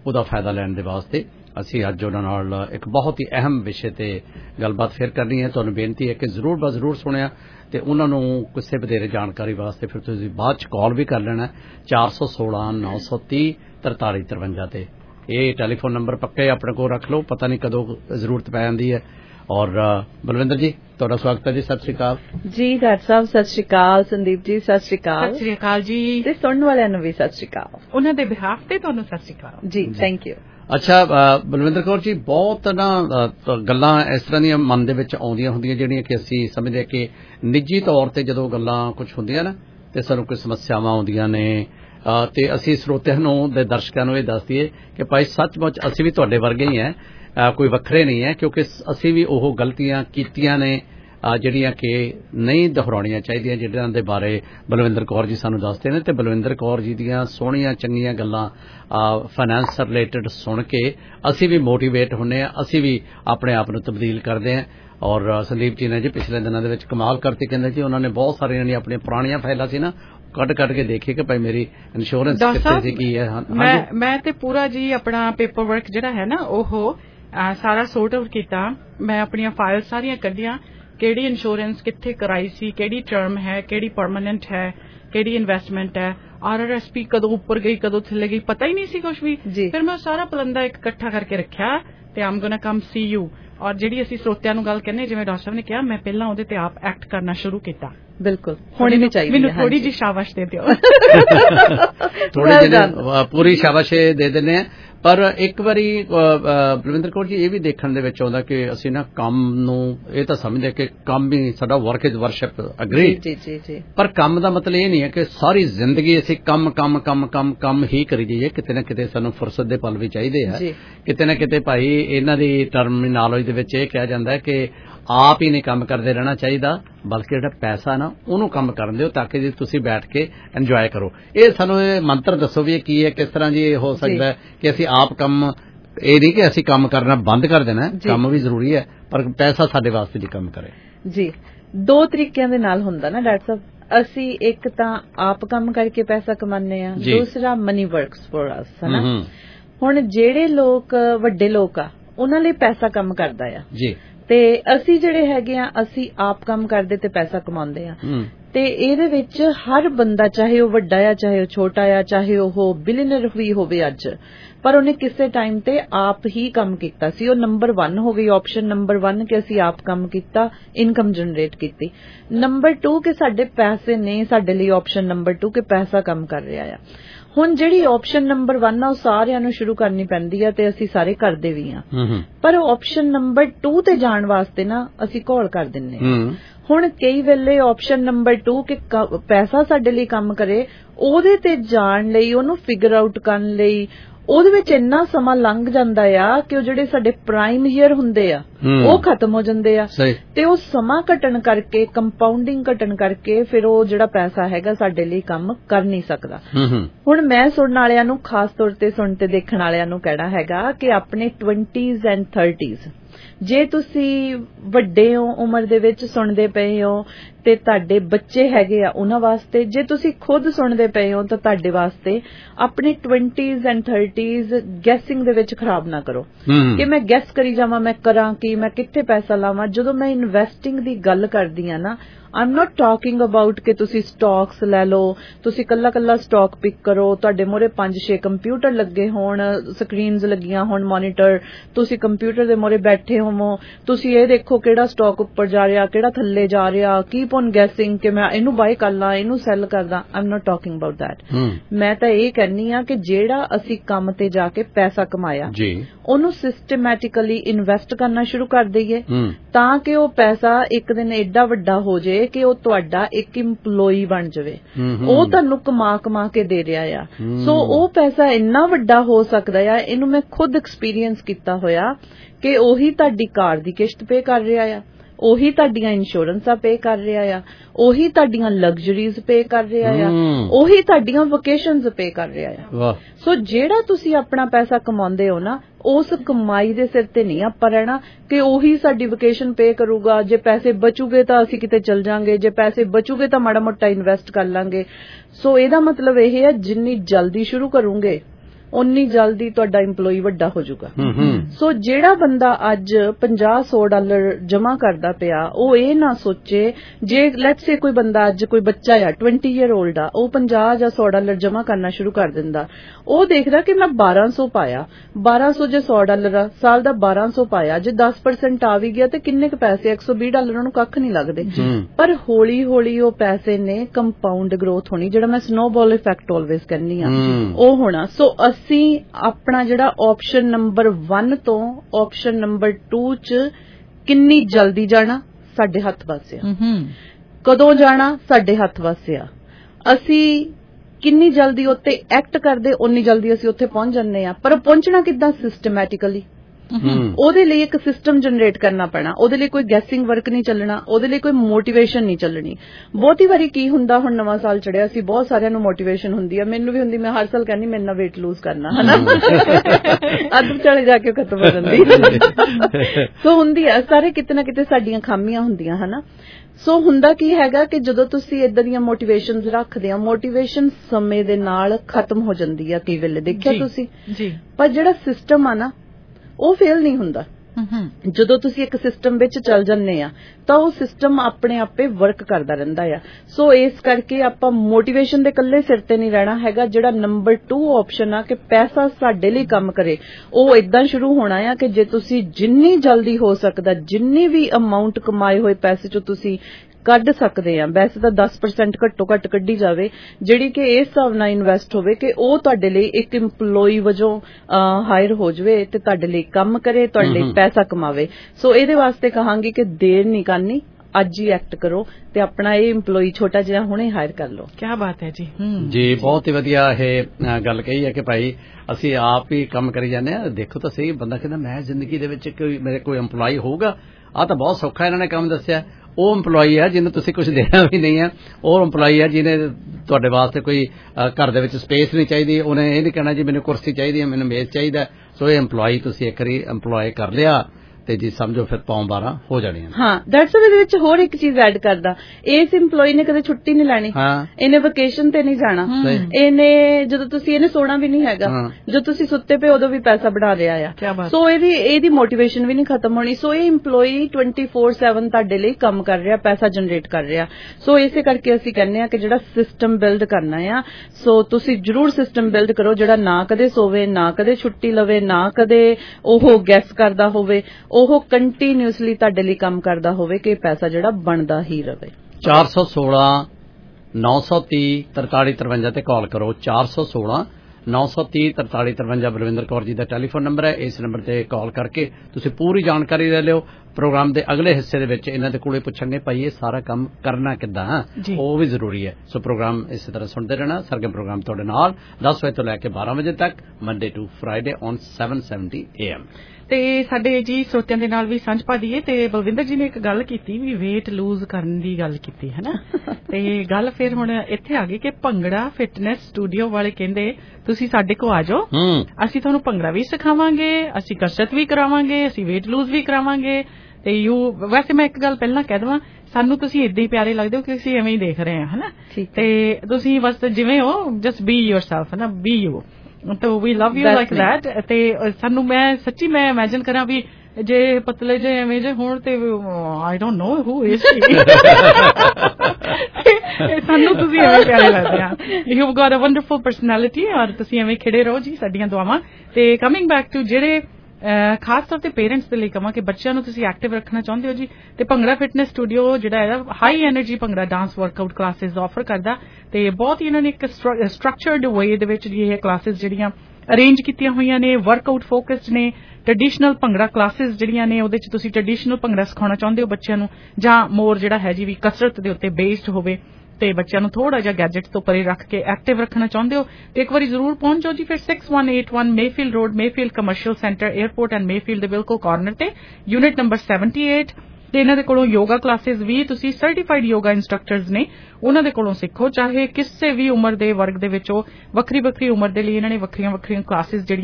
ਉਹਦਾ ਫਾਇਦਾ ਲੈਣ ਦੇ ਵਾਸਤੇ ਅਸੀਂ ਅੱਜ ਉਹਨਾਂ ਨਾਲ ਇੱਕ ਬਹੁਤ ਹੀ ਅਹਿਮ ਵਿਸ਼ੇ ਤੇ ਗੱਲਬਾਤ ਫਿਰ ਕਰਨੀ ਹੈ। ਤੁਹਾਨੂੰ ਬੇਨਤੀ ਹੈ ਕਿ ਜ਼ਰੂਰ ਬਸ ਜ਼ਰੂਰ ਸੁਣਿਆ ਤੇ ਉਹਨਾਂ ਨੂੰ ਕਿਸੇ ਵਧੇਰੇ ਜਾਣਕਾਰੀ ਵਾਸਤੇ ਫਿਰ ਤੁਸੀਂ ਬਾਅਦ ਚ ਕਾਲ ਵੀ ਕਰ ਲੈਣਾ ਚਾਰ ਸੌ ਸੋਲਾਂ ਨੌ ਸੌ ਤੀਹ ਤਰਤਾਲੀ ਤਰਵੰਜਾ ਤੇ। ਇਹ ਟੈਲੀਫੋਨ ਨੰਬਰ ਪੱਕੇ ਆਪਣੇ ਕੋਲ ਰੱਖ ਲਓ, ਪਤਾ ਨਹੀਂ ਕਦੋਂ ਜ਼ਰੂਰਤ ਪੈ ਜਾਂਦੀ ਹੈ। ਔਰ ਬਲਵਿੰਦਰ ਜੀ ਤੁਹਾਡਾ ਸਵਾਗਤ ਹੈ ਜੀ। ਸਤਿ ਸ਼੍ਰੀ ਅਕਾਲ ਜੀ ਡਾਕਟਰ ਸਾਹਿਬ, ਸਤਿ ਸ਼੍ਰੀ ਅਕਾਲ। ਸੰਦੀਪ ਜੀ ਸਤਿ ਸ਼੍ਰੀ ਅਕਾਲ। ਸਤਿ ਸ਼੍ਰੀ ਅਕਾਲ ਜੀ। ਤੇ ਸੁਣਨ ਵਾਲਿਆਂ ਨੂੰ ਵੀ ਸਤਿ ਸ਼੍ਰੀ ਅਕਾਲ। ਉਹਨਾਂ ਦੇ ਬਿਹਾਫ ਤੇ ਤੁਹਾਨੂੰ ਸਤਿ ਸ਼੍ਰੀ ਅਕਾਲ ਜੀ। Thank you. ਅੱਛਾ ਬਲਵਿੰਦਰ ਕੌਰ ਜੀ, ਬਹੁਤ ਨਾ ਗੱਲਾਂ ਇਸ ਤਰ੍ਹਾਂ ਦੀਆਂ ਮਨ ਦੇ ਵਿੱਚ ਆਉਂਦੀਆਂ ਹੁੰਦੀਆਂ ਜਿਹੜੀਆਂ ਕਿ ਅਸੀਂ ਸਮਝਦੇ ਕਿ ਨਿੱਜੀ ਤੌਰ ਤੇ ਜਦੋਂ ਗੱਲਾਂ ਕੁਝ ਹੁੰਦੀਆਂ ਨਾ ਤੇ ਸਾਨੂੰ ਕੋਈ ਸਮੱਸਿਆਵਾਂ ਆਉਂਦੀਆਂ ਨੇ ਤੇ ਅਸੀਂ ਸਰੋਤਿਆਂ ਨੂੰ ਦੇ ਦਰਸ਼ਕਾਂ ਨੂੰ ਇਹ ਦੱਸ ਦਈਏ ਕਿ ਭਾਈ ਸੱਚਮੁੱਚ ਅਸੀਂ ਵੀ ਤੁਹਾਡੇ ਵਰਗੇ ਹੀ ਹੈ, ਕੋਈ ਵੱਖਰੇ ਨਹੀਂ ਹੈ, ਕਿਉਂਕਿ ਅਸੀਂ ਵੀ ਉਹ ਗਲਤੀਆਂ ਕੀਤੀਆਂ ਨੇ ਜਿਹੜੀਆਂ ਕਿ ਨਹੀਂ ਦੁਹਰਾਉਣੀਆਂ ਚਾਹੀਦੀਆਂ, ਜਿਹਨਾਂ ਦੇ ਬਾਰੇ ਬਲਵਿੰਦਰ ਕੌਰ ਜੀ ਸਾਨੂੰ ਦੱਸਦੇ ਨੇ। ਤੇ ਬਲਵਿੰਦਰ ਕੌਰ ਜੀ ਦੀਆਂ ਸੋਹਣੀਆਂ ਚੰਗੀਆਂ ਗੱਲਾਂ ਫਾਈਨੈਂਸ ਰਿਲੇਟਡ ਸੁਣ ਕੇ ਅਸੀਂ ਵੀ ਮੋਟੀਵੇਟ ਹੁੰਦੇ ਹਾਂ, ਅਸੀਂ ਵੀ ਆਪਣੇ ਆਪ ਨੂੰ ਤਬਦੀਲ ਕਰਦੇ ਹਾਂ। ਔਰ ਸੰਦੀਪ ਜੀ ਨੇ ਜੀ ਪਿਛਲੇ ਦਿਨਾਂ ਦੇ ਵਿੱਚ ਕਮਾਲ ਕਰਤੀ, ਕਹਿੰਦੇ ਜੀ ਉਹਨਾਂ ਨੇ ਬਹੁਤ ਸਾਰੀਆਂ ਨੇ ਆਪਣੀਆਂ ਪੁਰਾਣੀਆਂ ਫਾਈਲਾਂ ਸੀ ਨਾ ਕੱਢ ਕੱਢ ਕੇ ਦੇਖੀ ਕਿ ਭਾਈ ਮੇਰੀ ਇੰਸ਼ੋਰੈਂਸ ਕਿੱਥੇ ਸੀ ਕੀ ਹੈ। ਮੈਂ ਮੈਂ ਤੇ ਪੂਰਾ ਜੀ ਆਪਣਾ ਪੇਪਰ ਵਰਕ ਜਿਹੜਾ ਹੈ ਨਾ ਉਹ ਸਾਰਾ ਸੋਰਟ ਆਊਟ ਕੀਤਾ। ਮੈਂ ਆਪਣੀਆਂ ਫਾਈਲ ਸਾਰੀਆਂ ਕੱਢੀਆਂ, ਕਿਹੜੀ ਇੰਸ਼ੋਰੈਂਸ ਕਿੱਥੇ ਕਰਾਈ ਸੀ, ਕਿਹੜੀ ਟਰਮ ਹੈ, ਕਿਹੜੀ ਪਰਮਾਨੈਂਟ ਹੈ, ਕਿਹੜੀ ਇਨਵੈਸਟਮੈਂਟ ਹੈ, ਆਰ ਆਰ ਐਸ ਪੀ ਕਦੋਂ ਉੱਪਰ ਗਈ ਕਦੋਂ ਥੱਲੇ ਗਈ ਪਤਾ ਹੀ ਨਹੀਂ ਸੀ ਕੁਝ ਵੀ। ਫਿਰ ਮੈਂ ਸਾਰਾ ਪਲੰਦਾ ਇੱਕ ਇਕੱਠਾ ਕਰਕੇ ਰੱਖਿਆ ਤੇ ਆਮ ਗੋਨਾ ਕਮ ਸੀ ਯੂ। ਔਰ ਜਿਹੜੀ ਅਸੀਂ ਸਰੋਤਿਆਂ ਨੂੰ ਗੱਲ ਕਹਿੰਦੇ ਜਿਵੇਂ ਡਾਕਟਰ ਸਾਹਿਬ ਨੇ ਕਿਹਾ, ਮੈਂ ਪਹਿਲਾਂ ਉਹਦੇ ਤੇ ਆਪ ਐਕਟ ਕਰਨਾ ਸ਼ੁਰੂ ਕੀਤਾ। ਬਿਲਕੁਲ ਹੋਣੀ ਵੀ ਚਾਹੀਦੀ। ਮੈਨੂੰ ਥੋੜੀ ਜਿਹੀ ਸ਼ਾਬਾਸ਼ ਦੇ ਦਿਓ। ਥੋੜੀ ਜਿਹੀ ਪੂਰੀ ਸ਼ਾਬਾਸ਼ ਦੇ ਦਿੰਦੇ ਆ। ਪਰ ਇੱਕ ਵਾਰੀ ਬਲਵਿੰਦਰ ਕੌਰ ਜੀ ਇਹ ਵੀ ਦੇਖਣ ਦੇ ਵਿੱਚ ਆਉਂਦਾ ਕਿ ਅਸੀਂ ਨਾ ਕੰਮ ਨੂੰ ਇਹ ਤਾਂ ਸਮਝਦੇ ਕਿ ਕੰਮ ਹੀ ਸਾਡਾ ਵਰਕ ਇਜ਼ ਵਰਸ਼ਿਪ, ਅਗਰੀ। ਜੀ ਜੀ ਜੀ। ਪਰ ਕੰਮ ਦਾ ਮਤਲਬ ਇਹ ਨਹੀਂ ਹੈ ਕਿ ਸਾਰੀ ਜ਼ਿੰਦਗੀ ਅਸੀਂ ਕੰਮ ਕੰਮ ਕੰਮ ਕੰਮ ਕੰਮ ਹੀ ਕਰੀ ਜਾਈਏ। ਕਿਤੇ ਨਾ ਕਿਤੇ ਸਾਨੂੰ ਫੁਰਸਤ ਦੇ ਪਲ ਵੀ ਚਾਹੀਦੇ ਆ। ਕਿਤੇ ਨਾ ਕਿਤੇ ਭਾਈ ਇਹਨਾਂ ਦੀ ਟਰਮੀਨਾਲੋਜੀ ਦੇ ਵਿੱਚ ਇਹ ਕਿਹਾ ਜਾਂਦਾ ਹੈ ਕਿ ਆਪ ਹੀ ਨਹੀਂ ਕੰਮ ਕਰਦੇ ਰਹਿਣਾ ਚਾਹੀਦਾ, ਬਲਕਿ ਜਿਹੜਾ ਪੈਸਾ ਨਾ ਉਹਨੂੰ ਕੰਮ ਕਰਨ ਦਿਓ ਤਾਂ ਕਿ ਜੀ ਤੁਸੀਂ ਬੈਠ ਕੇ ਇੰਜੋਏ ਕਰੋ। ਇਹ ਸਾਨੂੰ ਇਹ ਮੰਤਰ ਦੱਸੋ ਵੀ ਇਹ ਕੀ ਹੈ, ਕਿਸ ਤਰ੍ਹਾਂ ਜੀ ਇਹ ਹੋ ਸਕਦਾ ਹੈ ਕਿ ਅਸੀਂ ਆਪ ਕੰਮ, ਇਹ ਨਹੀਂ ਕਿ ਅਸੀਂ ਕੰਮ ਕਰਨਾ ਬੰਦ ਕਰ ਦੇਣਾ, ਕੰਮ ਵੀ ਜ਼ਰੂਰੀ ਹੈ ਪਰ ਪੈਸਾ ਸਾਡੇ ਵਾਸਤੇ ਵੀ ਕੰਮ ਕਰੇ। ਜੀ ਦੋ ਤਰੀਕਿਆਂ ਦੇ ਨਾਲ ਹੁੰਦਾ ਨਾ ਡਾਕਟਰ ਸਾਹਿਬ। ਅਸੀਂ ਇੱਕ ਤਾਂ ਆਪ ਕੰਮ ਕਰਕੇ ਪੈਸਾ ਕਮਾਉਂਦੇ ਆ, ਦੂਸਰਾ ਮਨੀ ਵਰਕਸ ਫॉर ਅਸ ਹੈ ਨਾ। ਹੁਣ ਜਿਹੜੇ ਲੋਕ ਵੱਡੇ ਲੋਕ ਆ ਉਹਨਾਂ ਲਈ ਪੈਸਾ ਕੰਮ ਕਰਦਾ ਆ ਜੀ, ਤੇ ਅਸੀਂ ਜਿਹੜੇ ਹੈਗੇ ਆ ਅਸੀਂ ਆਪ ਕੰਮ ਕਰਦੇ ਤੇ ਪੈਸਾ ਕਮਾਉਂਦੇ ਆ। ਤੇ ਇਹਦੇ ਵਿੱਚ ਹਰ ਬੰਦਾ ਚਾਹੇ ਉਹ ਵੱਡਾ ਆ ਚਾਹੇ ਉਹ ਛੋਟਾ ਆ ਚਾਹੇ ਉਹ ਬਿਲੀਅਨਰ ਵੀ ਹੋਵੇ ਅੱਜ, ਪਰ ਉਹਨੇ ਕਿਸੇ ਟਾਈਮ ਤੇ ਆਪ ਹੀ ਕੰਮ ਕੀਤਾ ਸੀ। ਉਹ ਨੰਬਰ ਵਨ ਹੋ ਗਈ, ਆਪਸ਼ਨ ਨੰਬਰ ਵਨ ਕਿ ਅਸੀਂ ਆਪ ਕੰਮ ਕੀਤਾ, ਇਨਕਮ ਜਨਰੇਟ ਕੀਤੀ। ਨੰਬਰ ਟੂ ਕਿ ਸਾਡੇ ਪੈਸੇ ਨੇ ਸਾਡੇ ਲਈ ਆਪਸ਼ਨ ਨੰਬਰ ਟੂ ਕਿ ਪੈਸਾ ਕੰਮ ਕਰ ਰਿਹਾ ਆ। ਹੁਣ ਜਿਹੜੀ ਆਪਸ਼ਨ ਨੰਬਰ ਵਨ ਆ ਉਹ ਸਾਰਿਆਂ ਨੂੰ ਸ਼ੁਰੂ ਕਰਨੀ ਪੈਂਦੀ ਆ ਤੇ ਅਸੀਂ ਸਾਰੇ ਕਰਦੇ ਵੀ ਆ, ਪਰ ਆਪਸ਼ਨ ਨੰਬਰ ਟੂ ਤੇ ਜਾਣ ਵਾਸਤੇ ਨਾ ਅਸੀਂ ਘੋਲ ਕਰ ਦਿੰਨੇ ਆ। ਹੁਣ ਕਈ ਵੇਲੇ ਆਪਸ਼ਨ ਨੰਬਰ ਟੂ ਕਿ ਪੈਸਾ ਸਾਡੇ ਲਈ ਕੰਮ ਕਰੇ, ਉਹਦੇ ਤੇ ਜਾਣ ਲਈ ਉਹਨੂੰ ਫਿਗਰ ਆਊਟ ਕਰਨ ਲਈ ਉਹਦੇ ਵਿੱਚ ਇੰਨਾ ਸਮਾਂ ਲੰਘ ਜਾਂਦਾ ਆ ਕਿ ਉਹ ਜਿਹੜੇ ਸਾਡੇ ਪ੍ਰਾਈਮ ਈਅਰ ਹੁੰਦੇ ਆ ਉਹ ਖਤਮ ਹੋ ਜਾਂਦੇ ਆ ਤੇ ਉਹ ਸਮਾਂ ਘਟਣ ਕਰਕੇ, ਕੰਪਾਊਂਡਿੰਗ ਘਟਣ ਕਰਕੇ ਫਿਰ ਉਹ ਜਿਹੜਾ ਪੈਸਾ ਹੈਗਾ ਸਾਡੇ ਲਈ ਕੰਮ ਕਰ ਨਹੀਂ ਸਕਦਾ। ਹੁਣ ਮੈਂ ਸੁਣਨ ਵਾਲਿਆਂ ਨੂੰ ਖਾਸ ਤੌਰ ਤੇ ਸੁਣ ਤੇ ਦੇਖਣ ਵਾਲਿਆਂ ਨੂੰ ਕਹਿਣਾ ਹੈਗਾ ਕਿ ਆਪਣੇ ਟਵੈਂਟੀਜ਼ ਐਂਡ ਥਰਟੀਜ਼ ਜੇ ਤੁਸੀਂ ਵੱਡੇ ਹੋ ਉਮਰ ਦੇ ਵਿੱਚ ਸੁਣਦੇ ਪਏ ਹੋ ਤੇ ਤੁਹਾਡੇ ਬੱਚੇ ਹੈਗੇ ਆ ਉਹਨਾਂ ਵਾਸਤੇ, ਜੇ ਤੁਸੀਂ ਖੁਦ ਸੁਣਦੇ ਪਏ ਹੋ ਤਾਂ ਤੁਹਾਡੇ ਵਾਸਤੇ ਆਪਣੇ ਟਵੈਂਟੀਜ਼ ਐਂਡ ਥਰਟੀਜ਼ ਗੈਸਿੰਗ ਦੇ ਵਿੱਚ ਖਰਾਬ ਨਾ ਕਰੋ ਕਿ ਮੈਂ ਗੈਸ ਕਰੀ ਜਾਵਾਂ ਮੈਂ ਕਰਾਂ ਕਿ ਮੈਂ ਕਿੱਥੇ ਪੈਸਾ ਲਾਵਾਂ। ਜਦੋਂ ਮੈਂ ਇਨਵੈਸਟਿੰਗ ਦੀ ਗੱਲ ਕਰਦੀ ਆ ਨਾ, I am not talking about ਕਿ ਤੁਸੀਂ ਸਟਾਕਸ ਲੈ ਲਓ, ਤੁਸੀਂ ਕੱਲਾ ਕੱਲਾ ਸਟਾਕ ਪਿਕ ਕਰੋ, ਤੁਹਾਡੇ ਮੋਰੇ ਪੰਜ ਛੇ ਕੰਪਿਊਟਰ ਲੱਗੇ ਹੋਣ, ਸਕਰੀਨਸ ਲੱਗੀਆਂ ਹੋਣ, ਮੋਨੀਟਰ, ਤੁਸੀਂ ਕੰਪਿਊਟਰ ਦੇ ਮੋਰੇ ਬੈਠੇ ਹੋਵੋ, ਤੁਸੀਂ ਇਹ ਦੇਖੋ ਕਿਹੜਾ ਸਟਾਕ ਉੱਪਰ ਜਾ ਰਿਹਾ ਕਿਹੜਾ ਥੱਲੇ ਜਾ ਰਿਹਾ, ਕੀਪ ਔਨ ਗੈਸਿੰਗ ਕਿ ਮੈਂ ਇਹਨੂੰ ਬਾਈ ਕਰ ਲਾਂ ਇਹਨੂੰ ਸੈਲ ਕਰਦਾ। I am not talking about that. ਮੈਂ ਤਾਂ ਇਹ ਕਹਿੰਨੀ ਆ ਕਿ ਜਿਹੜਾ ਅਸੀਂ ਕੰਮ ਤੇ ਜਾ ਕੇ ਪੈਸਾ ਕਮਾਇਆ ਉਹਨੂੰ ਸਿਸਟਮੈਟਿਕਲੀ ਇਨਵੈਸਟ ਕਰਨਾ ਸ਼ੁਰੂ ਕਰ ਦਈਏ ਤਾਂ ਕਿ ਉਹ ਪੈਸਾ ਇੱਕ ਦਿਨ ਏਡਾ ਵੱਡਾ ਹੋ ਜਾਏ ਕਿ ਉਹ ਤੁਹਾਡਾ ਇੱਕ ਇੰਪਲੋਈ ਬਣ ਜਾਵੇ। ਉਹ ਤੁਹਾਨੂੰ ਕਮਾ ਕਮਾ ਕੇ ਦੇ ਰਿਹਾ ਆ। ਸੋ ਉਹ ਪੈਸਾ ਇੰਨਾ ਵੱਡਾ ਹੋ ਸਕਦਾ ਆ, ਇਹਨੂੰ ਮੈਂ ਖੁਦ ਐਕਸਪੀਰੀਅੰਸ ਕੀਤਾ ਹੋਇਆ ਕਿ ਉਹੀ ਤੁਹਾਡੀ ਕਾਰ ਦੀ ਕਿਸ਼ਤ ਪੇ ਕਰ ਰਿਹਾ ਆ, ਉਹੀ ਤੁਹਾਡੀਆਂ ਇੰਸ਼ੋਰੈਂਸਾਂ ਪੇ ਕਰ ਰਿਹਾ ਆ, ਉਹੀ ਤੁਹਾਡੀਆਂ ਲਗਜ਼ਰੀਜ਼ ਪੇ ਕਰ ਰਿਹਾ ਆ, ਉਹੀ ਤੁਹਾਡੀਆਂ ਵਕੇਸ਼ਨਜ਼ ਪੇ ਕਰ ਰਿਹਾ ਆ। ਸੋ ਜਿਹੜਾ ਤੁਸੀਂ ਆਪਣਾ ਪੈਸਾ ਕਮਾਉਂਦੇ ਹੋ ਨਾ, ਉਸ ਕਮਾਈ ਦੇ ਸਿਰ ਤੇ ਨਹੀਂ ਆਪਾਂ ਰਹਿਣਾ ਕਿ ਉਹੀ ਸਾਡੀ ਵਕੇਸ਼ਨ ਪੇ ਕਰੂਗਾ, ਜੇ ਪੈਸੇ ਬਚੂਗੇ ਤਾਂ ਅਸੀਂ ਕਿਤੇ ਚਲ ਜਾਾਂਗੇ, ਜੇ ਪੈਸੇ ਬਚੂਗੇ ਤਾਂ ਮਾੜਾ ਮੋਟਾ ਇਨਵੈਸਟ ਕਰ ਲਾਂਗੇ। ਸੋ ਇਹਦਾ ਮਤਲਬ ਇਹ ਹੈ ਜਿੰਨੀ ਜਲਦੀ ਸ਼ੁਰੂ ਕਰੋਗੇ ਉਨੀ ਜਲਦੀ ਤੁਹਾਡਾ EMPLOYEE ਵੱਡਾ ਹੋ ਜਾਊਗਾ। ਸੋ ਜਿਹੜਾ ਬੰਦਾ ਅੱਜ ਪੰਜਾਹ ਸੌ ਡਾਲਰ ਜਮਾ ਕਰਦਾ ਪਿਆ ਉਹ ਇਹ ਨਾ ਸੋਚੇ, ਜੇ ਲੈਟਸ ਸੇ ਕੋਈ ਬੰਦਾ ਅੱਜ ਕੋਈ ਬੱਚਾ ਆ ਟਵੰਟੀ ਈਅਰ 올ਡ ਆ, ਉਹ ਪੰਜਾਹ ਜਾਂ ਸੌ ਡਾਲਰ ਜਮਾ ਕਰਨਾ ਸ਼ੁਰੂ ਕਰ ਦਿੰਦਾ, ਉਹ ਦੇਖਦਾ ਕਿ ਮੈਂ ਬਾਰਾਂ ਸੌ ਪਾਇਆ, ਬਾਰਾਂ ਸੌ ਜੇ ਸੌ ਡਾਲਰ ਆ, ਸਾਲ ਦਾ ਬਾਰਾਂ ਸੌ ਪਾਇਆ, ਜੇ ਦਸ ਪਰਸੈਂਟ ਆ ਵੀ ਗਿਆ ਤੇ ਕਿੰਨੇ ਕੁ ਪੈਸੇ, ਇੱਕ ਸੌ ਵੀਹ ਡਾਲਰ ਉਹਨੂੰ ਕੱਖ ਨਹੀਂ ਲੱਗਦੇ। ਪਰ ਹੌਲੀ ਹੌਲੀ ਉਹ ਪੈਸੇ ਨੇ ਕੰਪਾਊਂਡ ਗਰੋਥ ਹੋਣੀ, ਜਿਹੜਾ ਮੈਂ ਸਨੋਬਾਲ ਇਫੈਕਟ ਆਲਵੇਜ਼ ਕਹਿੰਦੀ ਆ, ਉਹ ਹੋਣਾ। ਸੋ ਅਸੀਂ ਆਪਣਾ ਜਿਹੜਾ ਆਪਸ਼ਨ ਨੰਬਰ ਵਨ ਤੋਂ ਆਪਸ਼ਨ ਨੰਬਰ ਟੂ ਚ ਕਿੰਨੀ ਜਲਦੀ ਜਾਣਾ ਸਾਡੇ ਹੱਥ ਵੱਸ ਆ, ਕਦੋਂ ਜਾਣਾ ਸਾਡੇ ਹੱਥ ਵੱਸ ਆ, ਅਸੀਂ ਕਿੰਨੀ ਜਲਦੀ ਉੱਤੇ ਐਕਟ ਕਰਦੇ ਉਨੀ ਜਲਦੀ ਅਸੀਂ ਉੱਥੇ ਪਹੁੰਚ ਜਾਂਦੇ ਆ। ਪਰ ਪਹੁੰਚਣਾ ਕਿੱਦਾਂ? ਸਿਸਟਮੈਟਿਕਲੀ। ਉਹਦੇ ਲਈ ਇੱਕ ਸਿਸਟਮ ਜਨਰੇਟ ਕਰਨਾ ਪੈਣਾ, ਉਹਦੇ ਲਈ ਕੋਈ ਗੈਸਿੰਗ ਵਰਕ ਨਹੀਂ ਚੱਲਣਾ, ਉਹਦੇ ਲਈ ਕੋਈ ਮੋਟੀਵੇਸ਼ਨ ਨਹੀਂ ਚੱਲਣੀ। ਬਹੁਤੀ ਵਾਰੀ ਕੀ ਹੁੰਦਾ, ਹੁਣ ਨਵਾਂ ਸਾਲ ਚੜਿਆ ਸੀ, ਬਹੁਤ ਸਾਰਿਆਂ ਨੂੰ ਮੋਟੀਵੇਸ਼ਨ ਹੁੰਦੀ ਆ, ਮੈਨੂੰ ਵੀ ਹੁੰਦੀ, ਮੈਂ ਹਰ ਸਾਲ ਕਹਿੰਦੀ ਮੇਰੇ ਨਾਲ weight lose ਕਰਨਾ, ਹਨਾ, ਅੱਧ ਵਿਚਾਲੇ ਜਾ ਕੇ ਖਤਮ ਹੋ ਜਾਂਦੀ। ਸੋ ਹੁੰਦੀ ਆ, ਸਾਰੇ ਕਿਤੇ ਨਾ ਕਿਤੇ ਸਾਡੀਆਂ ਖਾਮੀਆਂ ਹੁੰਦੀਆਂ, ਹਨਾ। ਸੋ ਹੁੰਦਾ ਕੀ ਹੈਗਾ ਕਿ ਜਦੋਂ ਤੁਸੀਂ ਇਦਾਂ ਦੀਆਂ ਮੋਟੀਵੇਸ਼ਨਸ ਰੱਖਦੇ ਆ, ਮੋਟੀਵੇਸ਼ਨ ਸਮੇਂ ਦੇ ਨਾਲ ਖਤਮ ਹੋ ਜਾਂਦੀ ਆ ਕਈ ਵੇਲੇ, ਦੇਖਿਆ ਤੁਸੀਂ। ਪਰ ਜਿਹੜਾ ਸਿਸਟਮ ਆ ਨਾ ਉਹ ਫੇਲ ਨਹੀਂ ਹੁੰਦਾ। ਜਦੋਂ ਤੁਸੀਂ ਇੱਕ ਸਿਸਟਮ ਵਿੱਚ ਚੱਲ ਜਾਂਦੇ ਆ ਤਾਂ ਉਹ ਸਿਸਟਮ ਆਪਣੇ ਆਪੇ ਵਰਕ ਕਰਦਾ ਰਹਿੰਦਾ ਆ। ਸੋ ਇਸ ਕਰਕੇ ਆਪਾਂ ਮੋਟੀਵੇਸ਼ਨ ਦੇ ਇਕੱਲੇ ਸਿਰ ਤੇ ਨਹੀਂ ਰਹਿਣਾ ਹੈਗਾ। ਜਿਹੜਾ ਨੰਬਰ ਟੂ ਆਪਸ਼ਨ ਆ ਕਿ ਪੈਸਾ ਸਾਡੇ ਲਈ ਕੰਮ ਕਰੇ, ਉਹ ਇਦਾਂ ਸ਼ੁਰੂ ਹੋਣਾ ਆ ਕਿ ਜੇ ਤੁਸੀਂ ਜਿੰਨੀ ਜਲਦੀ ਹੋ ਸਕਦਾ, ਜਿੰਨੀ ਵੀ ਅਮਾਉਂਟ ਕਮਾਏ ਹੋਏ ਪੈਸੇ ਚੋਂ ਤੁਸੀਂ ਕੱਢ ਸਕਦੇ ਆ, ਵੈਸੇ ਤਾਂ ਦਸ ਪਰਸੈਂਟ ਘੱਟੋ ਘੱਟ ਕੱਢੀ ਜਾਵੇ, ਜਿਹੜੀ ਕਿ ਇਸ ਹਿਸਾਬ ਨਾਲ ਇਨਵੈਸਟ ਹੋਵੇ ਕਿ ਉਹ ਤੁਹਾਡੇ ਲਈ ਇੱਕ EMPLOYEE ਵਜੋਂ ਹਾਇਰ ਹੋ ਜਾਵੇ ਤੇ ਤੁਹਾਡੇ ਲਈ ਕੰਮ ਕਰੇ, ਤੁਹਾਡੇ ਲਈ ਪੈਸਾ ਕਮਾਵੇ। ਸੋ ਇਹਦੇ ਵਾਸਤੇ ਕਹਾਂਗੀ ਕਿ ਦੇਰ ਨਹੀਂ ਕਰਨੀ, ਅੱਜ ਹੀ ਐਕਟ ਕਰੋ ਤੇ ਆਪਣਾ ਇਹ EMPLOYEE ਛੋਟਾ ਜਿਹਾ ਹੁਣੇ ਹਾਇਰ ਕਰ ਲਓ। ਕੀ ਬਾਤ ਹੈ ਜੀ। ਜੀ ਬਹੁਤ ਹੀ ਵਧੀਆ ਇਹ ਗੱਲ ਕਹੀ ਹੈ ਕਿ ਭਾਈ ਅਸੀਂ ਆਪ ਹੀ ਕੰਮ ਕਰੀ ਜਾਂਦੇ ਆ। ਦੇਖੋ ਤਾਂ ਸਹੀ, ਬੰਦਾ ਕਹਿੰਦਾ ਮੈਂ ਜ਼ਿੰਦਗੀ ਦੇ ਵਿੱਚ ਕੋਈ ਮੇਰੇ ਕੋਈ EMPLOYEE ਹੋਊਗਾ, ਆਹ ਤਾਂ ਬਹੁਤ ਸੌਖਾ ਇਹਨਾਂ ਨੇ ਕੰਮ ਦੱਸਿਆ। ਉਹ EMPLOYEE ਹੈ ਜਿਹਨੂੰ ਤੁਸੀਂ ਕੁਝ ਦੇਣਾ ਵੀ ਨਹੀਂ ਹੈ, ਉਹ EMPLOYEE ਹੈ ਜਿਹਨੇ ਤੁਹਾਡੇ ਵਾਸਤੇ ਕੋਈ ਘਰ ਦੇ ਵਿੱਚ ਸਪੇਸ ਨਹੀਂ ਚਾਹੀਦੀ, ਉਹਨੇ ਇਹ ਨਹੀਂ ਕਹਿਣਾ ਜੀ ਮੈਨੂੰ ਕੁਰਸੀ ਚਾਹੀਦੀ ਹੈ, ਮੈਨੂੰ ਮੇਜ਼ ਚਾਹੀਦਾ। ਸੋ ਇਹ EMPLOYEE ਤੁਸੀਂ ਇੱਕ ਵਾਰੀ EMPLOYEE ਕਰ ਲਿਆ ਤੇ ਜੀ ਸਮਝੋ ਫਿਰ ਪੌਂ ਬਾਰਾਂ ਹੋ ਜਾਣੀਆਂ। ਹਾਂ, ਦੈਟਸ ਇਹਦੇ ਵਿੱਚ ਹੋਰ ਇੱਕ ਚੀਜ਼ ਐਡ ਕਰਦਾ, ਇਸ EMPLOYEE ਨੇ ਕਦੇ ਛੁੱਟੀ ਨਹੀਂ ਲੈਣੀ, ਇਹਨੇ ਵਕੇਸ਼ਨ ਤੇ ਨਹੀਂ ਜਾਣਾ, ਇਹਨੇ ਜਦੋਂ ਤੁਸੀਂ ਇਹਨੇ ਸੋਣਾ ਵੀ ਨਹੀਂ ਹੈਗਾ, ਜਦੋਂ ਤੁਸੀਂ ਸੁੱਤੇ ਪਏ ਉਦੋਂ ਵੀ ਪੈਸਾ ਬਣਾ ਰਿਹਾ ਆ। ਸੋ ਇਹਦੀ ਇਹਦੀ ਮੋਟੀਵੇਸ਼ਨ ਵੀ ਨਹੀਂ ਖਤਮ ਹੋਣੀ। ਸੋ ਇਹ EMPLOYEE ਟਵੰਟੀ ਫੋਰ ਸੈਵਨ ਤੁਹਾਡੇ ਲਈ ਕੰਮ ਕਰ ਰਿਹਾ, ਪੈਸਾ ਜਨਰੇਟ ਕਰ ਰਿਹਾ। ਸੋ ਇਸੇ ਕਰਕੇ ਅਸੀਂ ਕਹਿੰਦੇ ਆ ਕਿ ਜਿਹੜਾ ਸਿਸਟਮ ਬਿਲਡ ਕਰਨਾ ਆ, ਸੋ ਤੁਸੀਂ ਜ਼ਰੂਰ ਸਿਸਟਮ ਬਿਲਡ ਕਰੋ ਜਿਹੜਾ ਨਾ ਕਦੇ ਸੋਵੇ, ਨਾ ਕਦੇ ਛੁੱਟੀ ਲਵੇ, ਨਾ ਕਦੇ ਉਹ ਗੈਸ ਕਰਦਾ ਹੋਵੇ, ਉਹ ਕੰਟੀਨਿਊਸਲੀ ਤੁਹਾਡੇ ਲਈ ਕੰਮ ਕਰਦਾ ਹੋਵੇ ਕਿ ਪੈਸਾ ਜਿਹੜਾ ਬਣਦਾ ਹੀ ਰਵੇ। ਚਾਰ ਸੌ ਸੋਲਾਂ ਨੌ ਸੌ ਤੀਹ ਤਰਤਾਲੀ ਤਰਵੰਜਾ ਤੇ ਕਾਲ ਕਰੋ। ਚਾਰ ਸੌ ਸੋਲਾਂ ਨੌ ਸੌ ਤੀਹ ਤਰਤਾਲੀ ਤਰਵੰਜਾ ਬਲਵਿੰਦਰ ਕੌਰ ਜੀ ਦਾ ਟੈਲੀਫੋਨ ਨੰਬਰ ਹੈ। ਇਸ ਨੰਬਰ ਤੇ ਕਾਲ ਕਰਕੇ ਤੁਸੀਂ ਪੂਰੀ ਜਾਣਕਾਰੀ ਲੈ ਲਿਓ। ਪ੍ਰੋਗਰਾਮ ਦੇ ਅਗਲੇ ਹਿੱਸੇ ਦੇ ਵਿੱਚ ਇਹਨਾਂ ਦੇ ਕੋਲੇ ਪੁੱਛਾਂਗੇ ਭਾਈ ਇਹ ਸਾਰਾ ਕੰਮ ਕਰਨਾ ਕਿੱਦਾਂ, ਉਹ ਵੀ ਜ਼ਰੂਰੀ ਹੈ। ਸੋ ਪ੍ਰੋਗਰਾਮ ਇਸੇ ਤਰ੍ਹਾਂ ਸੁਣਦੇ ਰਹਿਣਾ। ਸਰਗਮ ਪ੍ਰੋਗਰਾਮ ਤੁਹਾਡੇ ਨਾਲ ਦਸ ਵਜੇ ਤੋਂ ਲੈ ਕੇ ਬਾਰਾਂ ਵਜੇ ਤੱਕ, Monday to Friday on seven seventy A M. ਤੇ ਸਾਡੇ ਜੀ ਸਰੋਤਿਆਂ ਦੇ ਨਾਲ ਵੀ ਸਾਂਝ ਪਾ ਦਈਏ ਤੇ ਬਲਵਿੰਦਰ ਜੀ ਨੇ ਇੱਕ ਗੱਲ ਕੀਤੀ ਵੀ weight lose ਕਰਨ ਦੀ ਗੱਲ ਕੀਤੀ ਹੈ ਨਾ, ਤੇ ਗੱਲ ਫਿਰ ਹੁਣ ਇੱਥੇ ਆ ਗਈ ਕਿ ਭੰਗੜਾ ਫਿਟਨੈਸ ਸਟੂਡੀਓ ਵਾਲੇ ਕਹਿੰਦੇ ਤੁਸੀਂ ਸਾਡੇ ਕੋਲ ਆ ਜਾਓ, ਅਸੀਂ ਤੁਹਾਨੂੰ ਭੰਗੜਾ ਵੀ ਸਿਖਾਵਾਂਗੇ, ਅਸੀਂ ਕਸਰਤ ਵੀ ਕਰਾਵਾਂਗੇ, ਅਸੀਂ weight lose ਵੀ ਕਰਾਵਾਂਗੇ। ਤੇ ਯੂ ਵੈਸੇ ਮੈਂ ਇੱਕ ਗੱਲ ਪਹਿਲਾਂ ਕਹਿ ਦੇਵਾਂ, ਸਾਨੂੰ ਤੁਸੀਂ ਏਦਾਂ ਹੀ ਪਿਆਰੇ ਲੱਗਦੇ ਹੋ ਕਿ ਅਸੀਂ ਐਵੇਂ ਹੀ ਦੇਖ ਰਹੇ ਹਾਂ, ਹਨਾ, ਤੇ ਤੁਸੀਂ ਬਸ ਜਿਵੇਂ ਹੋ ਜਸਟ ਬੀ ਯੋਰਸੈਲਫ, ਹਨਾ, ਬੀ ਯੂ। ਤਾਂ we love you like that. ਤੇ ਸਾਨੂੰ ਮੈਂ ਸੱਚੀ ਮੈਂ ਇਮੈਜਿਨ ਕਰਾਂ ਵੀ ਜੇ ਪਤਲੇ ਜੇ ਐਵੇਂ ਜੇ ਹੋਣ ਤੇ I don't know who is she, ਸਾਨੂੰ ਤੁਸੀਂ ਐਵੇਂ ਪਿਆਰੇ ਲੱਗਦੇ ਆ। You have got a wonderful personality ਔਰ ਤੁਸੀਂ ਐਵੇਂ ਖਿੜੇ ਰਹੋ ਜੀ, ਸਾਡੀਆਂ ਦੁਆਵਾਂ। ਤੇ ਕਮਿੰਗ ਬੈਕ ਟੂ ਜਿਹੜੇ ਖਾਸ ਤੌਰ ਤੇ ਪੇਰੈਂਟਸ ਦੇ ਲਈ ਕਹਾਂ ਕਿ ਬੱਚਿਆਂ ਨੂੰ ਤੁਸੀਂ ਐਕਟਿਵ ਰੱਖਣਾ ਚਾਹੁੰਦੇ ਹੋ ਜੀ, ਤੇ ਭੰਗੜਾ ਫਿਟਨੈਸ ਸਟੂਡੀਓ ਜਿਹੜਾ ਹੈ high energy bhangra dance workout classes offer ਕਰਦਾ, ਤੇ ਬਹੁਤ ਹੀ ਇਹਨਾਂ ਨੇ ਇੱਕ ਸਟਰਕਚਰਡ ਵੇ ਦੇ ਵਿੱਚ ਇਹ ਕਲਾਸਿਸ ਜਿਹੜੀਆਂ ਅਰੇਂਜ ਕੀਤੀਆਂ ਹੋਈਆਂ ਨੇ, ਵਰਕਆਊਟ ਫੋਕਸਡ ਨੇ। ਟ੍ਰੈਡੀਸ਼ਨਲ ਭੰਗੜਾ ਕਲਾਸਿਸ ਜਿਹੜੀਆਂ ਨੇ ਉਹਦੇ ਚ ਤੁਸੀਂ ਟ੍ਰੈਡੀਸ਼ਨਲ ਭੰਗੜਾ ਸਿਖਾਉਣਾ ਚਾਹੁੰਦੇ ਹੋ ਬੱਚਿਆਂ ਨੂੰ, ਜਾਂ ਮੋਰ ਜਿਹੜਾ ਹੈ ਜੀ ਵੀ ਕਸਰਤ ਦੇ ਉੱਤੇ ਬੇਸਡ ਹੋਵੇ ਤੇ ਬੱਚਿਆਂ ਨੂੰ ਥੋੜਾ ਜਿਹਾ ਗੈਜਟ ਤੋਂ ਪਰੇ ਰੱਖ ਕੇ ਐਕਟਿਵ ਰੱਖਣਾ ਚਾਹੁੰਦੇ ਹੋ, ਤੇ ਇੱਕ ਵਾਰੀ ਜ਼ਰੂਰ ਪਹੁੰਚ ਜਾਓ ਜੀ। ਫਿਰ six one eight one Mayfield road, Mayfield commercial centre, airport and Mayfield ਦੇ ਬਿਲਕੁਲ ਕਾਰਨਰ ਤੇ, ਯੂਨਿਟ ਨੰਬਰ ਸੈਵਨਟੀ ਏਟ। ਤੇ ਇਹਨਾਂ ਦੇ ਕੋਲੋਂ ਯੋਗਾ ਕਲਾਸਿਸ ਵੀ ਤੁਸੀਂ ਸਰਟੀਫਾਈਡ ਯੋਗਾ ਇੰਸਟਰਕਟਰਸ ਨੇ, ਉਹਨਾਂ ਦੇ ਕੋਲੋਂ ਸਿੱਖੋ, ਚਾਹੇ ਕਿਸੇ ਵੀ ਉਮਰ ਦੇ ਵਰਗ ਦੇ ਵਿੱਚੋਂ। ਵੱਖਰੀ ਵੱਖਰੀ ਉਮਰ ਦੇ ਲਈ ਇਹਨਾਂ ਨੇ ਵੱਖਰੀਆਂ ਵੱਖਰੀਆਂ ਕਲਾਸਿਸ ਜਿਹੜੀਆਂ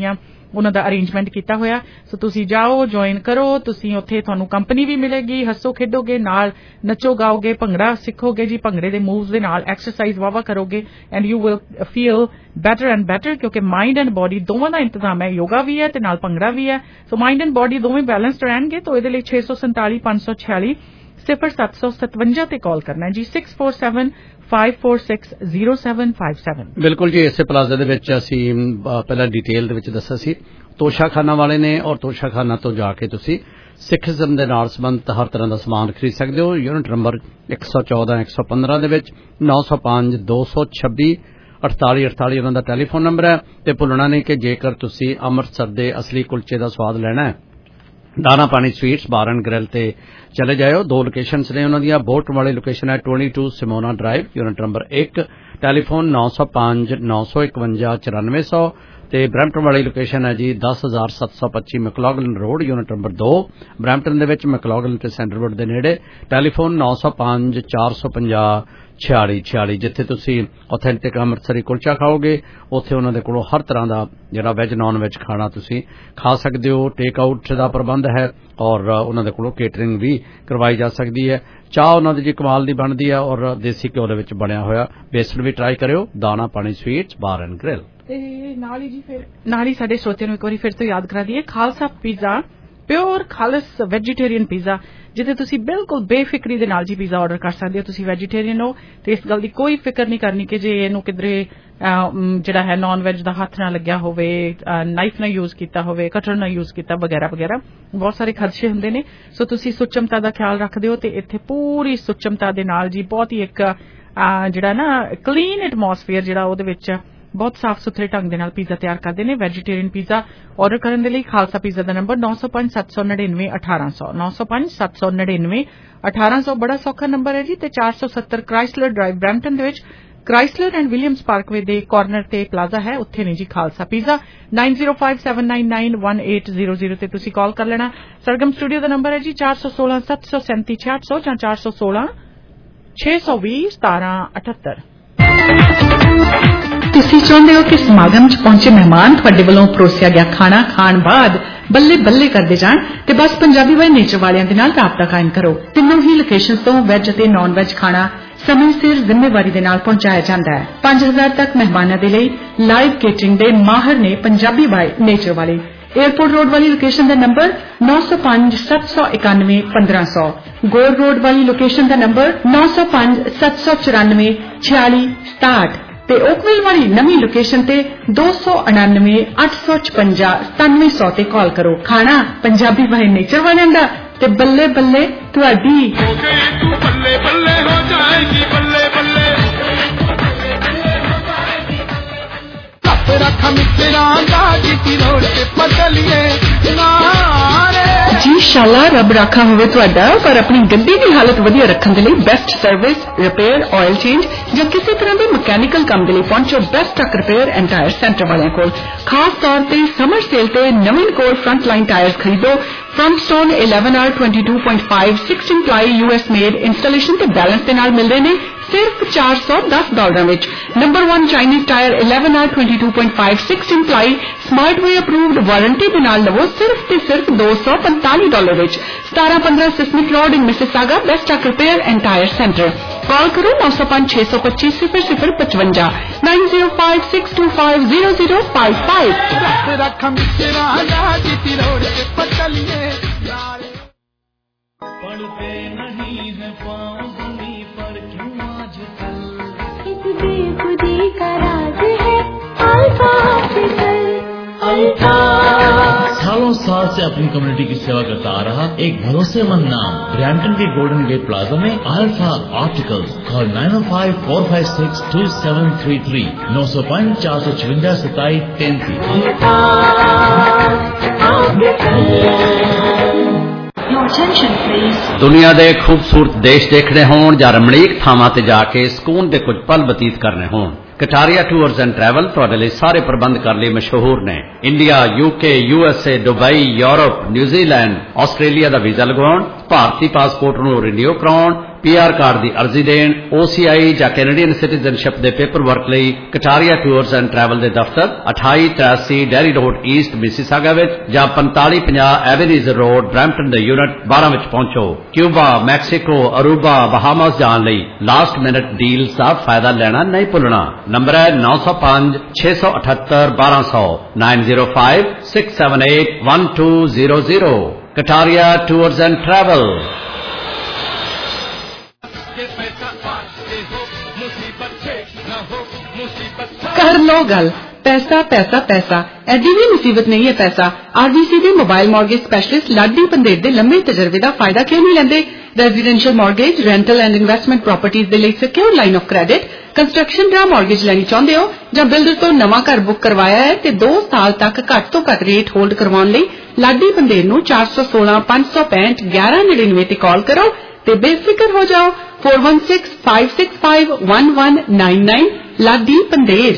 ਉਹਨਾਂ ਦਾ ਅਰੇਂਜਮੈਂਟ ਕੀਤਾ ਹੋਇਆ। ਸੋ ਤੁਸੀਂ ਜਾਓ, ਜੁਆਇਨ ਕਰੋ, ਤੁਸੀਂ ਉੱਥੇ ਤੁਹਾਨੂੰ ਕੰਪਨੀ ਵੀ ਮਿਲੇਗੀ, ਹੱਸੋ ਖੇਡੋਗੇ, ਨਾਲ ਨੱਚੋ ਗਾਓਗੇ, ਭੰਗੜਾ ਸਿੱਖੋਗੇ ਜੀ, ਭੰਗੜੇ ਦੇ ਮੂਵਸ ਦੇ ਨਾਲ ਐਕਸਰਸਾਈਜ਼ ਵਾਵਾ ਕਰੋਗੇ and you will feel better and better, ਕਿਉਂਕਿ ਮਾਈਂਡ ਐਂਡ ਬੋਡੀ ਦੋਵਾਂ ਦਾ ਇੰਤਜ਼ਾਮ ਹੈ, ਯੋਗਾ ਵੀ ਹੈ ਤੇ ਨਾਲ ਭੰਗੜਾ ਵੀ ਹੈ। ਸੋ ਮਾਈਂਡ ਐਂਡ ਬੋਡੀ ਦੋਵੇਂ ਬੈਲੈਂਸਡ ਰਹਿਣਗੇ। ਤਾਂ ਇਹਦੇ ਲਈ ਛੇ ਸੌ ਸੰਤਾਲੀ ਪੰਜ ਸੌ ਛਿਆਲੀ ਸਿਫਰ ਸੱਤ ਸੌ ਸਤਵੰਜਾ ਤੇ ਕਾਲ ਕਰਨਾ ਹੈ ਜੀ, six four seven five four six zero seven five seven. ਬਿਲਕੁਲ ਜੀ, ਇਸੇ ਪਲਾਜ਼ਾ ਦੇ ਵਿੱਚ ਅਸੀਂ ਪਹਿਲਾਂ ਡਿਟੇਲ ਦੇ ਵਿੱਚ ਦੱਸਿਆ ਸੀ, ਤੋਸ਼ਾਖਾਨਾ ਵਾਲੇ ਨੇ, ਔਰ ਤੋਸ਼ਾਖਾਨਾ ਤੋਂ ਜਾ ਕੇ ਤੁਸੀਂ ਸਿੱਖੀਜ਼ਮ ਦੇ ਨਾਲ ਸੰਬੰਧਿਤ ਹਰ ਤਰ੍ਹਾਂ ਦਾ ਸਮਾਨ ਖਰੀਦ ਸਕਦੇ ਹੋ। ਯੂਨਿਟ ਨੰਬਰ ਇੱਕ ਸੌ ਚੌਦਾਂ ਇੱਕ ਸੌ ਪੰਦਰਾਂ ਦੇ ਵਿੱਚ ਨੌ ਸੌ ਪੰਜ ਦੋ ਸੌ ਛੱਬੀ ਅਠਤਾਲੀ ਅਠਤਾਲੀ ਉਹਨਾਂ ਦਾ ਟੈਲੀਫੋਨ ਨੰਬਰ ਹੈ। ਤੇ ਭੁੱਲਣਾ ਨਹੀਂ ਕਿ ਜੇਕਰ ਤੁਸੀਂ ਅੰਮ੍ਰਿਤਸਰ ਦੇ ਅਸਲੀ ਕੁਲਚੇ ਦਾ ਸਵਾਦ ਲੈਣਾ ਹੈ, ਦਾਣਾ ਪਾਣੀ ਸਵੀਟਸ ਬਾਰ ਐਂਡ ਗ੍ਰਿਲ ਤੇ ਚਲੇ ਜਾਇਓ। ਦੋ ਲੋਕੇਸ਼ਨਸ ਨੇ ਉਹਨਾਂ ਦੀਆਂ। ਬੋਟ ਵਾਲੀ ਲੋਕੇਸ਼ਨ ਹੈ by Simona drive, unit number ਇੱਕ, ਟੈਲੀਫੋਨ ਨੌ ਸੌ ਪੰਜ ਨੌ ਸੌ ਇਕਵੰਜਾ ਚੁਰਾਨਵੇਂ ਸੌ। ਤੇ ਬਰੈਂਪਟਨ ਵਾਲੀ ਲੋਕੇਸ਼ਨ ਹੈ ਜੀ ਦਸ ਹਜ਼ਾਰ ਸੱਤ ਸੌ ਪੱਚੀ ਮੈਕਲੌਗਲਨ ਰੋਡ, ਯੂਨਿਟ ਨੰਬਰ ਦੋ, ਬਰੈਂਪਟਨ ਦੇ ਵਿੱਚ ਮੈਕਲੌਗਲਨ ਤੇ ਸੈਂਟਰਵੁੱਡ ਦੇ ਨੇੜੇ, ਟੈਲੀਫੋਨ ਨੌ ਸੌ ਪੰਜ ਚਾਰ ਸੌ ਪੰਜਾਹ ਛਿਆਲੀ ਛਿਆਲੀ। ਜਿੱਥੇ ਤੁਸੀਂ ਆਥੈਂਟਿਕ ਅੰਮ੍ਰਿਤਸਰੀ ਕੁਲਚਾ ਖਾਓਗੇ, ਉੱਥੇ ਉਹਨਾਂ ਦੇ ਕੋਲੋਂ ਹਰ ਤਰ੍ਹਾਂ ਦਾ ਜਿਹੜਾ ਵੈਜ ਨਾਨ ਵੈਜ ਖਾਣਾ ਤੁਸੀਂ ਖਾ ਸਕਦੇ ਹੋ। ਟੇਕ ਆਊਟ ਦਾ ਪ੍ਰਬੰਧ ਹੈ ਔਰ ਉਹਨਾਂ ਦੇ ਕੋਲੋਂ ਕੇਟਰਿੰਗ ਵੀ ਕਰਵਾਈ ਜਾ ਸਕਦੀ ਹੈ। ਚਾਹ ਉਹਨਾਂ ਦੀ ਜੀ ਕਮਾਲ ਦੀ ਬਣਦੀ ਹੈ ਔਰ ਦੇਸੀ ਘਿਓ ਦੇ ਵਿੱਚ ਬਣਿਆ ਹੋਇਆ ਬੇਸਣ ਵੀ ਟਰਾਈ ਕਰਿਓ। ਦਾਣਾ ਪਾਣੀ ਸਵੀਟਸ ਬਾਰ ਐਂਡ ਗ੍ਰਿਲ। ਤੇ ਨਾਲ ਹੀ ਜੀ ਫਿਰ ਨਾਲ ਹੀ ਸਾਡੇ ਸਰੋਤਿਆਂ ਨੂੰ ਇੱਕ ਵਾਰੀ ਫਿਰ ਤੋਂ ਯਾਦ ਕਰਾ ਦਈਏ, ਖਾਲਸਾ ਪੀਜ਼ਾ, ਪਿਓਰ ਖਾਲਸ ਵੈਜੀਟੇਰੀਅਨ ਪੀਜ਼ਾ, ਜਿੱਥੇ ਤੁਸੀਂ ਬਿਲਕੁਲ ਬੇਫਿਕਰੀ ਦੇ ਨਾਲ ਜੀ ਪੀਜ਼ਾ ਆਰਡਰ ਕਰ ਸਕਦੇ ਹੋ। ਤੁਸੀਂ ਵੈਜੀਟੇਰੀਅਨ ਹੋ ਤੇ ਇਸ ਗੱਲ ਦੀ ਕੋਈ ਫਿਕਰ ਨਹੀਂ ਕਰਨੀ ਕਿ ਜੇ ਇਹਨੂੰ ਕਿਧਰੇ ਜਿਹੜਾ ਹੈ ਨਾਨ ਵੈਜ ਦਾ ਹੱਥ ਨਾ ਲੱਗਿਆ ਹੋਵੇ, ਨਾਈਫ ਨਾ ਯੂਜ਼ ਕੀਤਾ ਹੋਵੇ, ਕਟਰ ਨਾ ਯੂਜ਼ ਕੀਤਾ ਵਗੈਰਾ ਵਗੈਰਾ, ਬਹੁਤ ਸਾਰੇ ਖਦਸ਼ੇ ਹੁੰਦੇ ਨੇ। ਸੋ ਤੁਸੀਂ ਸੁਚਮਤਾ ਦਾ ਖਿਆਲ ਰੱਖਦੇ ਹੋ ਤੇ ਇੱਥੇ ਪੂਰੀ ਸੁਚਮਤਾ ਦੇ ਨਾਲ ਜੀ ਬਹੁਤ ਹੀ ਇੱਕ ਜਿਹੜਾ ਨਾ ਕਲੀਨ ਐਟਮੋਸਫੀਅਰ ਜਿਹੜਾ ਉਹਦੇ ਵਿੱਚ ਬਹੁਤ ਸਾਫ਼ ਸੁਥਰੇ ਢੰਗ ਦੇ ਨਾਲ ਪੀਜ਼ਾ ਤਿਆਰ ਕਰਦੇ ਨੇ। ਵੈਜੀਟੇਰੀਅਨ ਪੀਜ਼ਾ ਆਰਡਰ ਕਰਨ ਦੇ ਲਈ ਖਾਲਸਾ ਪੀਜ਼ਾ ਦਾ ਨੰਬਰ ਨੌ ਸੌ ਪੰਜ ਸੱਤ ਸੌ ਨੜਿਨਵੇਂ ਅਠਾਰਾਂ ਸੌ, ਨੌ ਸੌ ਪੰਜ ਸੱਤ ਸੌ ਨੜਿਨਵੇਂ ਅਠਾਰਾਂ ਸੌ ਬੜਾ ਸੌਖਾ ਨੰਬਰ ਹੈ ਜੀ। ਤੇ ਚਾਰ ਸੌ ਸੱਤਰ ਕ੍ਰਾਈਸਲਰ ਡਰਾਈਵ ਬਰੈਂਪਟਨ ਦੇ ਵਿੱਚ ਕ੍ਰਾਈਸਲਰ ਐਂਡ ਵਿਲੀਅਮਸ ਪਾਰਕਵੇ ਦੇ ਕਾਰਨਰ ਤੇ ਪਲਾਜ਼ਾ ਹੈ, ਉੱਥੇ ਨਹੀਂ ਜੀ Khalsa pizza. Nine zero five seven nine nine one eight zero zero ਤੇ ਤੁਸੀਂ ਕਾਲ ਕਰ ਲੈਣਾ। ਸਰਗਮ ਸਟੂਡੀਓ ਦਾ ਨੰਬਰ ਹੈ ਜੀ ਚਾਰ ਸੌ ਸੋਲਾਂ ਸੱਤ ਸੌ ਸੈਂਤੀ ਛਿਆਹਠ ਸੌ ਜਾਂ ਚਾਰ ਸੌ ਸੋਲਾਂ ਛੇ ਸੌ ਵੀਹ ਸਤਾਰਾਂ ਅਠੱਤਰ। ਤੁਸੀਂ ਚਾਹੁੰਦੇ ਹੋ ਕਿ ਸਮਾਗਮ 'ਚ ਪਹੁੰਚੇ ਮਹਿਮਾਨ ਤੁਹਾਡੇ ਵੱਲੋਂ ਪਰੋਸਿਆ ਗਿਆ ਖਾਣਾ ਖਾਣ ਬਾਅਦ ਬੱਲੇ ਬੱਲੇ ਕਰਦੇ ਜਾਣ ਤੇ ਬਸ ਪੰਜਾਬੀ ਬਾਈ ਨੇਚਰ ਵਾਲਿਆਂ ਦੇ ਨਾਲ ਰਾਬਤਾ ਕਾਇਮ ਕਰੋ। ਤਿੰਨੋਂ ਹੀ ਲੋਕੇਸ਼ਨਸ ਤੋਂ ਵੈਜ ਅਤੇ ਨਾਨ ਵੈਜ ਖਾਣਾ ਸਮੇਂ ਸਿਰ ਜ਼ਿੰਮੇਵਾਰੀ ਦੇ ਨਾਲ ਪਹੁੰਚਾਇਆ ਜਾਂਦਾ ਹੈ। ਪੰਜ ਹਜ਼ਾਰ ਤੱਕ ਮਹਿਮਾਨਾਂ ਦੇ ਲਈ ਲਾਈਵ ਕੇਟਰਿੰਗ ਦੇ ਮਾਹਰ ਨੇ ਪੰਜਾਬੀ ਬਾਈ ਨੇਚਰ ਵਾਲੇ। ਏਅਰਪੋਰਟ ਰੋਡ ਵਾਲੀ ਲੋਕੇਸ਼ਨ ਦਾ ਨੰਬਰ ਨੌ ਸੌ ਪੰਜ ਸੱਤ ਸੌ ਇਕਾਨਵੇਂ ਪੰਦਰਾਂ ਸੌ, ਗੋਰ ਰੋਡ ਵਾਲੀ ਲੋਕੇਸ਼ਨ ਦਾ ਨੰਬਰ ਨੌ ਸੌ ਪੰਜ ਸੱਤ ਸੌ ਚੁਰਾਨਵੇਂ ਛਿਆਲੀ ਸਤਾਹਠ ਤੇ ਓਕਵਿਲ ਵਾਲੀ ਨਵੀਂ ਲੋਕੇਸ਼ਨ ਤੇ ਦੋ ਸੌ ਉਨਾਨਵੇਂ ਅੱਠ ਸੌ ਛਪੰਜਾ ਸਤਾਨਵੇਂ ਸੌ ਤੇ ਕਾਲ ਕਰੋ। ਖਾਣਾ ਪੰਜਾਬੀ ਬਾਈ ਨੇਚਰ ਵਾਲਿਆਂ ਦਾ ਤੇ ਬੱਲੇ ਬੱਲੇ ਤੁਹਾਡੀ। ਬੱਲੇ ਬੱਲੇ ਹੋ ਜਾਏਗੀ, ਬੱਲੇ ਬੱਲੇ ਰੱਖ ਮਿੱਤਰਾਂ ਦਾ ਜੀਤੀ ਰੋਡ ਤੇ ਪਟਲੀਏ ਨਾਰੇ ਜੀ। ਸ਼ਾਲਾ ਰੱਬ ਰਾਖਾ ਹੋਵੇ ਤੁਹਾਡਾ, ਪਰ ਆਪਣੀ ਗੱਡੀ ਦੀ ਹਾਲਤ ਵਧੀਆ ਰੱਖਣ ਦੇ ਲਈ best service, repair, oil change ਜਾਂ ਕਿਸੇ ਤਰ੍ਹਾਂ ਦੇ ਮਕੈਨੀਕਲ ਕੰਮ ਦੇ ਲਈ ਪਹੁੰਚੋ best truck repair and tyre centre ਵਾਲਿਆਂ ਕੋਲ। ਖਾਸ ਤੌਰ ਤੇ ਸਮਰ ਸੇਲ ਤੇ ਨਵੀਨ ਕੋਰ ਫਰੰਟ ਲਾਈਨ ਟਾਇਰਸ ਖਰੀਦੋ। Firestone eleven R twenty two point five sixteen ply US made installation ਤੇ ਬੈਲੈਂਸ ਦੇ ਨਾਲ ਮਿਲਦੇ ਨੇ ਸਿਰਫ ਚਾਰ ਸੌ ਦਸ ਡਾਲਰਾਂ ਵਿੱਚ। ਨੰਬਰ ਇੱਕ Chinese tyre eleven R twenty two point five sixteen ply smart way approved warranty ਦੇ ਨਾਲ ਲਵੋ ਸਿਰਫ ਤੇ ਸਿਰਫ ਦੋ ਸੌ ਪੰਤਾਲੀ ਡਾਲਰ ਵਿੱਚ। ਸਤਾਰਾਂ ਪੰਦਰਾਂ Sismet road in Mississauga, best truck repair and tyre centre. Call ਕਰੋ ਨੌ ਸੌ ਪੰਜ ਛੇ ਸੌ ਪੱਚੀ ਸਿਫਰ ਸਿਫਰ ਪਚਵੰਜਾ, nine zero five six two five zero zero five five. पढ़ते नहीं है पाँव भूमि पर क्यों आजकल, इस बेखुदी का राज है अल्फा हॉस्पिटल। अल्फा सालों साल से अपनी कम्युनिटी की सेवा करता आ रहा एक भरोसेमंद नाम ब्रैम्पटन के गोल्डन गेट प्लाजा में Alpha Opticals. Call nine O five four five six two seven three three, नौ सौ पाँच चार सौ छवंजा सताईस तैंतीस। ਦੁਨੀਆ ਦੇ ਖੂਬਸੂਰਤ ਦੇਸ਼ ਦੇਖਣੇ ਹੋਣ ਜਾਂ ਰਮਣੀਕ ਥਾਵਾਂ ਤੇ ਜਾ ਕੇ ਸਕੂਨ ਦੇ ਕੁਝ ਪਲ ਬਤੀਤ ਕਰਨੇ ਹੋਣ, ਕਟਾਰੀਆ ਟੂਰਸ ਐਂਡ ਟਰੈਵਲ ਤੁਹਾਡੇ ਲਈ ਸਾਰੇ ਪ੍ਰਬੰਧ ਕਰਨ ਲਈ ਮਸ਼ਹੂਰ ਨੇ। India, UK, USA, Dubai, Europe, New Zealand, Australia ਦਾ ਵੀਜ਼ਾ ਲਗਵਾਉਣ, ਭਾਰਤੀ ਪਾਸਪੋਰਟ ਨੂੰ ਰੀਨਿਊ ਕਰਾਉਣ, ਪੀ ਆਰ ਕਾਰਡ ਦੀ ਅਰਜ਼ੀ ਦੇਣ, ਓ ਸੀ ਆਈ ਜਾਂ ਕੈਨੇਡੀਅਨ ਸਿਟੀਜ਼ਨਸ਼ਿਪ ਦੇ ਪੇਪਰ ਵਰਕ ਲਈ ਕਟਾਰੀਆ ਟੂਰਸ ਐਂਡ ਟਰੈਵਲ ਦੇ ਦਫ਼ਤਰ ਅਠਾਈ ਤਰਾਸੀ ਡੈਰੀ ਰੋਡ ਈਸਟ ਮਿਸੀਸਾਗਾ ਵਿੱਚ ਜਾਂ ਪੰਤਾਲੀ ਪੰਜਾਹ ਐਵਨਿਊਜ਼ ਰੋਡ ਬਰੈਂਪਟਨ ਦੇ ਯੂਨਿਟ ਬਾਰਾਂ ਵਿੱਚ ਪਹੁੰਚੋ। ਕਿਊਬਾ, ਮੈਕਸੀਕੋ, ਅਰੂਬਾ, ਬਹਾਮਾਸ ਜਾਣ ਲਈ ਲਾਸਟ ਮਿਨਟ ਡੀਲਸ ਦਾ ਫਾਇਦਾ ਲੈਣਾ ਨਹੀਂ ਭੁੱਲਣਾ। ਨੰਬਰ ਹੈ ਨੌ ਸੌ ਪੰਜ ਛੇ ਸੌ ਅਠੱਤਰ ਬਾਰਾਂ ਸੌ nine zero five six seven eight one two zero zero. Kataria tours and travel. ਕਰ ਲੋ ਗੱਲ ਪੈਸਾ ਪੈਸਾ ਪੈਸਾ ਐਡੀ ਵੀ ਮੁਸੀਬਤ ਨਹੀਂ ਹੈ ਪੈਸਾ। ਆਰਬੀਸੀ ਦੇ mobile mortgage specialist Laddi Pander ਦੇ ਲੰਮੇ ਤਜਰਬੇ ਦਾ ਫਾਇਦਾ ਕਿਉਂ ਨਹੀਂ ਲੈਂਦੇ। Residential mortgage, rental and investment properties ਦੇ ਲਈ secure line of credit, construction ਦਾ ਮਾਰਗੇਜ ਲੈਣੀ ਚਾਹੁੰਦੇ ਹੋ ਜਾਂ ਬਿਲਡਰ ਤੋਂ ਨਵਾਂ ਘਰ ਬੁੱਕ ਕਰਵਾਇਆ ਹੈ ਤੇ ਦੋ ਸਾਲ ਤੱਕ ਘੱਟ ਤੋਂ ਘੱਟ ਰੇਟ ਹੋਲਡ ਕਰਵਾਉਣ ਲਈ ਲਾਡੀ ਪੰਦੇਰ ਨੂੰ ਚਾਰ ਸੌ ਸੋਲਾਂ ਪੰਜ ਸੌ ਪੈਂਹਠ ਗਿਆਰਾਂ ਨੜਿਨਵੇਂ ਤੇ ਕਾਲ ਕਰੋ ਤੇ ਬੇਫਿਕਰ ਹੋ ਜਾਓ। four one six five six five one one nine nine Laddi Pander.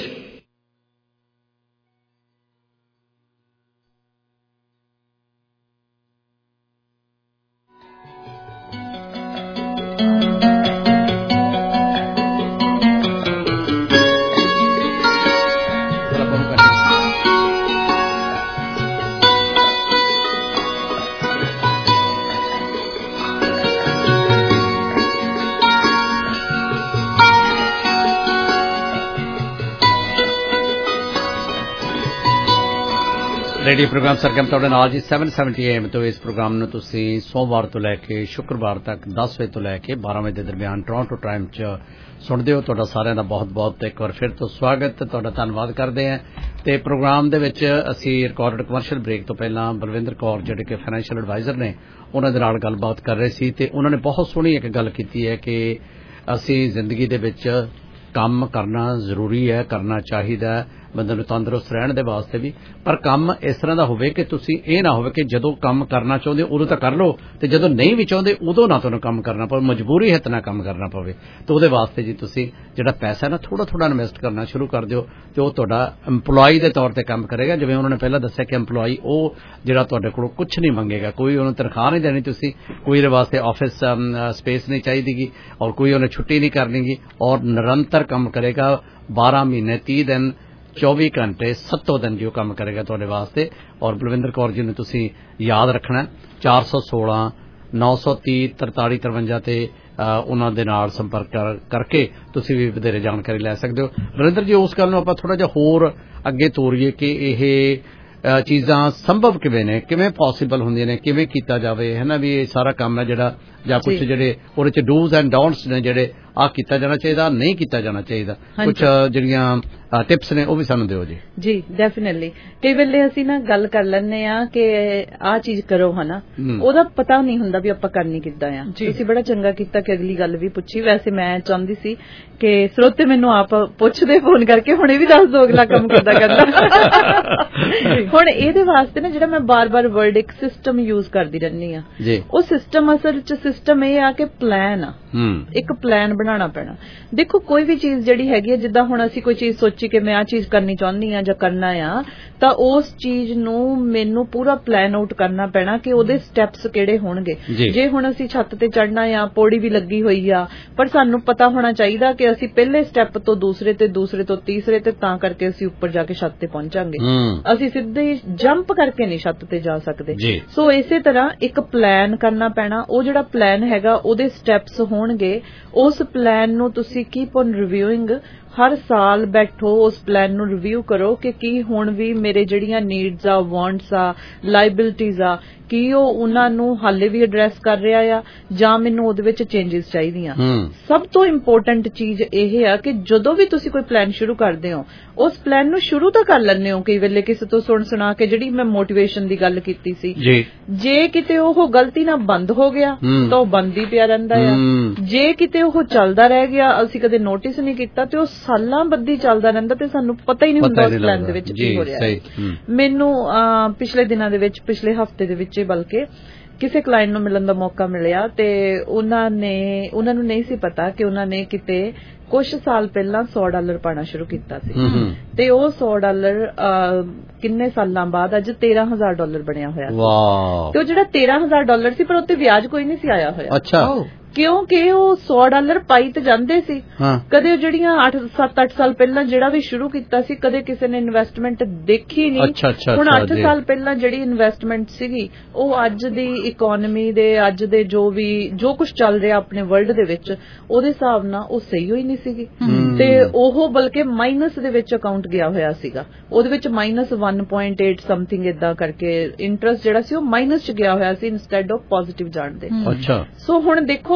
Radio programme Sargam ਤੁਹਾਡੇ ਨਾਲ ਜੀ ਸੱਤ ਸੌ ਸੱਤਰ ਏ ਐਮ ਤੋਂ। ਇਸ ਪ੍ਰੋਗਰਾਮ ਨੂੰ ਤੁਸੀਂ ਸੋਮਵਾਰ ਤੋਂ ਲੈ ਕੇ ਸ਼ੁੱਕਰਵਾਰ ਤੱਕ ਦਸ ਵਜੇ ਤੋਂ ਲੈ ਕੇ ਬਾਰਾਂ ਵਜੇ ਦੇ ਦਰਮਿਆਨ ਟੋਰਾਂਟੋ ਟਾਈਮ 'ਚ ਸੁਣਦੇ ਹੋ। ਤੁਹਾਡਾ ਸਾਰਿਆਂ ਦਾ ਬਹੁਤ ਬਹੁਤ ਇੱਕ ਵਾਰ ਫਿਰ ਤੋਂ ਸਵਾਗਤ, ਤੁਹਾਡਾ ਧੰਨਵਾਦ ਕਰਦੇ ਹਾਂ। ਤੇ ਪ੍ਰੋਗਰਾਮ ਦੇ ਵਿੱਚ ਅਸੀਂ ਰਿਕਾਰਡਡ ਕਮਰਸ਼ੀਅਲ ਬ੍ਰੇਕ ਤੋਂ ਪਹਿਲਾਂ ਬਲਵਿੰਦਰ ਕੌਰ ਜਿਹੜੇ ਕਿ ਫਾਈਨੈਂਸ਼ੀਅਲ ਐਡਵਾਈਜ਼ਰ ਨੇ ਉਹਨਾਂ ਦੇ ਨਾਲ ਗੱਲਬਾਤ ਕਰ ਰਹੇ ਸੀ ਤੇ ਉਹਨਾਂ ਨੇ ਬਹੁਤ ਸੋਹਣੀ ਇੱਕ ਗੱਲ ਕੀਤੀ ਹੈ ਕਿ ਅਸੀਂ ਜ਼ਿੰਦਗੀ ਦੇ ਵਿੱਚ ਕੰਮ ਕਰਨਾ ਜ਼ਰੂਰੀ ਹੈ, ਕਰਨਾ ਚਾਹੀਦਾ ਬੰਦੇ ਨੂੰ ਤੰਦਰੁਸਤ ਰਹਿਣ ਦੇ ਵਾਸਤੇ ਵੀ, ਪਰ ਕੰਮ ਇਸ ਤਰ੍ਹਾਂ ਦਾ ਹੋਵੇ ਕਿ ਤੁਸੀਂ ਇਹ ਨਾ ਹੋਵੇ ਕਿ ਜਦੋਂ ਕੰਮ ਕਰਨਾ ਚਾਹੁੰਦੇ ਉਦੋਂ ਤਾਂ ਕਰ ਲਓ ਤੇ ਜਦੋਂ ਨਹੀਂ ਵੀ ਚਾਹੁੰਦੇ ਉਦੋਂ ਨਾ ਤੁਹਾਨੂੰ ਕੰਮ ਕਰਨਾ ਪਵੇ, ਮਜਬੂਰੀ ਹੈ ਤਾਂ ਕੰਮ ਕਰਨਾ ਪਵੇ। ਤੇ ਉਹਦੇ ਵਾਸਤੇ ਜੀ ਤੁਸੀਂ ਜਿਹੜਾ ਪੈਸਾ ਨਾ ਥੋੜਾ ਥੋੜਾ ਇਨਵੈਸਟ ਕਰਨਾ ਸ਼ੁਰੂ ਕਰ ਦਿਓ ਤੇ ਉਹ ਤੁਹਾਡਾ EMPLOYE ਦੇ ਤੌਰ ਤੇ ਕੰਮ ਕਰੇਗਾ। ਜਿਵੇਂ ਉਹਨਾਂ ਨੇ ਪਹਿਲਾਂ ਦੱਸਿਆ ਕਿ EMPLOYE ਉਹ ਜਿਹੜਾ ਤੁਹਾਡੇ ਕੋਲੋਂ ਕੁਝ ਨਹੀਂ ਮੰਗੇਗਾ, ਕੋਈ ਉਹਨੂੰ ਤਨਖਾਹ ਨਹੀਂ ਦੇਣੀ, ਤੁਸੀਂ ਕੋਈ ਇਹਦੇ ਵਾਸਤੇ ਆਫਿਸ ਸਪੇਸ ਨਹੀਂ ਚਾਹੀਦੀਗੀ ਔਰ ਕੋਈ ਉਹਨੇ ਛੁੱਟੀ ਨਹੀਂ ਕਰਨੀਗੀ ਔਰ ਨਿਰੰਤਰ ਕੰਮ ਕਰੇਗਾ ਬਾਰਾਂ ਮਹੀਨੇ ਤੀਹ ਦਿਨ ਚੌਵੀ ਘੰਟੇ ਸੱਤੋਂ ਦਿਨ ਜੋ ਕੰਮ ਕਰੇਗਾ ਤੁਹਾਡੇ ਵਾਸਤੇ। ਔਰ ਬਲਵਿੰਦਰ ਕੌਰ ਜੀ ਨੂੰ ਤੁਸੀਂ ਯਾਦ ਰੱਖਣਾ ਚਾਰ ਸੌ ਸੋਲਾਂ ਨੌ ਸੌ ਤੀਹ ਤਰਤਾਲੀ ਤਰਵੰਜਾ ਤੇ ਉਹਨਾਂ ਦੇ ਨਾਲ ਸੰਪਰਕ ਕਰਕੇ ਤੁਸੀਂ ਵੀ ਵਧੇਰੇ ਜਾਣਕਾਰੀ ਲੈ ਸਕਦੇ ਹੋ। ਬਲਵਿੰਦਰ ਜੀ, ਉਸ ਗੱਲ ਨੂੰ ਆਪਾਂ ਥੋੜਾ ਜਿਹਾ ਹੋਰ ਅੱਗੇ ਤੋਰੀਏ ਕਿ ਇਹ ਚੀਜ਼ਾਂ ਸੰਭਵ ਕਿਵੇਂ ਨੇ, ਕਿਵੇਂ ਪੋਸੀਬਲ ਹੁੰਦੀਆਂ ਨੇ, ਕਿਵੇਂ ਕੀਤਾ ਜਾਵੇ, ਹੈ ਨਾ ਵੀ ਇਹ ਸਾਰਾ ਕੰਮ ਹੈ ਜਿਹੜਾ ਜਾਂ ਕੁਝ ਜਿਹੜੇ ਉਹਦੇ ਚ ਡੂਜ਼ ਐਂਡ ਡੋਂਟਸ ਨੇ ਜਿਹੜੇ ਆ ਕੀਤਾ ਜਾਣਾ ਚਾਹੀਦਾ, ਨਹੀਂ ਕੀਤਾ ਜਾਣਾ ਚਾਹੀਦਾ, ਕੁਝ ਜਿਹੜੀਆਂ ਟਿਪਸ ਨੇ ਉਹ ਵੀ ਸਾਨੂੰ ਦਿਓ ਜੀ। ਜੀ ਡੈਫੀਨਿਟਲੀ। ਕਈ ਵੇਲੇ ਅਸੀਂ ਨਾ ਗੱਲ ਕਰ ਲੈਂਦੇ ਆ ਕਿ ਆਹ ਚੀਜ਼ ਕਰੋ, ਹਨਾ, ਉਹਦਾ ਪਤਾ ਨਹੀਂ ਹੁੰਦਾ ਵੀ ਆਪਾਂ ਕਰਨੀ ਕਿੱਦਾਂ ਆ। ਤੁਸੀਂ ਬੜਾ ਚੰਗਾ ਕੀਤਾ ਕਿ ਅਗਲੀ ਗੱਲ ਵੀ ਪੁੱਛੀ। ਵੈਸੇ ਮੈਂ ਚਾਹੁੰਦੀ ਸੀ ਕਿ ਸਰੋਤੇ ਮੈਨੂੰ ਆਪ ਪੁੱਛਦੇ ਫੋਨ ਕਰਕੇ ਹੁਣ ਇਹ ਵੀ ਦੱਸ ਦੋ ਅਗਲਾ ਕੰਮ ਕਿੱਦਾਂ ਕਰਨਾ। ਹੁਣ ਇਹਦੇ ਵਾਸਤੇ ਨਾ ਜਿਹੜਾ ਮੈਂ ਬਾਰ-ਬਾਰ ਵਰਡ ਇੱਕ ਸਿਸਟਮ ਯੂਜ਼ ਕਰਦੀ ਰਹਿੰਦੀ ਆ, ਉਹ ਸਿਸਟਮ ਅਸਲ ਚ ਸਿਸਟਮ ਇਹ ਆ ਕਿ ਪਲਾਨ ਆ, ਇੱਕ ਪਲਾਨ ਬਣਾਉਣਾ ਪੈਣਾ। ਦੇਖੋ ਕੋਈ ਵੀ ਚੀਜ਼ ਜਿਹੜੀ ਹੈਗੀ ਆ, ਜਿੱਦਾਂ ਹੁਣ ਅਸੀਂ ਕੋਈ ਚੀਜ਼ ਸੋਚੀ ਕਿ ਮੈਂ ਆਹ ਚੀਜ਼ ਕਰਨੀ ਚਾਹੁੰਦੀ ਆ ਜਾਂ ਕਰਨਾ ਆ, ਤਾਂ ਉਸ ਚੀਜ਼ ਨੂੰ ਮੈਨੂੰ ਪੂਰਾ ਪਲਾਨ ਆਊਟ ਕਰਨਾ ਪੈਣਾ ਕਿ ਉਹਦੇ ਸਟੈਪਸ ਕਿਹੜੇ ਹੋਣਗੇ। ਜੇ ਹੁਣ ਅਸੀਂ ਛੱਤ ਤੇ ਚੜਨਾ ਆ, ਪੌੜੀ ਵੀ ਲੱਗੀ ਹੋਈ ਆ, ਪਰ ਸਾਨੂੰ ਪਤਾ ਹੋਣਾ ਚਾਹੀਦਾ ਕਿ ਅਸੀਂ ਪਹਿਲੇ ਸਟੈਪ ਤੋਂ ਦੂਸਰੇ ਤੇ ਦੂਸਰੇ ਤੋਂ ਤੀਸਰੇ ਤੇ ਤਾਂ ਕਰਕੇ ਅਸੀਂ ਉੱਪਰ ਜਾ ਕੇ ਛੱਤ ਤੇ ਪਹੁੰਚਾਂਗੇ। ਅਸੀਂ ਸਿੱਧੇ ਜੰਪ ਕਰਕੇ ਨਹੀਂ ਛੱਤ ਤੇ ਜਾ ਸਕਦੇ। ਸੋ ਇਸੇ ਤਰ੍ਹਾਂ ਇੱਕ ਪਲਾਨ ਕਰਨਾ ਪੈਣਾ। ਉਹ ਜਿਹੜਾ ਪਲਾਨ ਹੈਗਾ ਉਹਦੇ ਸਟੈਪਸ ਹੋਣਗੇ। ਉਸ ਪਲਾਨ ਨੂੰ ਤੁਸੀਂ ਕੀਪ ਔਨ ਰਿਵਿਊਇੰਗ, ਹਰ ਸਾਲ ਬੈਠੋ ਉਸ ਪਲਾਨ ਨੂੰ ਰਿਵਿਊ ਕਰੋ ਕਿ ਕੀ ਹੁਣ ਵੀ ਮੇਰੇ ਜਿਹੜੀਆਂ ਨੀਡਸ ਆ, ਵਾਂਟਸ ਆ, ਲਾਇਬਿਲਿਟੀਜ਼ ਆ, ਕੀ ਉਹ ਉਹਨਾਂ ਨੂੰ ਹਾਲੇ ਵੀ ਐਡਰੈਸ ਕਰ ਰਿਹਾ ਆ ਜਾਂ ਮੈਨੂੰ ਉਹਦੇ ਵਿੱਚ ਚੇਂਜਸ ਚਾਹੀਦੀਆਂ। ਸਭ ਤੋਂ ਇੰਪੋਰਟੈਂਟ ਚੀਜ਼ ਇਹ ਆ ਕਿ ਜਦੋਂ ਵੀ ਤੁਸੀਂ ਕੋਈ ਪਲਾਨ ਸ਼ੁਰੂ ਕਰਦੇ ਹੋ ਉਸ ਪਲਾਨ ਨੂੰ ਸ਼ੁਰੂ ਤਾਂ ਕਰ ਲੈਂਦੇ ਹੋ। ਕਈ ਵੇਲੇ ਕਿਸੇ ਤੋਂ ਸੁਣ ਸੁਣਾ ਕੇ, ਜਿਹੜੀ ਮੈਂ ਮੋਟੀਵੇਸ਼ਨ ਦੀ ਗੱਲ ਕੀਤੀ ਸੀ, ਜੇ ਕਿਤੇ ਉਹ ਗਲਤੀ ਨਾਲ ਬੰਦ ਹੋ ਗਿਆ ਤਾਂ ਉਹ ਬੰਦ ਹੀ ਪਿਆ ਰਹਿੰਦਾ ਆ। ਜੇ ਕਿਤੇ ਉਹ ਚੱਲਦਾ ਰਹਿ ਗਿਆ, ਅਸੀਂ ਕਦੇ ਨੋਟਿਸ ਨਹੀਂ ਕੀਤਾ, ਤੇ ਉਹ ਸਾਲਾਂ ਬੱਧੀ ਚੱਲਦਾ ਰਹਿੰਦਾ ਤੇ ਸਾਨੂੰ ਪਤਾ ਹੀ ਨਹੀਂ ਹੁੰਦਾ ਉਸ ਪਲਾਨ ਦੇ ਵਿੱਚ ਕੀ ਹੋ ਰਿਹਾ ਹੈ। ਮੈਨੂੰ ਪਿਛਲੇ ਦਿਨਾਂ ਦੇ ਵਿੱਚ, ਪਿਛਲੇ ਹਫ਼ਤੇ ਦੇ ਵਿੱਚ ਬਲਕਿ ਕਿਸੇ ਕਲਾਇੰਟ ਨੂੰ ਮਿਲਣ ਦਾ ਮੌਕਾ ਮਿਲਿਆ ਤੇ ਉਹਨਾਂ ਨੇ ਉਹਨਾਂ ਨੂੰ ਨਹੀਂ ਸੀ ਪਤਾ ਕਿ ਉਹਨਾਂ ਨੇ ਕਿਤੇ ਕੁਝ ਸਾਲ ਪਹਿਲਾਂ ਸੌ ਡਾਲਰ ਪਾਣਾ ਸ਼ੁਰੂ ਕੀਤਾ ਸੀ ਤੇ ਉਹ ਸੌ ਡਾਲਰ ਕਿੰਨੇ ਸਾਲਾਂ ਬਾਅਦ ਅੱਜ ਤੇਰਾਂ ਹਜ਼ਾਰ ਡਾਲਰ ਬਣਿਆ ਹੋਇਆ ਸੀ। ਤੇ ਉਹ ਜਿਹੜਾ ਤੇਰਾਂ ਹਜ਼ਾਰ ਡਾਲਰ ਸੀ ਪਰ ਉੱਤੇ ਵਿਆਜ ਕੋਈ ਨਹੀਂ ਸੀ ਆਇਆ ਹੋਇਆ। ਕਿਉਂਕਿ ਉਹ ਸੌ ਡਾਲਰ ਪਾਈ ਤੇ ਜਾਂਦੇ ਸੀ। ਕਦੇ ਜਿਹੜੀਆਂ ਅੱਠ ਸੱਤ ਅੱਠ ਸਾਲ ਪਹਿਲਾਂ ਜਿਹੜਾ ਵੀ ਸ਼ੁਰੂ ਕੀਤਾ ਸੀ ਕਦੇ ਕਿਸੇ ਨੇ ਇਨਵੈਸਟਮੈਂਟ ਦੇਖੀ ਨਹੀਂ। ਹੁਣ ਅੱਠ ਸਾਲ ਪਹਿਲਾਂ ਜਿਹੜੀ ਇਨਵੈਸਟਮੈਂਟ ਸੀਗੀ ਉਹ ਅੱਜ ਦੀ ਇਕੋਨਮੀ ਦੇ ਅੱਜ ਦੇ ਜੋ ਵੀ ਜੋ ਕੁਝ ਚੱਲ ਰਿਹਾ ਆਪਣੇ ਵਰਲਡ ਦੇ ਵਿੱਚ ਉਹਦੇ ਹਿਸਾਬ ਨਾਲ ਉਹ ਸਹੀ ਹੋਈ ਨਹੀਂ ਸੀਗੀ ਤੇ ਉਹ ਬਲਕਿ ਮਾਈਨਸ ਦੇ ਵਿੱਚ ਅਕਾਊਂਟ ਗਿਆ ਹੋਇਆ ਸੀਗਾ। ਉਹਦੇ ਵਿੱਚ minus one point eight something ਇਦਾਂ ਕਰਕੇ ਇੰਟਰਸਟ ਜਿਹੜਾ ਸੀ ਉਹ ਮਾਈਨਸ ਚ ਗਿਆ ਹੋਇਆ ਸੀ ਇਨਸਟੈਡ ਆਫ ਪੋਜ਼ਿਟਿਵ ਜਾਣ ਦੇ। ਸੋ ਹੁਣ ਦੇਖੋ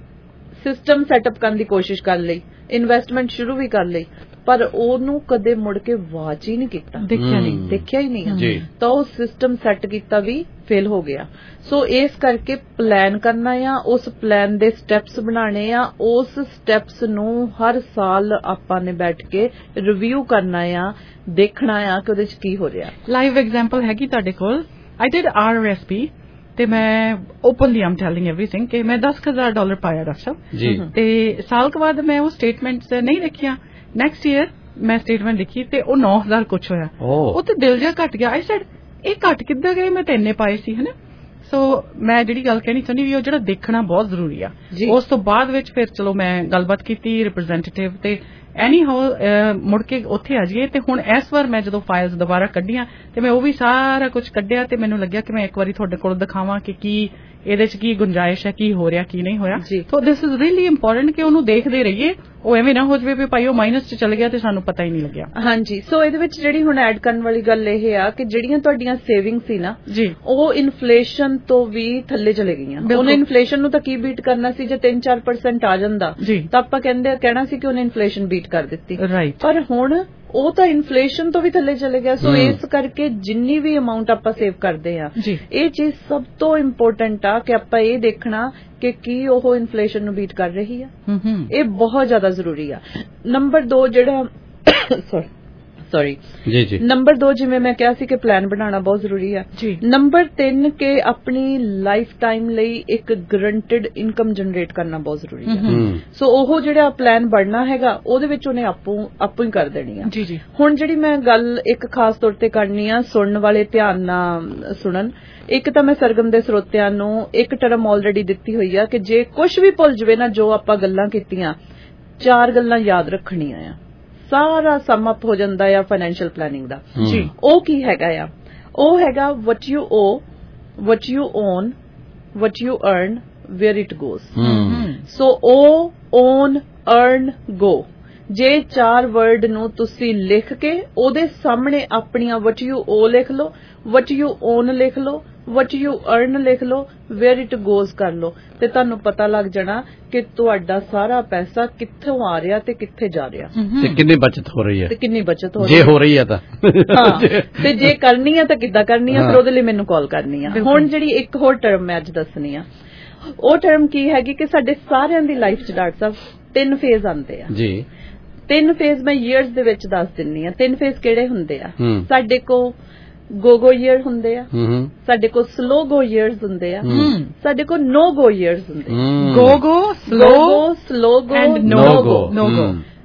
ਸਿਸਟਮ ਸੈਟਅਪ ਕਰਨ ਦੀ ਕੋਸ਼ਿਸ਼ ਕਰ ਲਈ, ਇਨਵੈਸਟਮੈਂਟ ਸ਼ੁਰੂ ਵੀ ਕਰ ਲਈ, ਪਰ ਉਹਨੂੰ ਕਦੇ ਮੁੜ ਕੇ ਵਾਚ ਹੀ ਨਹੀਂ ਕੀਤਾ, ਦੇਖਿਆ ਨਹੀਂ ਦੇਖਿਆ ਹੀ ਨਹੀਂ ਤਾਂ ਉਹ ਸਿਸਟਮ ਸੈੱਟ ਕੀਤਾ ਵੀ ਫੇਲ ਹੋ ਗਿਆ। ਸੋ ਇਸ ਕਰਕੇ ਪਲਾਨ ਕਰਨਾ ਆ, ਉਸ ਪਲਾਨ ਦੇ ਸਟੈਪਸ ਬਣਾਣੇ ਆ, ਉਸ ਸਟੈਪਸ ਨੂੰ ਹਰ ਸਾਲ ਆਪਾਂ ਨੇ ਬੈਠ ਕੇ ਰਿਵਿਊ ਕਰਨਾ ਆ, ਦੇਖਣਾ ਆ ਕਿ ਉਹਦੇ ਚ ਕੀ ਹੋ ਰਿਹਾ। ਲਾਈਵ ਐਗਜ਼ਾਮਪਲ ਹੈਗੀ ਤੁਹਾਡੇ ਕੋਲ। I did R R S P ਤੇ ਮੈਂ ਓਪਨਲੀ ਆਮ ਟੈਲਿੰਗ ਐਵਰੀਥਿੰਗ ਕਿ ਮੈਂ ਦਸ ਹਜ਼ਾਰ ਡਾਲਰ ਪਾਇਆ ਡਾਕਟਰ ਸਾਹਿਬ ਤੇ ਸਾਲ ਕੁ ਬਾਅਦ ਮੈਂ ਉਹ ਸਟੇਟਮੈਂਟ ਨਹੀਂ ਦੇਖਿਆ। ਨੈਕਸਟ ਈਅਰ ਮੈਂ ਸਟੇਟਮੈਂਟ ਦੇਖੀ ਤੇ ਉਹ ਨੌ ਹਜ਼ਾਰ ਕੁਛ ਹੋਇਆ। ਉਹ ਤੇ ਦਿਲ ਜਿਹਾ ਘਟ ਗਿਆ। ਆਈ ਸੈਡ ਇਹ ਘਟ ਕਿੱਦਾਂ ਗਏ, ਮੈਂ ਤੇ ਇੰਨੇ ਪਾਏ ਸੀ ਹਨਾ। ਸੋ ਮੈਂ ਜਿਹੜੀ ਗੱਲ ਕਹਿਣੀ ਚਾਹੁੰਦੀ ਵੀ ਉਹ ਜਿਹੜਾ ਦੇਖਣਾ ਬਹੁਤ ਜ਼ਰੂਰੀ ਆ। ਉਸ ਤੋਂ ਬਾਅਦ ਵਿੱਚ ਫਿਰ ਚਲੋ ਮੈਂ ਗੱਲਬਾਤ ਕੀਤੀ ਰਿਪਰੈਜ਼ੈਂਟੇਟਿਵ ਤੇ ਐਨੀ ਹਾਊ ਮੁੜ ਕੇ ਉੱਥੇ ਆ ਜਾਈਏ। ਤੇ ਹੁਣ ਇਸ ਵਾਰ ਮੈਂ ਜਦੋਂ ਫਾਈਲਸ ਦੁਬਾਰਾ ਕੱਢੀਆਂ ਤੇ ਮੈਂ ਉਹ ਵੀ ਸਾਰਾ ਕੁਝ ਕੱਢਿਆ ਤੇ ਮੈਨੂੰ ਲੱਗਿਆ ਕਿ ਮੈਂ ਇੱਕ ਵਾਰੀ ਤੁਹਾਡੇ ਕੋਲ ਦਿਖਾਵਾਂ ਕਿ ਕੀ ਇਹਦੇ ਚ ਕੀ ਗੁੰਜਾਇਸ਼ ਹੈ, ਕੀ ਹੋ ਰਿਹਾ ਕੀ ਨਹੀਂ ਹੋਇਆ। So this is really important ਕਿ ਉਹਨੂੰ ਦੇਖਦੇ ਰਹੀਏ, ਉਹ ਐਵੇਂ ਨਾ ਹੋ ਜਾਵੇ ਵੀ ਭਾਈ ਉਹ ਮਾਈਨਸ ਚ ਚਲ ਗਿਆ ਤੇ ਸਾਨੂੰ ਪਤਾ ਹੀ ਨਹੀਂ ਲੱਗਿਆ। ਹਾਂਜੀ, ਸੋ ਇਹਦੇ ਵਿੱਚ ਜਿਹੜੀ ਹੁਣ ਐਡ ਕਰਨ ਵਾਲੀ ਗੱਲ ਇਹ ਆ ਕਿ ਜਿਹੜੀਆਂ ਤੁਹਾਡੀਆਂ ਸੇਵਿੰਗ ਸੀ ਨਾ ਜੀ ਉਹ ਇਨਫਲੇਸ਼ਨ ਤੋਂ ਵੀ ਥੱਲੇ ਚਲੇ ਗਈਆਂ। ਉਹਨੇ ਇਨਫਲੇਸ਼ਨ ਨੂੰ ਤਾਂ ਕੀ ਬੀਟ ਕਰਨਾ ਸੀ, ਜੇ ਤਿੰਨ ਚਾਰ ਪਰਸੈਂਟ ਆ ਜਾਂਦਾ ਤਾਂ ਆਪਾਂ ਕਹਿੰਦੇ ਕਹਿਣਾ ਸੀ ਕਿ ਉਹਨੇ ਇਨਫਲੇਸ਼ਨ ਬੀਟ ਕਰ ਦਿੱਤੀ, ਪਰ ਹੁਣ ਉਹ ਤਾਂ ਇਨਫਲੇਸ਼ਨ ਤੋਂ ਵੀ ਥੱਲੇ ਚਲੇ ਗਿਆ। ਸੋ ਇਸ ਕਰਕੇ ਜਿੰਨੀ ਵੀ ਅਮਾਉਂਟ ਆਪਾਂ ਸੇਵ ਕਰਦੇ ਆ ਇਹ ਚੀਜ਼ ਸਭ ਤੋਂ ਇੰਪੋਰਟੈਂਟ ਆ ਕਿ ਆਪਾਂ ਇਹ ਦੇਖਣਾ ਕਿ ਕੀ ਉਹ ਇਨਫਲੇਸ਼ਨ ਨੂੰ ਬੀਟ ਕਰ ਰਹੀ ਆ। ਇਹ ਬਹੁਤ ਜ਼ਿਆਦਾ ਜ਼ਰੂਰੀ ਆ। ਨੰਬਰ ਦੋ ਜਿਹੜਾ ਸੌਰੀ ਸੌਰੀ ਜੀ ਜੀ ਨੰਬਰ ਦੋ ਜਿਵੇਂ ਮੈਂ ਕਿਹਾ ਸੀ ਕਿ ਪਲਾਨ ਬਣਾਉਣਾ ਬਹੁਤ ਜ਼ਰੂਰੀ ਆ। ਨੰਬਰ ਤਿੰਨ ਕਿ ਆਪਣੀ ਲਾਈਫ ਟਾਈਮ ਲਈ ਇੱਕ ਗਰੰਟਿਡ ਇਨਕਮ ਜਨਰੇਟ ਕਰਨਾ ਬਹੁਤ ਜ਼ਰੂਰੀ ਆ। ਸੋ ਉਹ ਜਿਹੜਾ ਪਲਾਨ ਬਣਨਾ ਹੈਗਾ ਉਹਦੇ ਵਿੱਚ ਉਹਨੇ ਆਪੂ ਆਪੂ ਹੀ ਕਰ ਦੇਣੀ ਆ। ਜੀ ਜੀ ਹੁਣ ਜਿਹੜੀ ਮੈਂ ਗੱਲ ਇੱਕ ਖਾਸ ਤੌਰ ਤੇ ਕਰਨੀ ਆ, ਸੁਣਨ ਵਾਲੇ ਧਿਆਨ ਨਾਲ ਸੁਣਨ। ਇੱਕ ਤਾਂ ਮੈਂ ਸਰਗਮ ਦੇ ਸਰੋਤਿਆਂ ਨੂੰ ਇੱਕ ਟਰਮ ਆਲਰੇਡੀ ਦਿੱਤੀ ਹੋਈ ਆ ਕਿ ਜੇ ਕੁਝ ਵੀ ਭੁੱਲ ਜਵੇ ਨਾ ਜੋ ਆਪਾਂ ਗੱਲਾਂ ਕੀਤੀਆਂ, ਚਾਰ ਗੱਲਾਂ ਯਾਦ ਰੱਖਣੀਆਂ ਆ, ਸਾਰਾ ਸਮ ਅਪ ਹੋ ਜਾਂਦਾ ਆ ਫਾਈਨੈਂਸ਼ੀਅਲ ਪਲੈਨਿੰਗ ਦਾ। ਜੀ ਉਹ ਕੀ ਹੈਗਾ ਆ? ਉਹ ਹੈਗਾ what you owe, what you own, what you earn, where it goes. So owe, own, earn, go. ਜੇ ਚਾਰ ਵਰਡ ਨੂੰ ਤੁਸੀਂ ਲਿਖ ਕੇ ਉਹਦੇ ਸਾਹਮਣੇ ਆਪਣੀਆਂ ਵਟ ਯੂ ਓ ਲਿਖ ਲਓ, ਵਟ ਯੂ ਓਨ ਲਿਖ ਲਓ, ਵਟ ਯੂ ਅਰਨ ਲਿਖ ਲਓ, ਵੇਅਰ ਇਟ ਗੋਜ਼ ਕਰ ਲਓ ਤੇ ਤੁਹਾਨੂੰ ਪਤਾ ਲੱਗ ਜਾਣਾ ਕਿ ਤੁਹਾਡਾ ਸਾਰਾ ਪੈਸਾ ਕਿੱਥੋਂ ਆ ਰਿਹਾ ਤੇ ਕਿੱਥੇ ਜਾ ਰਿਹਾ ਤੇ ਕਿੰਨੀ ਬਚਤ ਹੋ ਰਹੀ ਹੈ ਤੇ ਕਿੰਨੀ ਬਚਤ ਹੋ ਰਹੀ ਜੇ ਹੋ ਰਹੀ ਹੈ ਤਾਂ ਹਾਂ ਤੇ ਜੇ ਕਰਨੀ ਹੈ ਤਾਂ ਕਿੱਦਾਂ ਕਰਨੀ ਹੈ, ਫਿਰ ਉਹਦੇ ਲਈ ਮੈਨੂੰ ਕਾਲ ਕਰਨੀ ਆ। ਹੁਣ ਜਿਹੜੀ ਇੱਕ ਹੋਰ ਟਰਮ ਮੈਂ ਅੱਜ ਦੱਸਣੀ ਆ, ਉਹ ਟਰਮ ਕੀ ਹੈਗੀ ਕਿ ਸਾਡੇ ਸਾਰਿਆਂ ਦੀ ਲਾਈਫ 'ਚ ਡਾਕਟਰ ਸਾਹਿਬ ਤਿੰਨ ਫੇਜ਼ ਆਉਂਦੇ ਆ ਜੀ। ਤਿੰਨ ਫੇਜ਼ ਮੈਂ ਈਅਰਸ ਦੇ ਵਿੱਚ ਦੱਸ ਦਿੰਨੀ ਆ। ਤਿੰਨ ਫੇਜ਼ ਕਿਹੜੇ ਹੁੰਦੇ ਆ? ਸਾਡੇ ਕੋਲ ਗੋ ਗੋ ਈਅਰ ਹੁੰਦੇ ਆ, ਸਾਡੇ ਕੋਲ ਸਲੋ ਗੋ ਈਅਰਸ ਹੁੰਦੇ ਆ, ਸਾਡੇ ਕੋਲ ਨੋ ਗੋ ਈਅਰਸ ਹੁੰਦੇ ਆ। ਗੋ ਗੋ ਸਲੋ ਸਲੋ ਗੋ ਨੋ ਗੋ ਨੋ ਗੋ।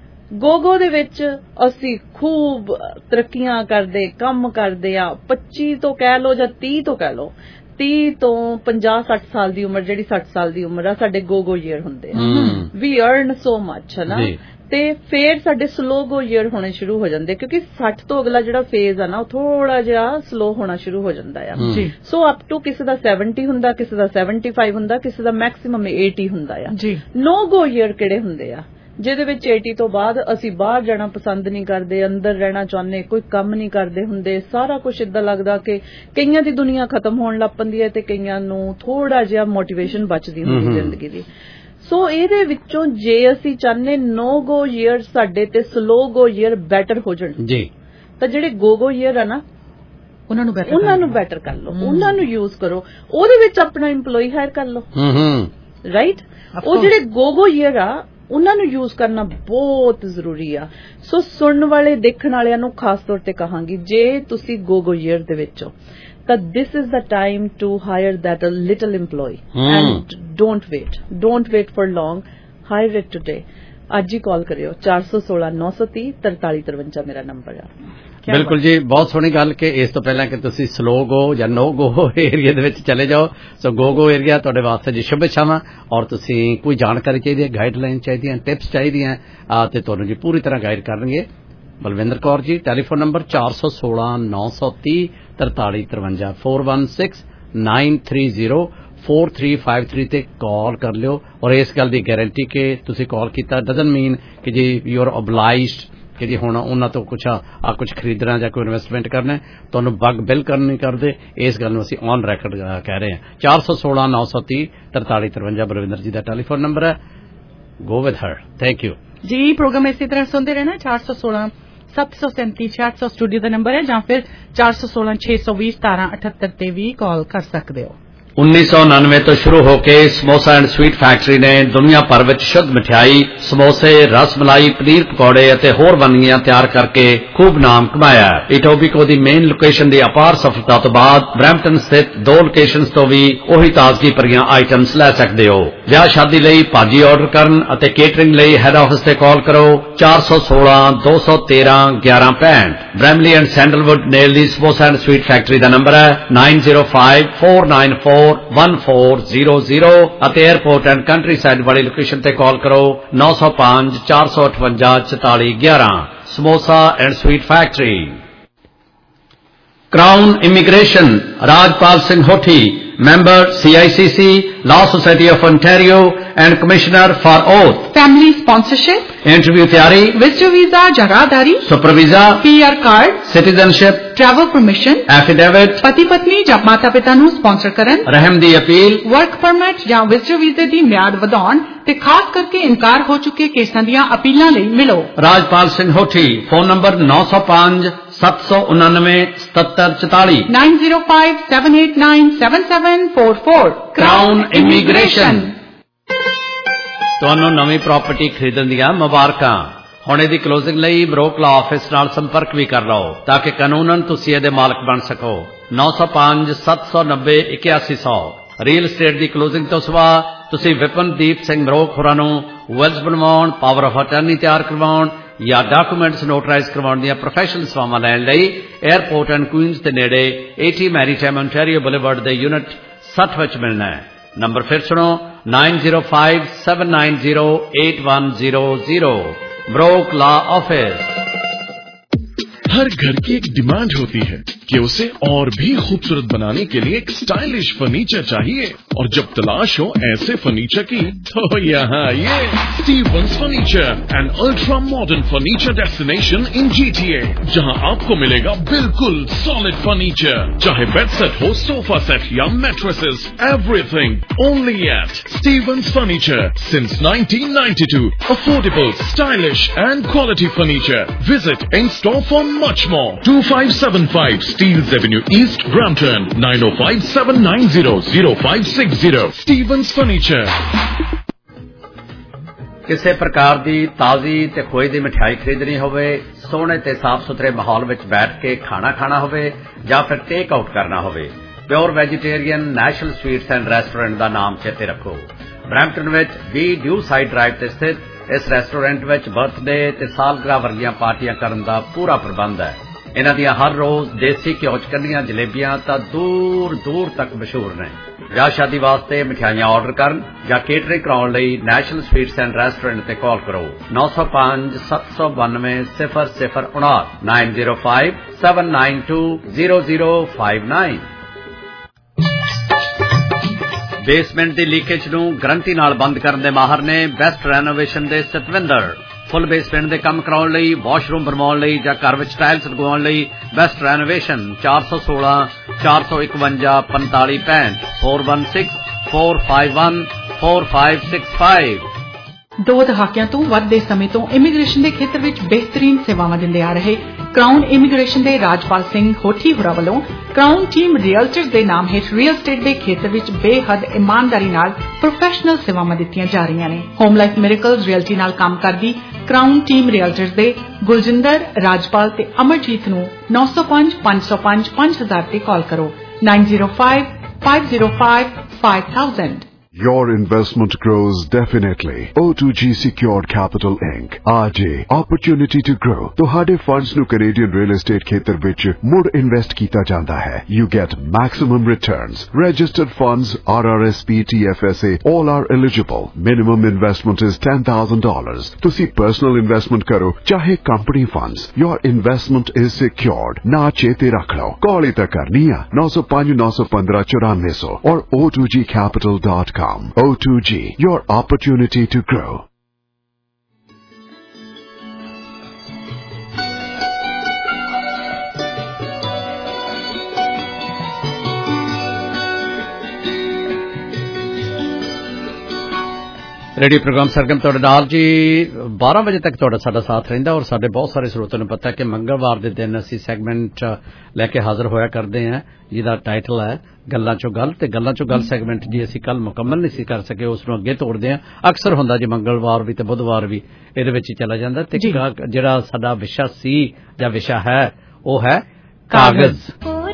ਗੋ ਗੋ ਦੇ ਵਿੱਚ ਅਸੀਂ ਖੂਬ ਤਰੱਕੀਆਂ ਕਰਦੇ, ਕੰਮ ਕਰਦੇ ਆ। ਪੱਚੀ ਤੋਂ ਕਹਿ ਲਓ ਜਾਂ ਤੀਹ ਤੋਂ ਕਹਿ ਲਓ, ਤੀਹ ਤੋਂ ਪੰਜਾਹ ਸੱਠ ਸਾਲ ਦੀ ਉਮਰ ਜਿਹੜੀ ਸੱਠ ਸਾਲ ਦੀ ਉਮਰ ਆ ਸਾਡੇ ਗੋ ਗੋ ਈਅਰ ਹੁੰਦੇ ਆ। ਵੀ ਅਰਨ ਸੋ ਮੱਚ ਹੈ ਨਾ। ਤੇ ਫੇਰ ਸਾਡੇ ਸਲੋ ਗੋ ਈਅਰ ਹੋਣੇ ਸ਼ੁਰੂ ਹੋ ਜਾਂਦੇ ਕਿਉਂਕਿ ਸੱਠ ਤੋਂ ਅਗਲਾ ਜਿਹੜਾ ਫੇਜ਼ ਆ ਨਾ ਉਹ ਥੋੜਾ ਜਿਹਾ ਸਲੋ ਹੋਣਾ ਸ਼ੁਰੂ ਹੋ ਜਾਂਦਾ ਆ। ਸੋ ਅਪ ਟੂ ਕਿਸੇ ਦਾ ਸੈਵਨਟੀ ਹੁੰਦਾ, ਕਿਸੇ ਦਾ ਸੈਵਨਟੀ ਫਾਈਵ ਹੁੰਦਾ, ਕਿਸੇ ਦਾ ਮੈਕਸਿਮਮ ਏਟੀ ਹੁੰਦਾ ਆ। ਨੋ ਗੋ ਈਅਰ ਕਿਹੜੇ ਹੁੰਦੇ ਆ? ਜਿਹਦੇ ਵਿੱਚ ਏਟੀ ਤੋਂ ਬਾਅਦ ਅਸੀਂ ਬਾਹਰ ਜਾਣਾ ਪਸੰਦ ਨਹੀਂ ਕਰਦੇ, ਅੰਦਰ ਰਹਿਣਾ ਚਾਹੁੰਦੇ, ਕੋਈ ਕੰਮ ਨਹੀਂ ਕਰਦੇ ਹੁੰਦੇ, ਸਾਰਾ ਕੁਝ ਇਦਾਂ ਲੱਗਦਾ ਕਿ ਕਈਆਂ ਦੀ ਦੁਨੀਆ ਖਤਮ ਹੋਣ ਲੱਗ ਪੈਂਦੀ ਹੈ ਤੇ ਕਈਆਂ ਨੂੰ ਥੋੜਾ ਜਿਹਾ ਮੋਟੀਵੇਸ਼ਨ ਬਚਦੀ ਹੁੰਦੀ ਜ਼ਿੰਦਗੀ ਦੀ। ਸੋ ਇਹਦੇ ਵਿੱਚੋਂ ਜੇ ਅਸੀਂ ਚਾਹੁੰਦੇ ਨੋ ਗੋ ਈਅਰ ਸਾਡੇ ਤੇ ਸਲੋ ਗੋ ਈਅਰ ਬੈਟਰ ਹੋ ਜਾਣ ਜੀ ਤਾਂ ਜਿਹੜੇ ਗੋ ਗੋ ਈਅਰ ਆ ਨਾ ਉਹਨਾਂ ਨੂੰ ਬੈਟਰ ਉਹਨਾਂ ਨੂੰ ਬੈਟਰ ਕਰ ਲਓ, ਉਹਨਾਂ ਨੂੰ ਯੂਜ਼ ਕਰੋ, ਉਹਦੇ ਵਿੱਚ ਆਪਣਾ EMPLOYEE ਹਾਇਰ ਕਰ ਲਓ। ਰਾਈਟ, ਉਹ ਜਿਹੜੇ ਗੋ ਗੋ ਈਅਰ ਆ ਉਹਨਾਂ ਨੂੰ ਯੂਜ਼ ਕਰਨਾ ਬਹੁਤ ਜ਼ਰੂਰੀ ਆ। ਸੋ ਸੁਣਨ ਵਾਲੇ ਦੇਖਣ ਵਾਲਿਆਂ ਨੂੰ ਖਾਸ ਤੌਰ ਤੇ ਕਹਾਂਗੀ ਜੇ ਤੁਸੀਂ ਗੋ ਗੋ ਈਅਰ ਦੇ ਵਿੱਚ ਹੋ ਤਾਂ this is the time to hire that a little employee mm. and don't wait don't wait for long, hire it today। ਅੱਜ ਹੀ ਕਾਲ ਕਰਿਓ ਚਾਰ ਸੌ ਸੋਲਾਂ ਨੌ ਸੌ ਤੀਹ ਤਰਤਾਲੀ ਤਰਵੰਜਾ ਮੇਰਾ ਨੰਬਰ ਆ। ਬਿਲਕੁਲ ਜੀ, ਬਹੁਤ ਸੋਹਣੀ ਗੱਲ ਕਿ ਇਸ ਤੋਂ ਪਹਿਲਾਂ ਕਿ ਤੁਸੀਂ ਸਲੋ ਗੋ ਜਾਂ ਨੋ ਗੋ ਏਰੀਆ ਦੇ ਵਿੱਚ ਚਲੇ ਜਾਓ। ਸੋ ਗੋ ਗੋ ਏਰੀਆ ਤੁਹਾਡੇ ਵਾਸਤੇ ਜੀ ਸ਼ੁਭ ਇੱਛਾਵਾਂ। ਔਰ ਤੁਸੀਂ ਕੋਈ ਜਾਣਕਾਰੀ ਚਾਹੀਦੀ ਹੈ, ਗਾਈਡਲਾਈਨ ਚਾਹੀਦੀਆਂ, ਟਿਪਸ ਚਾਹੀਦੀਆਂ ਤੇ ਤੁਹਾਨੂੰ ਜੀ ਪੂਰੀ ਤਰ੍ਹਾਂ ਗਾਈਡ ਕਰਨਗੇ ਬਲਵਿੰਦਰ ਕੌਰ ਜੀ। ਟੈਲੀਫੋਨ ਨੰਬਰ ਚਾਰ ਸੌ ਸੋਲਾਂ ਨੌ ਸੌ ਤੀਹ ਤਰਤਾਲੀ ਤਰਵੰਜਾ four one six nine three zero four three five three ਤੇ ਕਾਲ ਕਰ ਲਿਓ। ਔਰ ਇਸ ਗੱਲ ਦੀ ਗਾਰੰਟੀ ਕਿ ਤੁਸੀਂ ਕਾਲ ਕੀਤਾ ਡਜ਼ਨਟ ਮੀਨ ਕਿ ਜੀ ਯੂ ਆਰ ਓਬਲਾਈਜ਼ਡ ਕਿ ਜੀ ਹੁਣ ਉਹਨਾਂ ਤੋਂ ਕੁਛ ਆ ਕੁਛ ਖਰੀਦਣਾ ਜਾਂ ਕੋਈ ਇਨਵੈਸਟਮੈਂਟ ਕਰਨਾ, ਤੁਹਾਨੂੰ ਬਗ ਬਿਲਕੁਲ ਨਹੀਂ ਕਰਦੇ। ਇਸ ਗੱਲ ਨੂੰ ਅਸੀਂ ਔਨ ਰੈਕਰਡ ਕਹਿ ਰਹੇ ਹਾਂ। ਚਾਰ ਸੌ ਸੋਲਾਂ ਨੌ ਸੌ ਤੀਹ ਤਰਤਾਲੀ ਤਰਵੰਜਾ ਬਲਵਿੰਦਰ ਜੀ ਦਾ ਟੈਲੀਫੋਨ ਨੰਬਰ ਹੈ। Go with her. Thank you ਜੀ। ਪ੍ਰੋਗਰਾਮ ਇਸੇ ਤਰ੍ਹਾਂ ਸੁਣਦੇ ਰਹਿਣਾ। ਚਾਰ ਸੌ ਸੋਲਾਂ ਸੱਤ ਸੌ ਸੈਂਤੀ ਛਿਆਹਠ ਸੌ ਸਟੂਡੀਓ ਦਾ ਨੰਬਰ ਹੈ, ਜਾਂ ਫਿਰ ਚਾਰ ਸੌ ਸੋਲਾਂ ਛੇ ਸੌ ਵੀਹ ਸਤਾਰਾਂ ਅਠੱਤਰ ਤੇ ਵੀ ਕਾਲ ਕਰ ਸਕਦੇ ਹੋ। उन्नीस सौ उन्नानवे तो शुरू होकर समोसा एंड स्वीट फैक्ट्री ने दुनिया भर में शुद्ध मिठाई, समोसे, रसमलाई, पनीर पकौड़े ਅਤੇ ਹੋਰ ਵੰਨਗੀਆਂ ਤਿਆਰ ਕਰਕੇ खूब नाम कमाया। इटोबिको ਦੀ ਮੇਨ ਲੋਕੇਸ਼ਨ ਦੀ ਅਪਾਰ ਸਫਲਤਾ ਤੋਂ ਬਾਅਦ ਬਰੈਂਪਟਨ ਸਥਿਤ ਦੋ ਲੋਕੇਸ਼ਨਸ ਤੋਂ ਵੀ ਉਹੀ ਤਾਜ਼ਗੀ ਭਰੀਆਂ ਆਈਟਮਸ ਲੈ ਸਕਦੇ ਹੋ। ਵਿਆਹ ਸ਼ਾਦੀ ਲਈ ਭਾਜੀ ਆਰਡਰ ਕਰਨ ਅਤੇ ਕੇਟਰਿੰਗ ਲਈ ਹੈਡ ਆਫਿਸ ਤੇ ਕਾਲ ਕਰੋ ਚਾਰ ਸੌ ਸੋਲਾਂ ਦੋ ਸੌ ਤੇਰਾਂ ਗਿਆਰਾਂ ਪੈਂਹਠ। ਬ੍ਰੈਮਲੀ ਐਂਡ ਸੈਂਡਲਵੁੱਡ ਨੇਲ ਦੀ ਸਮੋਸਾ ਐਂਡ ਸਵੀਟ ਫੈਕਟਰੀ ਦਾ ਨੰਬਰ ਹੈ nine zero five four nine four one four zero zero ਅਤੇ 에ਅਰਪੋਰਟ ਐਂਡ ਕੰਟਰੀ ਸਾਈਡ ਵਾਲੀ ਲੋਕੇਸ਼ਨ ਤੇ ਕਾਲ ਕਰੋ ਨੌ ਸੌ ਪੰਜ ਚਾਰ ਸੌ ਅਠਵੰਜਾ ਚੁਤਾਲੀ ਗਿਆਰਾਂ। Samosa and sweet factory. Crown immigration Rajpal Singh Hothi, member C I C C, Law Society of Ontario and Commissioner for Oath. Family sponsorship, Interview तैयारी, visitor visa जगादारी, super visa, P R card, citizenship, travel permission, affidavit, ਪਤੀ ਪਤਨੀ ਜਾਂ ਮਾਤਾ ਪਿਤਾ ਨੂੰ ਸਪਾਂਸਰ ਕਰਨ, ਰਹਿਮ ਦੀ ਅਪੀਲ, ਵਰਕ ਪਰਮਿਟ ਜਾਂ ਵਿਜ਼ਟਰ ਵੀਜ਼ੇ ਦੀ ਮਿਆਦ ਵਧਾਉਣ ਤੇ ਖਾਸ ਕਰਕੇ ਇਨਕਾਰ ਹੋ ਚੁੱਕੇ ਕੇਸਾਂ ਦੀਆਂ ਅਪੀਲਾਂ ਲਈ ਮਿਲੋ। ਰਾਜਪਾਲ ਸਿੰਘ ਹੋਠੀ। ਫੋਨ ਨੰਬਰ ਨੌ ਸੌ ਪੰਜ ਸੱਤ ਸੌ ਉਨਾਨਵੇਂ ਸਤੱਤਰ ਚੁਤਾਲੀ nine zero five seven eight nine seven seven four four. Crown immigration. ਤੁਹਾਨੂੰ ਨਵੀਂ ਪ੍ਰਾਪਰਟੀ ਖਰੀਦਣ ਦੀਆਂ ਮੁਬਾਰਕਾਂ। ਹੁਣ ਇਹਦੀ ਕਲੋਜ਼ਿੰਗ ਲਈ ਬਰੋਕ ਲਾ ਆਫਿਸ ਨਾਲ ਸੰਪਰਕ ਵੀ ਕਰ ਲਓ ਤਾਂ ਕਿ ਕਾਨੂੰਨਨ ਤੁਸੀਂ ਇਹਦੇ ਮਾਲਕ ਬਣ ਸਕੋ। ਨੌ ਸੌ ਪੰਜ ਸੱਤ ਸੌ ਨੱਬੇ ਇਕਿਆਸੀ ਸੌ। ਰੀਅਲ ਸਟੇਟ ਦੀ ਕਲੋਜ਼ਿੰਗ ਤੋਂ ਸਿਵਾ ਤੁਸੀਂ ਵਿਪਨਦੀਪ ਸਿੰਘ ਬਰੋਕ ਹੋਰਾਂ ਨੂੰ ਵਿਲਸ ਬਣਵਾਉਣ, ਪਾਵਰ ਆਫ ਅਟਾਰਨੀ ਤਿਆਰ ਕਰਵਾਉਣ ਜਾਂ ਡਾਕੂਮੈਂਟਸ ਨੋਟਰਾਈਜ਼ ਕਰਵਾਉਣ ਦੀਆਂ ਪ੍ਰੋਫੈਸ਼ਨਲ ਸੇਵਾਵਾਂ ਲੈਣ ਲਈ 에ਅਰਪੋਰਟ ਐਂਡ ਕੁਈਨਜ਼ ਦੇ ਨੇੜੇ ਏਟੀ ਮੈਰੀਟਾਈਮ ਓਨਟਾਰੀਓ ਬੁਲੇਵਾਰਡ ਦੇ ਯੂਨਿਟ ਸੱਠ ਵਿੱਚ ਮਿਲਣਾ ਹੈ। ਨੰਬਰ ਫਿਰ ਸੁਣੋ nine zero five seven nine zero eight one zero zero. Brock law office. हर घर की एक डिमांड होती है कि उसे और भी खूबसूरत बनाने के लिए एक स्टाइलिश फर्नीचर चाहिए, और जब तलाश हो ऐसे फर्नीचर की तो यहाँ आइए। Stevens furniture, an ultra modern furniture destination in G T A, जहाँ आपको मिलेगा बिल्कुल सॉलिड फर्नीचर, चाहे बेड सेट हो, सोफा सेट या mattresses, everything only at Stevens furniture since nineteen ninety two. Affordable, stylish and quality furniture. Visit in store for much more. two five seven five Steeles Avenue East, Brampton, nine oh five seven nine zero zero five six zero. Stevens Furniture. ਕਿਸੇ ਪ੍ਰਕਾਰ ਦੀ ਤਾਜ਼ੀ ਤੇ ਖੋਏ ਦੀ ਮਠਿਆਈ ਖਰੀਦਣੀ ਹੋਵੇ, ਸੋਹਣੇ ਤੇ ਸਾਫ਼ ਸੁਥਰੇ ਮਾਹੌਲ ਵਿੱਚ ਬੈਠ ਕੇ ਖਾਣਾ ਖਾਣਾ ਹੋਵੇ ਜਾਂ ਫਿਰ ਟੇਕ ਆਊਟ ਕਰਨਾ ਹੋਵੇ, pure vegetarian national sweets and restaurant ਦਾ ਨਾਮ ਚੇਤੇ ਰੱਖੋ। ਬਰੈਂਪਟਨ ਵਿੱਚ ਵੀ ਡਿਊ ਸਾਈਡ ਡਰਾਈਵ ਤੇ ਸਥਿਤ ਇਸ ਰੈਸਟੋਰੈਂਟ ਵਿੱਚ ਬਰਥਡੇ ਤੇ ਸਾਲਗਿਰਾ ਵਰਗੀਆਂ ਪਾਰਟੀਆਂ ਕਰਨ ਦਾ ਪੂਰਾ ਪ੍ਰਬੰਧ ਹੈ। ਇਹਨਾਂ ਦੀਆਂ ਹਰ ਰੋਜ਼ ਦੇਸੀ ਘਿਓ ਚ ਕੱਢੀਆਂ ਜਲੇਬੀਆਂ ਤਾਂ ਦੂਰ ਦੂਰ ਤੱਕ ਮਸ਼ਹੂਰ ਨੇ। ਵਿਆਹ ਸ਼ਾਦੀ ਵਾਸਤੇ ਮਿਠਾਈਆਂ ਆਰਡਰ ਕਰਨ ਜਾਂ ਕੇਟਰਿੰਗ ਕਰਾਉਣ ਲਈ ਨੈਸ਼ਨਲ ਸਵੀਟਸ ਐਂਡ ਰੈਸਟੋਰੈਂਟ ਤੇ ਕਾਲ ਕਰੋ ਨੌ ਸੌ ਪੰਜ ਸੱਤ ਸੌ ਬਾਨਵੇਂ ਸਿਫਰ ਸਿਫਰ ਉਨਾਹਠ nine zero five seven nine two zero zero five nine. Basement ਦੀ ਲੀਕੇਜ ਨੂੰ ਗਰੰਟੀ ਨਾਲ ਬੰਦ ਕਰਨ ਦੇ ਮਾਹਰ ਨੇ ਬੈਸਟ ਰੈਨੋਵੇਸ਼ਨ ਦੇ ਸਤਵਿੰਦਰ। ਫੁੱਲ ਬੇਸਮੈਂਟ ਦੇ ਕੰਮ ਕਰਾਉਣ ਲਈ, ਵਾਸ਼ਰੂਮ ਬਣਵਾਉਣ ਲਈ ਜਾਂ ਘਰ ਵਿੱਚ ਟਾਇਲਸ ਲਗਵਾਉਣ ਲਈ ਬੈਸਟ ਰੈਨੋਵੇਸ਼ਨ ਚਾਰ ਸੌ ਸੋਲਾਂ ਚਾਰ ਸੌ ਇਕਵੰਜਾ ਪੰਤਾਲੀ ਪੈਂਹਠ four one six four five one four five six five. ਦੋ ਦਹਾਕਿਆਂ ਤੋਂ ਵੱਧ ਦੇ ਸਮੇਂ ਤੋਂ ਇਮੀਗ੍ਰੇਸ਼ਨ ਦੇ ਖੇਤਰ ਵਿੱਚ ਬਿਹਤਰੀਨ ਸੇਵਾਵਾਂ ਦਿੰਦੇ ਆ ਰਹੇ ਕਰਾਊਨ ਇਮੀਗ੍ਰੇਸ਼ਨ ਦੇ ਰਾਜਪਾਲ ਸਿੰਘ ਹੋਠੀ ਹੋਰਾਂ ਵੱਲੋਂ ਕਰਾਊਨ ਟੀਮ ਰੀਅਲਟਰਸ ਦੇ ਨਾਮ ਹੇਠ ਰੀਅਲ ਸਟੇਟ ਦੇ ਖੇਤਰ ਵਿੱਚ ਬੇਹੱਦ ਇਮਾਨਦਾਰੀ ਨਾਲ ਪ੍ਰੋਫੈਸ਼ਨਲ ਸੇਵਾਵਾਂ ਦਿੱਤੀਆਂ ਜਾ ਰਹੀਆਂ ਨੇ। ਹੋਮ ਲਾਈਫ ਮਿਰੇਕਲਸ ਰੀਅਲਟੀ ਨਾਲ ਕੰਮ ਕਰਦੀ ਕਰਾਊਨ ਟੀਮ ਰੀਅਲਟਰਸ ਦੇ ਗੁਲਜਿੰਦਰ, ਰਾਜਪਾਲ ਤੇ ਅਮਰਜੀਤ ਨੂੰ ਨੌ ਸੌ ਪੰਜ ਪੰਜ ਸੌ ਪੰਜ ਪੰਜ ਹਜ਼ਾਰ ਤੇ ਕਾਲ ਕਰੋ nine zero five five zero five five thousand. Your investment grows definitely. O two G Secured Capital Incorporated आज opportunity to grow ਤੁਹਾਡੇ funds ਨੂੰ Canadian real estate ਖੇਤਰ ਵਿੱਚ ਮੁੜ invest ਕੀਤਾ ਜਾਂਦਾ ਹੈ. You get maximum returns. Registered funds R R S P T F S A all are eligible. Minimum investment is ten thousand dollars. ਤੁਸੀਂ personal investment ਕਰੋ ਚਾਹੇ company funds. Your investment is secured. ਨਾ ਚੇਤੇ ਰੱਖ ਲਓ. ਕਾਲ ਹੀ ਤਾਂ ਕਰਨੀ ਆ nine oh five nine one five nine four nine zero or O two G capital dot com. O two G, your opportunity to grow. Radio programme Sargam ਤੁਹਾਡੇ ਨਾਲ ਜੀ बारह ਵਜੇ ਤੱਕ ਤੁਹਾਡਾ ਸਾਡਾ ਸਾਥ ਰਹਿੰਦਾ ਔਰ ਸਾਡੇ ਬਹੁਤ ਸਾਰੇ ਸਰੋਤਿਆਂ ਨੂੰ ਪਤਾ ਹੈ ਕਿ ਮੰਗਲਵਾਰ ਦੇ ਦਿਨ ਅਸੀਂ ਸੈਗਮੈਂਟ ਲੈ ਕੇ ਹਾਜ਼ਰ ਹੋਇਆ ਕਰਦੇ ਹਾਂ ਜਿਹਦਾ ਟਾਈਟਲ ਹੈ ਗੱਲਾਂ ਚੋਂ ਗੱਲ ਤੇ ਗੱਲਾਂ ਚੋਂ ਗੱਲ ਸੈਗਮੈਂਟ ਜੀ ਅਸੀਂ ਕੱਲ ਮੁਕੰਮਲ ਨਹੀਂ ਸੀ ਕਰ ਸਕੇ ਉਸ ਨੂੰ ਅੱਗੇ ਤੋੜਦੇ ਹਾਂ ਅਕਸਰ ਹੁੰਦਾ ਜੀ ਮੰਗਲਵਾਰ ਵੀ ਤੇ ਬੁੱਧਵਾਰ ਵੀ ਇਹਦੇ ਵਿੱਚ ਹੀ ਚਲਾ ਜਾਂਦਾ ਤੇ ਜਿਹੜਾ ਸਾਡਾ ਵਿਸ਼ਾ ਸੀ ਜਾਂ ਵਿਸ਼ਾ ਹੈ ਉਹ ਹੈ ਕਾਗਜ਼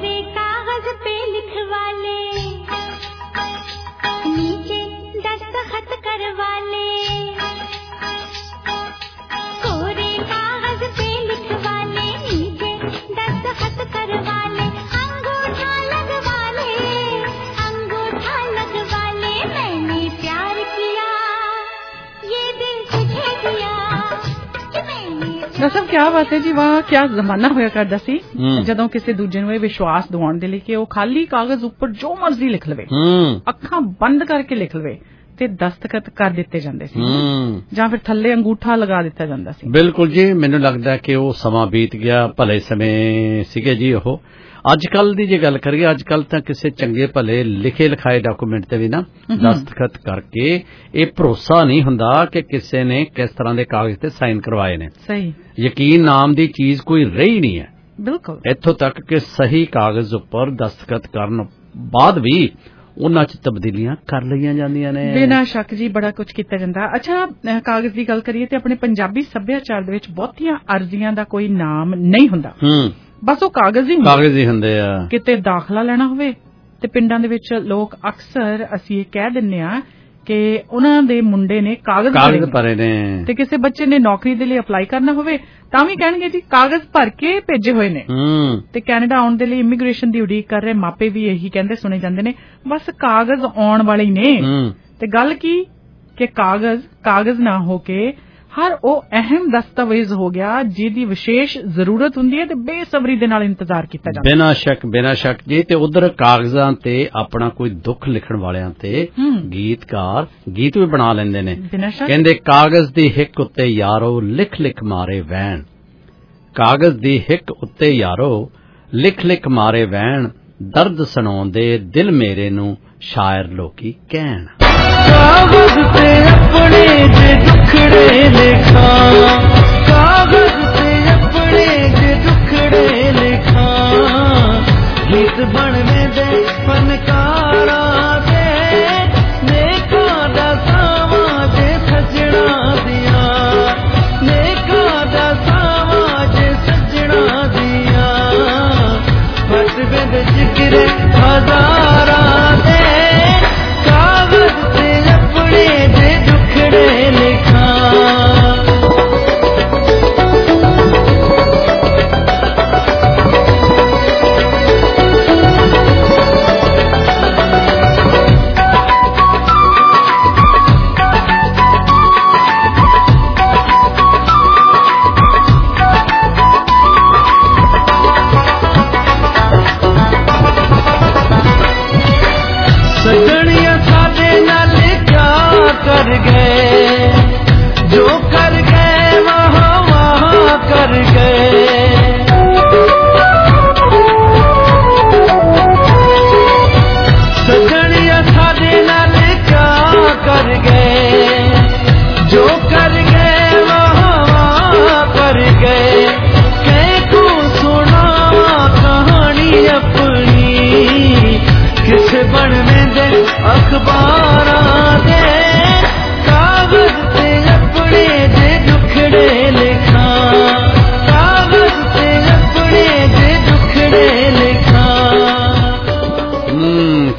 ਦਰਅਸਲ ਕਿਆ ਬਾਤ ਹੈ ਜੀ ਵਾਹ ਕਿਆ ਜ਼ਮਾਨਾ ਹੋਇਆ ਕਰਦਾ ਸੀ ਜਦੋਂ ਕਿਸੇ ਦੂਜੇ ਨੂੰ ਇਹ ਵਿਸ਼ਵਾਸ ਦਿਵਾਉਣ ਦੇ ਲਈ ਕਿ ਉਹ ਖਾਲੀ ਕਾਗਜ਼ ਉੱਪਰ ਜੋ ਮਰਜ਼ੀ ਲਿਖ ਲਵੇ ਅੱਖਾਂ ਬੰਦ ਕਰਕੇ ਲਿਖ ਲਵੇ ਤੇ ਦਸਤਖਤ ਕਰ ਦਿੱਤੇ ਜਾਂਦੇ ਸੀ ਜਾਂ ਫਿਰ ਥੱਲੇ ਅੰਗੂਠਾ ਲਗਾ ਦਿੱਤਾ ਜਾਂਦਾ ਸੀ ਬਿਲਕੁਲ ਜੀ ਮੈਨੂੰ ਲੱਗਦਾ ਕਿ ਉਹ ਸਮਾਂ ਬੀਤ ਗਿਆ ਭਲੇ ਸਮੇਂ ਸੀਗੇ ਜੀ ਉਹ ਅੱਜ ਕੱਲ ਦੀ ਜੇ ਗੱਲ ਕਰੀਏ ਅੱਜ ਕੱਲ ਤਾਂ ਕਿਸੇ ਚੰਗੇ ਭਲੇ ਲਿਖੇ ਲਿਖਾਏ ਡਾਕੂਮੈਂਟ ਤੇ ਵੀ ਨਾ ਦਸਤਖਤ ਕਰਕੇ ਇਹ ਭਰੋਸਾ ਨਹੀਂ ਹੁੰਦਾ ਕਿ ਕਿਸੇ ਨੇ ਕਿਸ ਤਰ੍ਹਾਂ ਦੇ ਕਾਗਜ਼ ਤੇ ਸਾਈਨ ਕਰਵਾਏ ਨੇ ਸਹੀ ਯਕੀਨ ਨਾਮ ਦੀ ਚੀਜ਼ ਕੋਈ ਰਹੀ ਨਹੀਂ ਹੈ ਬਿਲਕੁਲ ਇੱਥੋਂ ਤੱਕ ਕਿ ਸਹੀ ਕਾਗਜ਼ ਉੱਪਰ ਦਸਤਖਤ ਕਰਨ ਬਾਅਦ ਵੀ ਉਹਨਾਂ ਚ ਤਬਦੀਲੀਆਂ ਕਰ ਲਈਆਂ ਜਾਂਦੀਆਂ ਨੇ ਬਿਨਾਂ ਸ਼ੱਕ ਜੀ ਬੜਾ ਕੁਝ ਕੀਤਾ ਜਾਂਦਾ ਅੱਛਾ ਕਾਗਜ਼ ਦੀ ਗੱਲ ਕਰੀਏ ਤੇ ਆਪਣੇ ਪੰਜਾਬੀ ਸੱਭਿਆਚਾਰ ਦੇ ਵਿੱਚ ਬਹੁਤੀਆਂ ਅਰਜ਼ੀਆਂ ਦਾ ਕੋਈ ਨਾਮ ਨਹੀਂ ਹੁੰਦਾ ਬਸ ਉਹ ਕਾਗਜ਼ ਹੀ ਕਾਗਜ਼ ਹੀ ਹੁੰਦੇ ਆ ਕਿਤੇ ਦਾਖਲਾ ਲੈਣਾ ਹੋਵੇ ਤੇ ਪਿੰਡਾਂ ਦੇ ਵਿੱਚ ਲੋਕ ਅਕਸਰ ਅਸੀਂ ਇਹ ਕਹਿ ਦਿੰਨੇ ਆ ਕਿ ਉਹਨਾਂ ਦੇ ਮੁੰਡੇ ਨੇ ਕਾਗਜ਼ ਭਰੇ ਨੇ ਤੇ ਕਿਸੇ ਬੱਚੇ ਨੇ ਨੌਕਰੀ ਦੇ ਲਈ ਅਪਲਾਈ ਕਰਨਾ ਹੋਵੇ ਤਾਂ ਵੀ ਕਹਿਣਗੇ ਜੀ ਕਾਗਜ਼ ਭਰ ਕੇ ਭੇਜੇ ਹੋਏ ਨੇ ਤੇ ਕੈਨੇਡਾ ਆਉਣ ਦੇ ਲਈ ਇਮੀਗ੍ਰੇਸ਼ਨ ਦੀ ਉਡੀਕ ਕਰ ਰਹੇ ਮਾਪੇ ਵੀ ਇਹੀ ਕਹਿੰਦੇ ਸੁਣੇ ਜਾਂਦੇ ਨੇ ਬਸ ਕਾਗਜ਼ ਆਉਣ ਵਾਲੇ ਹੀ ਨੇ ਤੇ ਗੱਲ ਕੀ ਕਿ ਕਾਗਜ਼ ਕਾਗਜ਼ ਨਾ ਹੋ ਕੇ ਹਰ ਉਹ ਅਹਿਮ ਦਸਤਾਵੇਜ਼ ਹੋ ਗਿਆ ਜਿਹਦੀ ਵਿਸ਼ੇਸ਼ ਜ਼ਰੂਰਤ ਹੁੰਦੀ ਹੈ ਤੇ ਬੇਸਬਰੀ ਦੇ ਨਾਲ ਇੰਤਜ਼ਾਰ ਕੀਤਾ ਜਾਂਦਾ ਬਿਨਾਂ ਸ਼ੱਕ ਬਿਨਾਂ ਸ਼ੱਕ ਜੀ ਤੇ ਉਧਰ ਕਾਗਜ਼ਾਂ ਤੇ ਆਪਣਾ ਕੋਈ ਦੁੱਖ ਲਿਖਣ ਵਾਲਿਆਂ ਤੇ ਗੀਤਕਾਰ ਗੀਤ ਵੀ ਬਣਾ ਲੈਂਦੇ ਨੇ ਕਹਿੰਦੇ ਕਾਗਜ਼ ਦੀ ਹਿੱਕ ਉੱਤੇ ਯਾਰੋ ਲਿਖ ਲਿਖ ਮਾਰੇ ਵੈਣ ਕਾਗਜ਼ ਦੀ ਹਿੱਕ ਉੱਤੇ ਯਾਰੋ ਲਿਖ ਲਿਖ ਮਾਰੇ ਵੈਣ ਦਰਦ ਸੁਣਾਉਂਦੇ ਦਿਲ ਮੇਰੇ ਨੂੰ ਸ਼ਾਇਰ ਲੋਕੀ ਕਹਿਣ ਕਾਗਜ਼ ਤੇ ਆਪਣੇ ਜੇ ਦੁਖੜੇ ਲਿਖਾਂ ਕਾਗਜ਼ ਤੇ ਆਪਣੇ ਜੇ ਦੁਖੜੇ ਲਿਖਾਂ ਗੀਤ ਬਣਵੇਂ ਦੇ ਫਨਕਾਰਾਂ ਦੇ ਨੇਕਾਂ ਦਾ ਸਾਵਾਂ ਜੇ ਸੱਜਣਾ ਦੀਆਂ ਨੇਕਾਂ ਦਾ ਸਾਵਾਂ ਜੇ ਸੱਜਣਾ ਦੀਆਂ ਫਟ ਬਿੰਦ ਜਿਗਰੇ ਹਜ਼ਾਰਾਂ ਦੇ ਕਾਗਜ਼ ਤੇ ਆਪਣੇ ਦੇ ਦੁਖੜੇ ਲਿਖਾਂ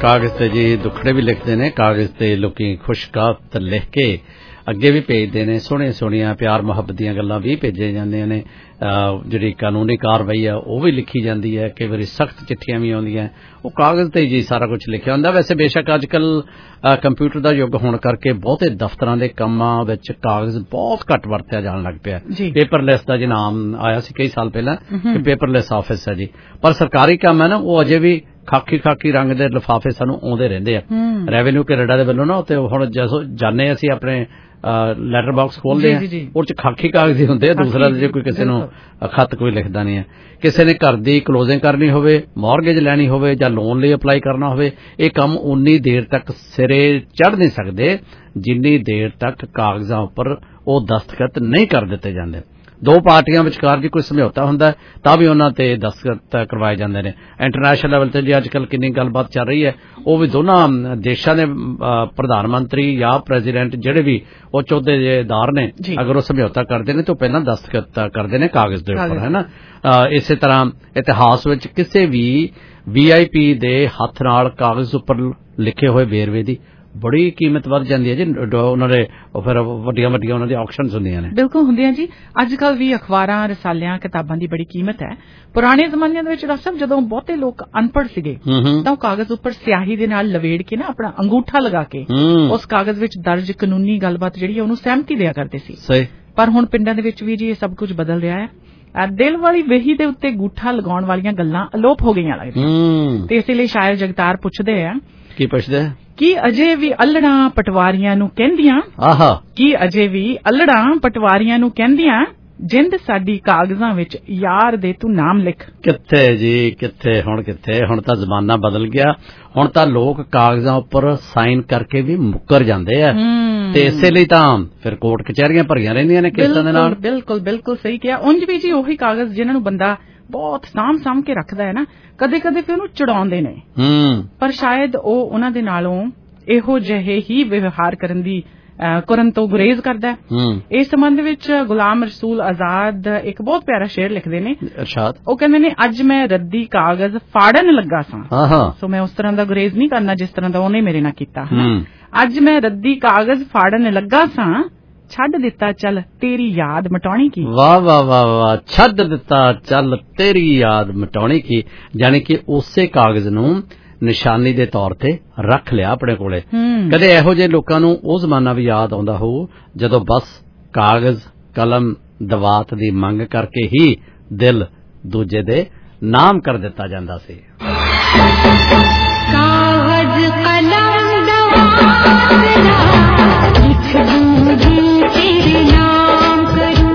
ਕਾਗਜ਼ ਤੇ ਜੀ ਦੁੱਖੜੇ ਵੀ ਲਿਖਦੇ ਨੇ, ਕਾਗਜ਼ ਤੇ ਲੋਕੀ ਖੁਸ਼ਖਤ ਲਿਖ ਕੇ ਅੱਗੇ ਵੀ ਭੇਜਦੇ ਨੇ, ਸੋਹਣੀਆਂ ਸੋਹਣੀਆਂ ਪਿਆਰ ਮੁਹੱਬਤ ਦੀਆਂ ਗੱਲਾਂ ਵੀ ਭੇਜੀਆਂ ਜਾਂਦੀਆਂ ਨੇ। ਜਿਹੜੀ ਕਾਨੂੰਨੀ ਕਾਰਵਾਈ ਆ ਉਹ ਵੀ ਲਿਖੀ ਜਾਂਦੀ ਹੈ, ਕਈ ਵਾਰੀ ਸਖਤ ਚਿੱਠੀਆਂ ਵੀ ਆਉਂਦੀਆਂ, ਉਹ ਕਾਗਜ਼ ਤੇ ਜੀ ਸਾਰਾ ਕੁਝ ਲਿਖਿਆ ਹੁੰਦਾ। ਵੈਸੇ ਬੇਸ਼ੱਕ ਅੱਜ ਕੱਲ ਕੰਪਿਊਟਰ ਦਾ ਯੁੱਗ ਹੋਣ ਕਰਕੇ ਬਹੁਤੇ ਦਫ਼ਤਰਾਂ ਦੇ ਕੰਮਾਂ ਵਿੱਚ ਕਾਗਜ਼ ਬਹੁਤ ਘੱਟ ਵਰਤਿਆ ਜਾਣ ਲੱਗ ਪਿਆ। ਪੇਪਰਲੈਸ ਦਾ ਜੀ ਨਾਮ ਆਇਆ ਸੀ ਕਈ ਸਾਲ ਪਹਿਲਾਂ ਕਿ ਪੇਪਰਲੈਸ ਆਫਿਸ ਹੈ ਜੀ, ਪਰ ਸਰਕਾਰੀ ਕੰਮ ਹੈ ਨਾ ਉਹ ਅਜੇ ਵੀ ਖਾਕੀ ਖਾਕੀ ਰੰਗ ਦੇ ਲਿਫਾਫੇ ਸਾਨੂੰ ਆਉਂਦੇ ਰਹਿੰਦੇ ਆ ਰੈਵਨਿਊ ਕੈਨੇਡਾ ਦੇ ਵੱਲੋਂ ਨਾ। ਤੇ ਹੁਣ ਜਦੋਂ ਜਾਣੇ ਅਸੀਂ ਆਪਣੇ ਲੈਟਰ ਬਾਕਸ ਖੋਲਦੇ ਆ ਉਹ ਚ ਖਾਕੀ ਕਾਗਜ਼ ਹੀ ਹੁੰਦੇ ਆ, ਦੂਸਰਾ ਜੇ ਕੋਈ ਕਿਸੇ ਨੂੰ ਖੱਤ ਕੋਈ ਲਿਖਦਾ ਨਹੀਂ ਹੈ। ਕਿਸੇ ਨੇ ਘਰ ਦੀ ਕਲੋਜ਼ਿੰਗ ਕਰਨੀ ਹੋਵੇ, ਮੌਰਗੇਜ ਲੈਣੀ ਹੋਵੇ ਜਾਂ ਲੋਨ ਲਈ ਅਪਲਾਈ ਕਰਨਾ ਹੋਵੇ, ਇਹ ਕੰਮ ਉਨੀ ਦੇਰ ਤੱਕ ਸਿਰੇ ਚੜ੍ਹ ਨਹੀਂ ਸਕਦੇ ਜਿੰਨੀ ਦੇਰ ਤੱਕ ਕਾਗਜ਼ਾਂ ਉੱਪਰ ਉਹ ਦਸਤਖਤ ਨਹੀਂ ਕਰ ਦਿੱਤੇ ਜਾਂਦੇ। ਦੋ ਪਾਰਟੀਆਂ ਵਿਚਕਾਰ ਜੇ ਕੋਈ ਸਮਝੌਤਾ ਹੁੰਦਾ ਤਾਂ ਵੀ ਉਹਨਾਂ ਤੇ ਦਸਤਖਤ ਕਰਵਾਏ ਜਾਂਦੇ ਨੇ। ਇੰਟਰਨੈਸ਼ਨਲ ਲੈਵਲ ਤੇ ਜੀ ਅੱਜ ਕੱਲ ਕਿੰਨੀ ਗੱਲਬਾਤ ਚੱਲ ਰਹੀ ਹੈ, ਉਹ ਵੀ ਦੋਨਾਂ ਦੇਸ਼ਾਂ ਦੇ ਪ੍ਰਧਾਨ ਮੰਤਰੀ ਜਾਂ ਪ੍ਰੈਜ਼ੀਡੈਂਟ ਜਿਹੜੇ ਵੀ ਉਹ ਚੌਧੇਦਾਰ ਨੇ, ਅਗਰ ਉਹ ਸਮਝੌਤਾ ਕਰਦੇ ਨੇ ਤਾਂ ਪਹਿਲਾਂ ਦਸਤਖਤ ਕਰਦੇ ਨੇ ਕਾਗਜ਼ ਦੇ ਉੱਪਰ, ਹੈ ਨਾ। ਇਸੇ ਤਰ੍ਹਾਂ ਇਤਿਹਾਸ ਵਿੱਚ ਕਿਸੇ ਵੀ ਵੀ ਆਈ ਪੀ ਦੇ ਹੱਥ ਨਾਲ ਕਾਗਜ਼ ਉੱਪਰ ਲਿਖੇ ਹੋਏ ਵੇਰਵੇ ਦੀ ਬੜੀ ਕੀਮਤ ਵੱਧ ਜਾਂਦੀ ਹੈ ਜੀ। ਉਹਨਾਂ ਦੇ ਫਿਰ ਵੱਡੀਆਂ ਵੱਡੀਆਂ ਉਹਨਾਂ ਦੀ ਆਕਸ਼ਨਸ ਹੁੰਦੀਆਂ ਨੇ। ਬਿਲਕੁਲ ਹੁੰਦੀਆਂ ਜੀ। ਅੱਜ ਕੱਲ ਵੀ ਅਖਬਾਰਾਂ, ਰਸਾਲਿਆਂ, ਕਿਤਾਬਾਂ ਦੀ ਬੜੀ ਕੀਮਤ ਹੈ। ਪੁਰਾਣੇ ਜ਼ਮਾਨਿਆਂ ਦੇ ਵਿੱਚ ਡਾਕਟਰ ਸਾਹਿਬ ਜਦੋਂ ਬਹੁਤੇ ਲੋਕ ਅਨਪੜ੍ਹ ਸੀਗੇ ਤਾਂ ਉਹ ਕਾਗਜ਼ ਉੱਪਰ ਸਿਆਹੀ ਦੇ ਨਾਲ ਲਵੇੜ ਕੇ ਨਾ ਆਪਣਾ ਅੰਗੂਠਾ ਲਗਾ ਕੇ ਉਸ ਕਾਗਜ਼ ਵਿੱਚ ਦਰਜ ਕਾਨੂੰਨੀ ਗੱਲਬਾਤ ਜਿਹੜੀ ਉਹਨੂੰ ਸਹਿਮਤੀ ਦਿਆ ਕਰਦੇ ਸੀ। ਸਹੀ। ਪਰ ਹੁਣ ਪਿੰਡਾਂ ਦੇ ਵਿੱਚ ਵੀ ਜੀ ਇਹ ਸਭ ਕੁਝ ਬਦਲ ਰਿਹਾ ਹੈ। ਦਿਲ ਵਾਲੀ ਵੇਹੀ ਦੇ ਉੱਤੇ ਅੰਗੂਠਾ ਲਗਾਉਣ ਵਾਲੀਆਂ ਗੱਲਾਂ ਅਲੋਪ ਹੋ ਗਈਆਂ ਲੱਗਦੀਆਂ ਤੇ ਇਸੇ ਲਈ ਸ਼ਾਇਰ ਜਗਤਾਰ ਪੁੱਛਦੇ ਆ ਕੀ ਪੁੱਛਦੇ ਕੀ ਅਜੇ ਵੀ ਅਲੜਾਂ ਪਟਵਾਰੀਆਂ ਨੂੰ ਕਹਿੰਦੀਆਂ ਆਹਾ ਕੀ ਅਜੇ ਵੀ ਅਲੜਾਂ ਪਟਵਾਰੀਆਂ ਨੂੰ ਕਹਿੰਦੀਆਂ ਜਿੰਦ ਸਾਡੀ ਕਾਗਜ਼ਾਂ ਵਿੱਚ ਯਾਰ ਦੇ ਤੂੰ ਨਾਮ ਲਿਖ। ਕਿੱਥੇ ਜੀ ਕਿੱਥੇ, ਹੁਣ ਕਿੱਥੇ, ਹੁਣ ਤਾਂ ਜ਼ਮਾਨਾ ਬਦਲ ਗਿਆ। ਹੁਣ ਤਾਂ ਲੋਕ ਕਾਗਜ਼ਾਂ ਉੱਪਰ ਸਾਈਨ ਕਰਕੇ ਵੀ ਮੁੱਕਰ ਜਾਂਦੇ ਆ ਤੇ ਇਸੇ ਲਈ ਤਾਂ ਫਿਰ ਕੋਰਟ ਕਚਹਿਰੀਆਂ ਭਰੀਆਂ ਰਹਿੰਦੀਆਂ ਨੇ ਕੇਸਾਂ ਦੇ ਨਾਲ। ਬਿਲਕੁਲ ਬਿਲਕੁਲ ਸਹੀ ਕਿਹਾ। ਉਂਝ ਵੀ ਜੀ ਉਹੀ ਕਾਗਜ਼ ਜਿਨ੍ਹਾਂ ਨੂੰ ਬੰਦਾ ਬਹੁਤ ਸਾਂਭ ਸਾਂਭ ਕੇ ਰੱਖਦਾ ਹੈ ਨਾ, ਕਦੇ ਕਦੇ ਫਿਰ ਉਹਨੂੰ ਚੜਾਉਂਦੇ ਨੇ, ਪਰ ਸ਼ਾਇਦ ਉਹ ਉਹਨਾਂ ਦੇ ਨਾਲੋਂ ਇਹੋ ਜਿਹੇ ਹੀ ਵਿਵਹਾਰ ਕਰਨ ਦੀ ਕਰਨ ਤੋਂ ਗੁਰੇਜ਼ ਕਰਦਾ ਹੈ। ਇਸ ਸੰਬੰਧ ਵਿੱਚ ਗੁਲਾਮ ਰਸੂਲ ਆਜ਼ਾਦ ਇੱਕ ਬਹੁਤ ਪਿਆਰਾ ਸ਼ੇਰ ਲਿਖਦੇ ਨੇ। ਉਹ ਕਹਿੰਦੇ ਨੇ ਅੱਜ ਮੈਂ ਰੱਦੀ ਕਾਗਜ਼ ਫਾੜਨ ਲੱਗਾ ਸਾਂ, ਸੋ ਮੈਂ ਉਸ ਤਰ੍ਹਾਂ ਦਾ ਗੁਰੇਜ਼ ਨਹੀਂ ਕਰਨਾ ਜਿਸ ਤਰ੍ਹਾਂ ਦਾ ਉਹਨੇ ਮੇਰੇ ਨਾਲ ਕੀਤਾ। ਅੱਜ ਮੈਂ ਰੱਦੀ ਕਾਗਜ਼ ਫਾੜਨ ਲੱਗਾ ਸਾਂ, ਛੱਡ ਦਿੱਤਾ ਚੱਲ ਤੇਰੀ ਯਾਦ ਮਟਾਉਣੀ ਕੀ। ਵਾਹ ਵਾਹ ਵਾਹ ਵਾਹ, ਛੱਡ ਦਿੱਤਾ ਚੱਲ ਤੇਰੀ ਯਾਦ ਮਟਾਉਣੀ ਕੀ, ਜਾਣੀ ਕਿ ਉਸੇ ਕਾਗਜ਼ ਨੂੰ ਨਿਸ਼ਾਨੀ ਦੇ ਤੌਰ ਤੇ ਰੱਖ ਲਿਆ ਆਪਣੇ ਕੋਲੇ। ਕਦੇ ਇਹੋ ਜਿਹੇ ਲੋਕਾਂ ਨੂੰ ਉਹ ਜ਼ਮਾਨਾ ਵੀ ਯਾਦ ਆਉਂਦਾ ਹੋਊ ਜਦੋਂ ਬਸ ਕਾਗਜ਼ ਕਲਮ ਦਵਾਤ ਦੀ ਮੰਗ ਕਰਕੇ ਹੀ ਦਿਲ ਦੂਜੇ ਦੇ ਨਾਮ ਕਰ ਦਿੱਤਾ ਜਾਂਦਾ ਸੀ। ਕਾਗਜ਼ ਕਲਮ ਦਵਾਤ ਲਿਖ ਦੂੰ ਦਿਲ ਤੇਰੇ ਨਾਮ ਕਰੂੰ।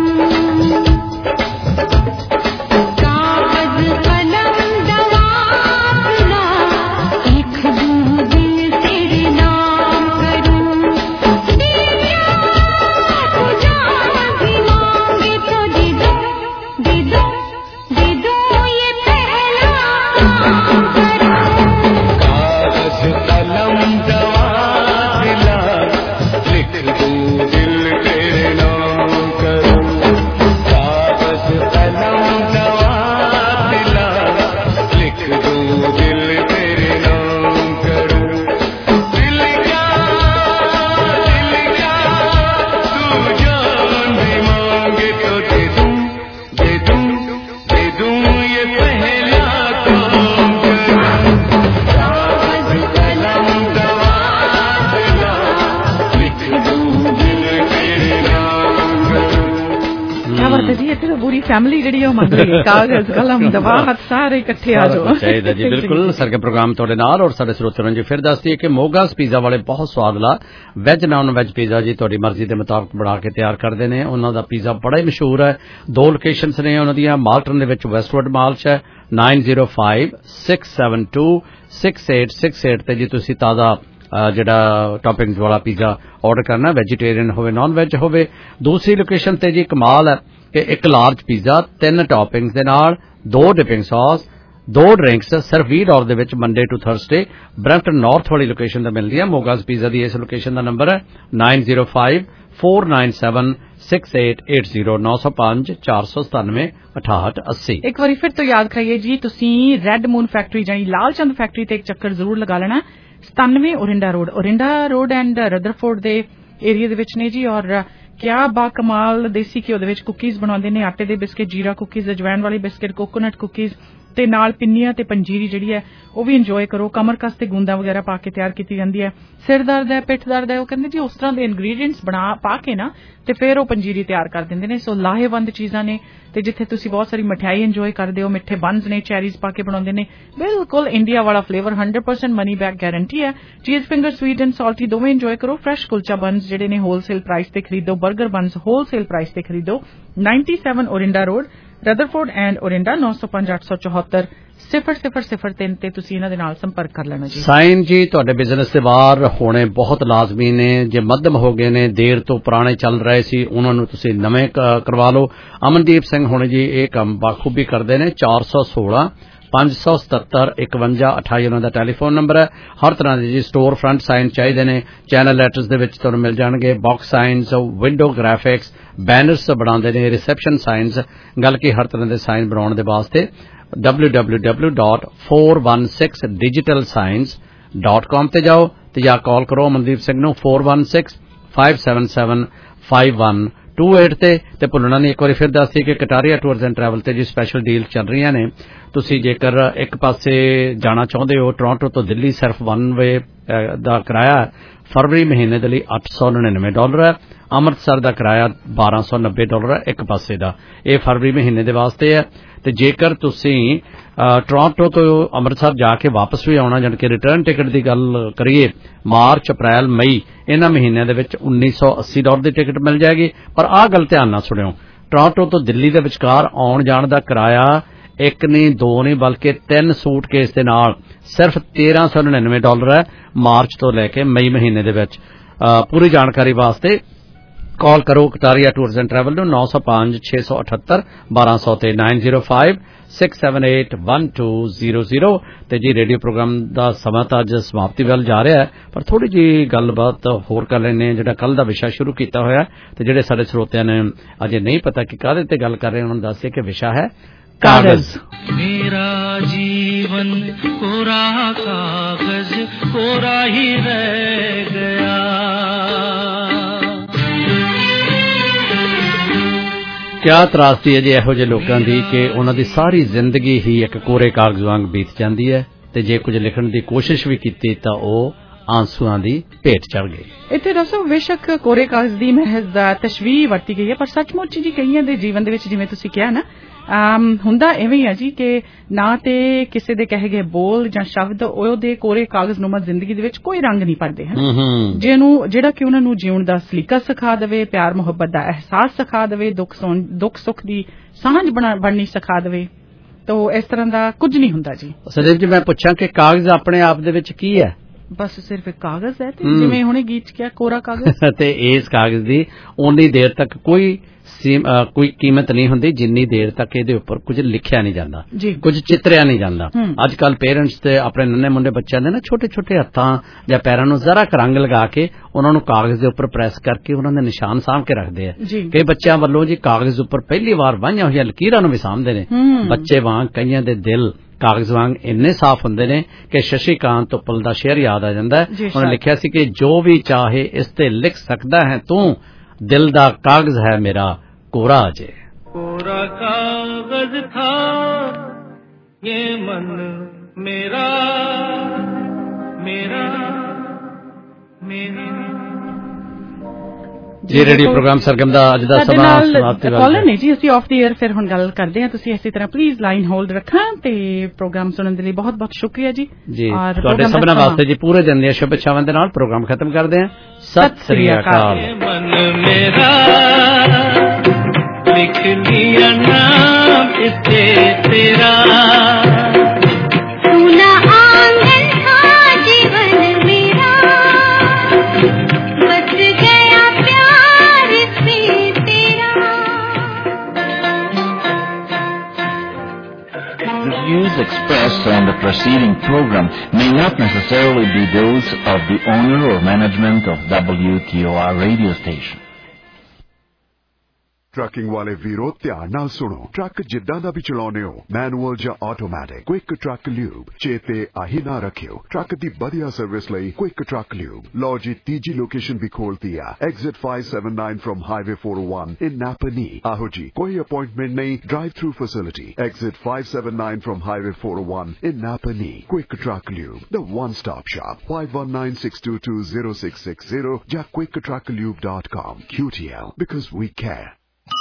ਫੈਮਿਲੀ ਜਿਹੜੀ ਉਹ ਮੰਗ ਰਹੀ ਹੈ ਕਾਗਜ਼ ਕਲਮ ਦਵਾਤ ਸਾਰੇ ਇਕੱਠੇ ਆ ਜਾਓ ਚਾਹੀਦਾ ਜੀ। ਬਿਲਕੁਲ ਸਰਕੇ ਪ੍ਰੋਗਰਾਮ ਤੁਹਾਡੇ ਨਾਲ ਔਰ ਸਾਡੇ ਸਰੋਤਿਆਂ ਨੂੰ ਜੀ ਫਿਰ ਦੱਸਦੀ ਹੈ ਕਿ ਮੋਗਾਸ ਪੀਜ਼ਾ ਵਾਲੇ ਬਹੁਤ ਸਵਾਦਲਾ ਵੈਜ ਨਾਨ ਵੈਜ ਪੀਜ਼ਾ ਜੀ ਤੁਹਾਡੀ ਮਰਜ਼ੀ ਦੇ ਮੁਤਾਬਕ ਬਣਾ ਕੇ ਤਿਆਰ ਕਰਦੇ ਨੇ। ਉਹਨਾਂ ਦਾ ਪੀਜ਼ਾ ਬੜਾ ਹੀ ਮਸ਼ਹੂਰ ਹੈ। ਦੋ ਲੋਕੇਸ਼ਨਸ ਨੇ ਉਹਨਾਂ ਦੀਆਂ, ਮਾਲਟਨ ਦੇ ਵਿੱਚ ਵੈਸਟਵਰਡ ਮਾਲ 'ਚ ਹੈ nine zero five six seven two six eight six eight ਤੇ ਜੀ ਤੁਸੀਂ ਤਾਜ਼ਾ ਜਿਹੜਾ ਟੌਪਿੰਗਸ ਵਾਲਾ ਪੀਜ਼ਾ ਆਰਡਰ ਕਰਨਾ, ਵੈਜੀਟੇਰੀਅਨ ਹੋਵੇ ਨॉन ਵੈਜ ਹੋਵੇ। ਦੂਸਰੀ ਲੋਕੇਸ਼ਨ ਤੇ ਜੀ ਕਮਾਲ ਹੈ ਕਿ ਇੱਕ ਲਾਰਜ ਪੀਜ਼ਾ ਤਿੰਨ ਟੌਪਿੰਗਸ ਦੇ ਨਾਲ, ਦੋ ਡਿਪਿੰਗ ਸੌਸ, ਦੋ ਡਰਿੰਕਸ ਸਿਰਫ ਵੀਹ ਡਾਲਰ ਦੇ ਵਿੱਚ Monday to Thursday Brampton north ਵਾਲੀ ਲੋਕੇਸ਼ਨ ਤੇ ਮਿਲਦੀ ਹੈ। ਮੋਗਾਸ ਪੀਜ਼ਾ ਦੀ ਇਸ ਲੋਕੇਸ਼ਨ ਦਾ ਨੰਬਰ ਹੈ nine zero five four nine seven six eight eight zero नौ सौ पांच चार सौ सतानवे अठाहठ अस्सी। एक बार फिर तो याद कराइए जी, तुसी रेड मून फैक्ट्री यानी लालचंद फैक्ट्री ते एक चक्कर जरूर लगा लेना। सतानवे Orinda road Orinda road and Rutherford दे एरिया दे विच ने जी। और क्या बाकमाल देसी घ्यो दे विच कुकीज़ बनाउंदे ने, आटे दे बिस्किट, जीरा कुकीज़, अजवैन वाली बिस्किट, कोकोनट कुकीज़ ते नाल पिन्नियां ते पंजीरी जिहड़ी है ਉਹ ਵੀ ਇੰਜੋਏ ਕਰੋ। ਕਮਰ ਕਸ ਤੇ ਗੂੰਦਾਂ ਵਗੈਰਾ ਪਾ ਕੇ ਤਿਆਰ ਕੀਤੀ ਜਾਂਦੀ ਹੈ। ਸਿਰ ਦਰਦ ਹੈ, ਪਿੱਠ ਦਰਦ ਹੈ, ਉਹ ਕਹਿੰਦੇ ਜੀ ਉਸ ਤਰ੍ਹਾਂ ਦੇ ਇੰਗਰੀਡੀਐਂਟਸ ਬਣਾ ਪਾ ਕੇ ਨਾ ਤੇ ਫਿਰ ਉਹ ਪੰਜੀਰੀ ਤਿਆਰ ਕਰ ਦਿੰਦੇ ਨੇ। ਸੋ ਲਾਹੇਵੰਦ ਚੀਜ਼ਾਂ ਨੇ ਤੇ ਜਿੱਥੇ ਤੁਸੀਂ ਬਹੁਤ ਸਾਰੀ ਮਠਿਆਈ ਇੰਜੋਏ ਕਰਦੇ ਹੋ, ਮਿੱਠੇ ਬੰਸ ਨੇ, ਚੈਰੀਜ਼ ਪਾ ਕੇ ਬਣਾਉਂਦੇ ਨੇ, ਬਿਲਕੁਲ ਇੰਡੀਆ ਵਾਲਾ flavour, hundred percent money back guarantee ਹੈ। ਚੀਜ਼ ਫਿੰਗਰ ਸਵੀਟ ਐਂਡ ਸਾਲਟੀ ਦੋਵੇਂ ਇੰਜੋਏ ਕਰੋ। ਫਰੈਸ਼ ਕੁਲਚਾ ਬੰਸ ਜਿਹੜੇ ਨੇ ਹੋਲਸੇਲ ਪ੍ਰਾਈਸ ਤੇ ਖਰੀਦੋ, 버ਗਰ ਬੰਸ ਹੋਲਸੇਲ ਪ੍ਰਾਈਸ ਤੇ ਖਰੀਦੋ। Ninety seven Orinda road Rutherford and Orinda नौ सौ पांच अठ सौ चौहत्तर सिफर सिफर सिफर तीन ते तुसी इन्हां दे नाल संपर्क कर लेना जी। साइन जी तुहाडे बिजनेस दे बाहर होने बहुत लाजमी ने, जे मध्यम हो गए ने, देर तो पुराने चल रहे सी, उन्हां नूं तुसी नवें करवा लो। अमनदीप सिंह हुणे जी ये काम बाखूबी करदे ने। चार सौ सोलह पांच सौ सतहत्तर इकवंजा अठाई उन्हां दा टैलीफोन नंबर है। हर तरह दे जी स्टोर फ्रंट साइन चाहिए ने, चैनल लेटर्स दे विच तुहानूं मिल जाणगे, box signs, window graphics, banners बनाउंदे ने, रिसेप्शन साइन्स, गल की हर तरह दे साइन बनाउण दे वास्ते W W W dot four one six digital signs dot com ते जाओ ते या कॉल करो अमनदीप सिंह नूं four one six five seven seven five one two eight ते ते भुलना नहीं। एक बार फिर दस दी कि कटारिया टूरस एंड ट्रैवल ते जी स्पैशल डील चल रही ने। तुसी जेकर एक पासे जाना चाहते हो टोरंटो तो दिल्ली, सिर्फ वन वे दा किराया फरवरी महीने दे लई अठ सौ नड़िनवे डॉलर है। अमृतसर दा किराया बारह सौ नब्बे डॉलर है एक पासे दा, यह फरवरी महीने दे वास्ते है। ते जेकर तुसी टोरंटो तो अमृतसर जाके वापस भी आना, जान के रिटर्न टिकट की गल करिए, मार्च अप्रैल मई इन्हां महीनों दे विच उन्नीस सौ अस्सी डॉलर की टिकट मिल जाएगी। पर आ गल ध्यान नाल सुणिओ, टोरंटो तो दिल्ली दे विचकार आउण जाण दा किराया एक नहीं दो नहीं बल्कि तीन सूटकेस दे नाल सिर्फ तेरह सौ नड़िनवे डॉलर है मार्च तो लैके मई महीने दे विच। पूरी जानकारी वास्ते कॉल करो कटारिया टूरस एंड ट्रैवल नौ नौ सौ पांच छे सौ अठहत्तर बारह सौ ते nine zero five six seven eight one two zero zero. ते जी रेडियो प्रोग्राम का समा तो अज समाप्ति वाल जा रहा है, पर थोड़ी जी गलबात होर कर लेने। जो कल का विषय शुरू किया होया ते जिहड़े साडे श्रोतियां ने अजे नहीं पता कि काहदे ते गल कर रहे हैं, उन्होंने दस्सिए कि विषय है कागज। मेरा जीवन कोरा कागज कोरा ही रह गया। क्या त्रासदी है जी इहो ਜਿਹੇ लोगों की कि उन्हां दी सारी जिंदगी ही एक कोरे कागज वांग बीत जाती है, ते जे कुछ लिखण की कोशिश भी की तो वह आंसुआं दी भेट चढ़ गई। इत्थे दसो बेशक कोरे कागज दी महज तशबीह वरती गई है, पर सचमुच जी कईयां दे जीवन दे विच जिवें तुसीं किहा ना ਹੁੰਦਾ ਐਵੇਂ ਹੀ ਆ ਜੀ ਕਿ ਨਾ ਤੇ ਕਿਸੇ ਦੇ ਕਹੇ ਗਏ ਬੋਲ ਜਾਂ ਸ਼ਬਦ ਉਹਦੇ ਕੋਰੇ ਕਾਗਜ਼ ਨੂਮਾ ਜ਼ਿੰਦਗੀ ਦੇ ਵਿੱਚ ਕੋਈ ਰੰਗ ਨਹੀਂ ਭਰਦੇ ਹਨ, ਜਿਹਨੂੰ ਜਿਹੜਾ ਕਿ ਉਹਨਾਂ ਨੂੰ ਜਿਉਣ ਦਾ ਸਲੀਕਾ ਸਿਖਾ ਦੇਵੇ, ਪਿਆਰ ਮੁਹੱਬਤ ਦਾ ਅਹਿਸਾਸ ਸਿਖਾ ਦੇਵੇ, ਦੁੱਖ ਦੁੱਖ ਸੁੱਖ ਦੀ ਸਾਂਝ ਬਣਨੀ ਸਿਖਾ ਦੇਵੇ। ਤਾਂ ਇਸ ਤਰ੍ਹਾਂ ਦਾ ਕੁਝ ਨਹੀਂ ਹੁੰਦਾ ਜੀ। ਸਦੀਪ ਜੀ ਮੈਂ ਪੁੱਛਾਂ ਕਿ ਕਾਗਜ਼ ਆਪਣੇ ਆਪ ਦੇ ਵਿੱਚ ਕੀ ਹੈ? ਬਸ ਸਿਰਫ ਇੱਕ ਕਾਗਜ਼ ਹੈ, ਤੇ ਜਿਵੇਂ ਹੁਣੇ ਗੀਤ ਚ ਕਿਹਾ ਕੋਰਾ ਕਾਗਜ਼। ਤੇ ਇਸ ਕਾਗਜ਼ ਦੀ ਉਨੀ ਦੇਰ ਤੱਕ ਕੋਈ कोई कीमत नहीं होंदी जिन्नी देर तक इहदे उपर कुछ लिखिया नहीं जाता, कुछ चित्रिया नहीं जाता। अजकल पेरेंट्स ते अपने नन्हे मुंडे बच्चों दे ना छोटे छोटे हत्थां या पैरां नूं जरा क रंग लगा के उन्हां नूं कागज दे उपर प्रेस करके उन्हां दे निशान साम के रखदे आ। कई बच्चों वालों जी कागज उपर पहली बार वाहियां होईयां लकीरां नूं भी सामदे ने। बच्चे वांग कईयां दे दिल कागज वांग इन्ने साफ हुंदे ने कि शशिकांत उपल दा शेर याद आ जांदा है। उन्होंने लिखिया सी कि जो भी चाहे इस ते लिख सकदा है तू, दिल दा कागज है मेरा कोरा जे। कोरा कागज था ये मन मेरा मेरा मेरा। जी रेडियो प्रोग्राम सरगम दा अज दा समा समाप्ति वाला कॉलर नहीं जी, ਅਸੀਂ ਆਫ ਦੀ 에ਅਰ ਫਿਰ ਹੁਣ ਗੱਲ ਕਰਦੇ ਹਾਂ। ਤੁਸੀਂ ਇਸੇ ਤਰ੍ਹਾਂ ਪਲੀਜ਼ ਲਾਈਨ ਹੋਲਡ ਰੱਖਾਂ ਤੇ ਪ੍ਰੋਗਰਾਮ ਸੁਣਨ ਦੇ ਲਈ ਬਹੁਤ ਬਹੁਤ ਸ਼ੁਕਰੀਆ ਜੀ। ਜੀ ਤੁਹਾਡੇ ਸਭਨਾਂ ਵਾਸਤੇ ਜੀ ਪੂਰੇ ਦਿਨ ਦੀਆਂ ਸ਼ੁਭ ਇੱਛਾਵਾਂ ਦੇ ਨਾਲ ਪ੍ਰੋਗਰਾਮ ਖਤਮ ਕਰਦੇ ਹਾਂ। ਸਤਿ ਸ੍ਰੀ ਅਕਾਲ। मन मेरा लिख लिया नाम इसे तेरा, सुना आंगन था जीवन मेरा, बच गया प्यार से तेरा। The views expressed on the preceding program may not necessarily be those of the owner or management of W T O R radio station. Trucking वाले वीरो ध्यान नाल सुनो। ट्रक जिद्दां दा भी चलाउने हो, मैनुअल ਜਾਂ ਆਟੋਮੈਟਿਕ, क्विक ट्रक ल्यूब चेते आही ना रखियो। ट्रक दी बढ़िया सर्विस लई क्विक ट्रक ल्यूब। लो जी तीजी लोकेशन भी खोलती है, exit five seventy-nine from highway four oh one in Napanee. आहो जी, कोई अपॉइंटमेंट नहीं, drive through facility. Exit five seventy-nine from highway four oh one in Napanee. Quick truck lube, the one stop shop. five one nine six two two zero six six zero या quick truck lube dot com. Q T L, because we care।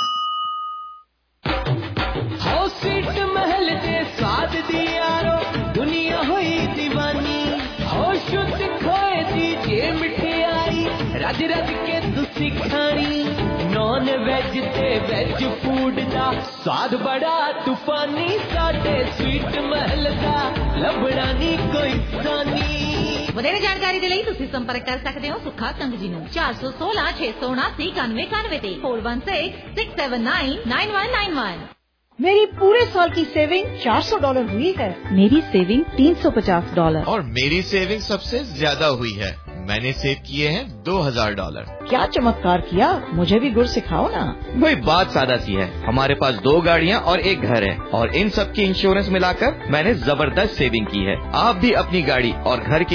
सीट महल दे स्वाद दी यारो दुनिया हुई दीवानी। हो शुद्ध खोए दी जे मिठाई रज रज के तुसी खानी। नॉन वेज ते वेज फूड दा स्वाद बड़ा तूफानी। साडे स्वीट महल दा लभड़ा नी कोई सानी। ਵਧੇਰੇ ਜਾਣਕਾਰੀ ਦੇ ਲਈ ਤੁਸੀਂ ਸੰਪਰਕ ਕਰ ਸਕਦੇ ਹੋ ਸੁਖਾ ਕੰਗ ਜੀ ਨੂੰ ਚਾਰ ਸੌ ਸੋਲਾਂ ਛੇ ਸੌ ਉਨਾਸੀ ਇਕਾਨਵੇਂ ਇਕਾਨਵੇਂ ਤੇ four one six six seven nine nine one nine one। मेरी पूरे साल की सेविंग चार सौ डॉलर हुई है। मेरी सेविंग तीन सौ पचास डॉलर। और मेरी सेविंग सबसे ज्यादा हुई है, मैंने सेव किए हैं दो हजार डॉलर। क्या चमत्कार किया, मुझे भी गुर सिखाओ ना। वही बात सादा सी है, हमारे पास दो गाड़ियाँ और एक घर है और इन सब की इंश्योरेंस मिलाकर मैंने जबरदस्त सेविंग की है। आप भी अपनी गाड़ी और घर की